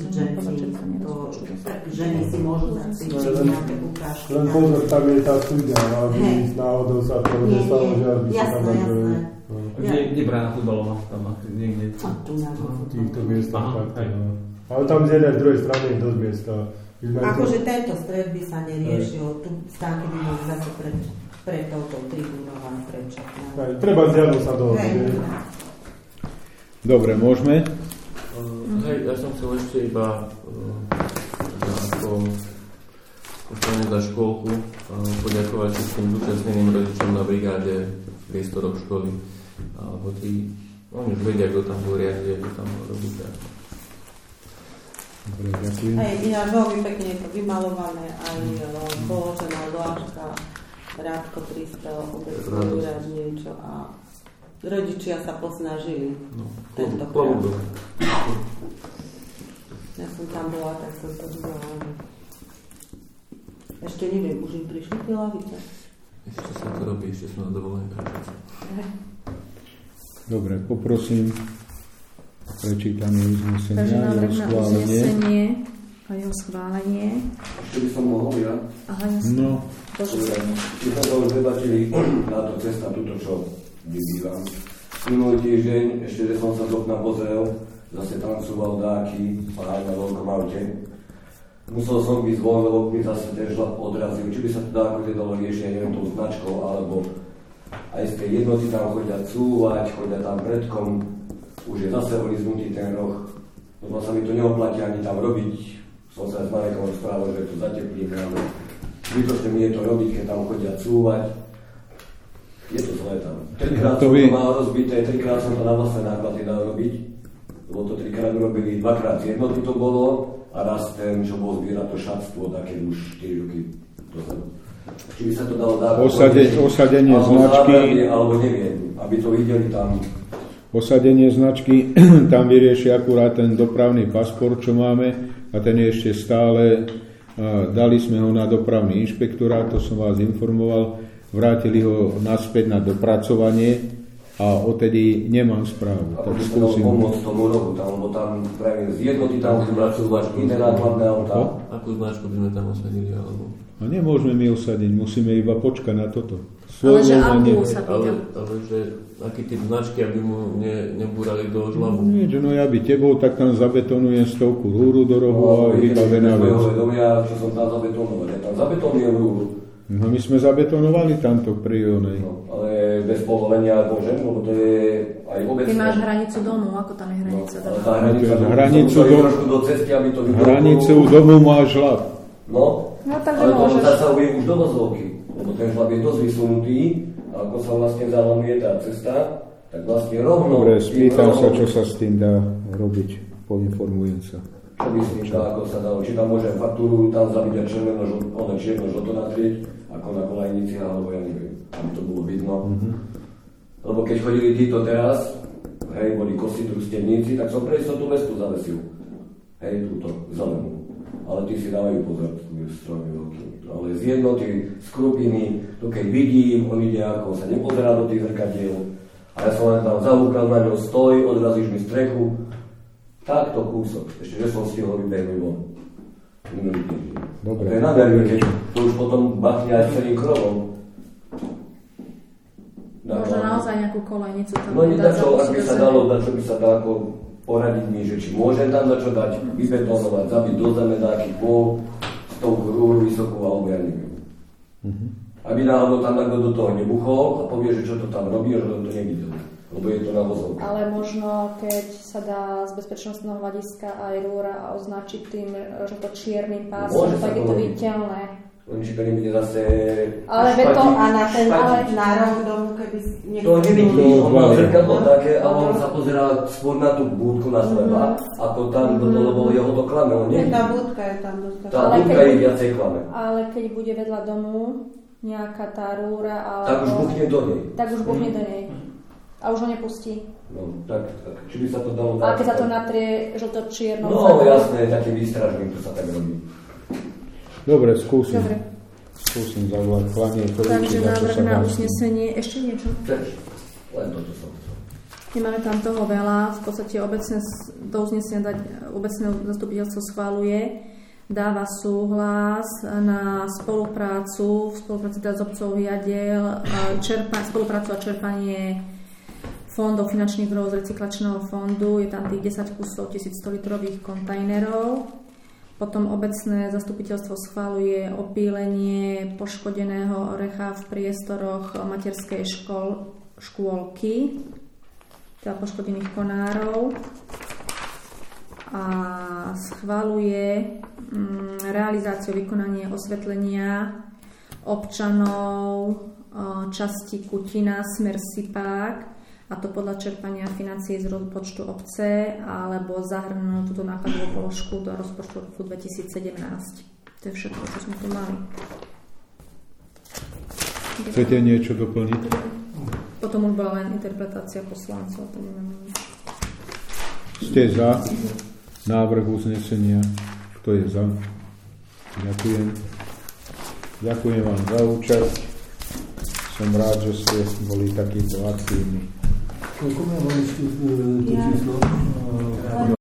ženy si môžu zacítiť nejaké ukážky. Len pozor, tam je tá studia, aby náhodou sa to nestalo, že aby sa tam jasné. Kde brána futbalová? Tam niekde. V týchto miestach. Ale tam z jednej, z druhej strany je dosť miesta. Akože tento stred by sa neriešil, tu stánky by boli zase pred touto tribúnou a prečo. Treba zjadlo sa dohodnúť. Dobre, môžeme? Hej, ja som chcel ešte iba ako poslanec za školku poďakovať všetkým zúčastneným rodičom na brigáde v priestoroch školy. Alebo oni už vedia, kto tam bol riadne, kto tam bol robíte. Dobre, ďakujem. Hej, ináč veľmi pekne je to vymalované, aj položená dláška, Rádko prispel, obecný úrad, niečo a rodičia sa posnažili. Tentokrát. Ja som tam bola, tak som to videla. Ešte neviem, už im prišli tie lavice? Ešte sa to robí, ešte sme na dovolenke. Dobre, poprosím prečítanie uznesenia. Takže návrh na uznesenie a jeho schválenie. Ešte by som mohol, ja? Aha, jasne. No. My sme to už debatili na to cesta, túto, čo vybývam. Minulý týždeň, ešte že som sa z okna pozrel, zase tancoval dáky, páj na veľkom aute. Musel som byť zvon, lebo mi zase ten žlab odrazil. Či by sa to dáko dalo riešiť, neviem, tou značkou, alebo aj z tej jednoty tam chodia cúvať, chodia tam predkom. Už je zase oliznutý ten roh. Lebo sa mi to neoplatí ani tam robiť. Som sa s Marekom rozprával, že to zateplíme, ale zbytočne mi je to robiť, keď tam chodia cúvať. Je to zlé tam. Trikrát som to mal rozbité, trikrát som to na vlastné náklady dal robiť. Lebo to trikrát urobili, dvakrát z jednoty to bolo a raz ten, čo bol zbierať to šatstvo, také už 4 roky dozadu. Či by sa to dalo dávať Osadenie značky, alebo neviem, aby to videli tam. Osadenie značky, tam vyrieši akurát ten dopravný pasport, čo máme, a ten je ešte stále, dali sme ho na dopravný inšpektorát, to som vás informoval, vrátili ho naspäť na dopracovanie a odtedy nemám správu. A by som dal pomôcť tomu rohu tam, lebo tam pravím z jednoty tam chcú iné nákladné autá. Akú značku by sme tam osadili, alebo? A nemôžeme my osadiť, musíme iba počkať na toto. Ale že akú sa pýtam? Ale že aký typ značky, aby mu nebúrali do žlabu? Niečo, no ja by tebou, tak tam zabetonujem 100 rúru do rohu a vybavená vec. Ja, čo som tam zabetonoval, ja tam zabetonujem rúru. No my sme zabetonovali tamto pri onej. No, ale bez povolenia môžem, lebo to je aj obecné. Ty máš hranicu domu, ako tam je hranica domu? Hranicu domu má žlab. No takže ale môžeš. to sa ubije už do vozovky, lebo ten žlab je dosť vysunutý a ako sa vlastne zalamuje tá cesta, tak vlastne rovno... Dobre, spýtam sa, čo sa s tým dá robiť, poinformujem sa. Čo myslíš, ako sa dalo? Či tam môžem faktúru tam zabiť a čierno žlto natrieť, ako na kolajnici, alebo ja neviem, aby to bolo vidno. Lebo keď chodili títo teraz, hej, boli kosi družstevníci, tak som pre istotu vestu zavesil. Hej, túto zelenú. Ale tí si dávajú pozor, je strojmi veľký. Ale z jednoty, z krupiny, to keď vidím, on ide ako sa nepozerá do tých zrkadiel. A ja som len tam zahúkal na ňo, stoj, odrazíš mi strechu. Takto kúsok, ešte že som stihol vybehnúť von. Minulý týždeň. Dobre. To je nádherné, keď to už potom bachne aj celým krovom. Možno naozaj nejakú kolajnicu tam no nedá čo, ak by sa dalo, čo by sa dá ako poradiť mi, že či môžem tam začo dať, vybetonovať, zabiť do zeme nejaký pôl, stovku rúru vysokú, alebo ja neviem. Aby náhodou tam takto do toho nebuchol a povie, že čo to tam robí, že on to nevidel. Lebo je to na vozovke. Ale možno, keď sa dá z bezpečnostného hľadiska aj rúra a označiť tým, že to čiernym pásom, tak je to viditeľné. Či to nebude zase... Ale to a na ten nárok domu, keby niekto... To nevidíš, on má zrkadlo také, ale on sa pozerá skôr na tú búdku na seba, ako tam, lebo jeho to klame. Tá búdka je tam dosť. Tá búdka je viacej klame. Ale keď bude vedľa domu nejaká tá rúra, alebo... Tak už buchne do nej. Tak už buchne do nej. A už ho nepustí. No, tak, či by sa to dalo... A keď sa to natrie žlto-čiernou... No, jasné, takým výstražným, to sa tak robí. Dobre, skúsim. Skúsim zavolať planie. Takže návrh na uznesenie. Ešte niečo? Len toto som chcel. Nemáme tam toho veľa. V podstate do uznesenia obecné zastupiteľstvo schvaľuje, dáva súhlas na spoluprácu, v spolupráci s obcov Jadiel, spoluprácu a čerpanie fondov finančných zdrojov z recyklačného fondu. Je tam tých 10 kusov 1100 litrových kontajnerov. Potom obecné zastupiteľstvo schvaľuje opílenie poškodeného orecha v priestoroch materskej škôlky, teda poškodených konárov. A schvaľuje realizáciu vykonanie osvetlenia občanov časti Kutina, smer Sipák, a to podľa čerpania financií z rozpočtu obce alebo zahrnúť túto nákladovú položku do rozpočtu roku 2017. To je všetko, čo sme tu mali. Chcete niečo doplniť? Potom už bola len interpretácia poslancov. Ste za návrh uznesenia? Kto je za? Ďakujem. Ďakujem vám za účasť. Som rád, že ste boli takíto aktívni. Koľko mám ešte to číslo?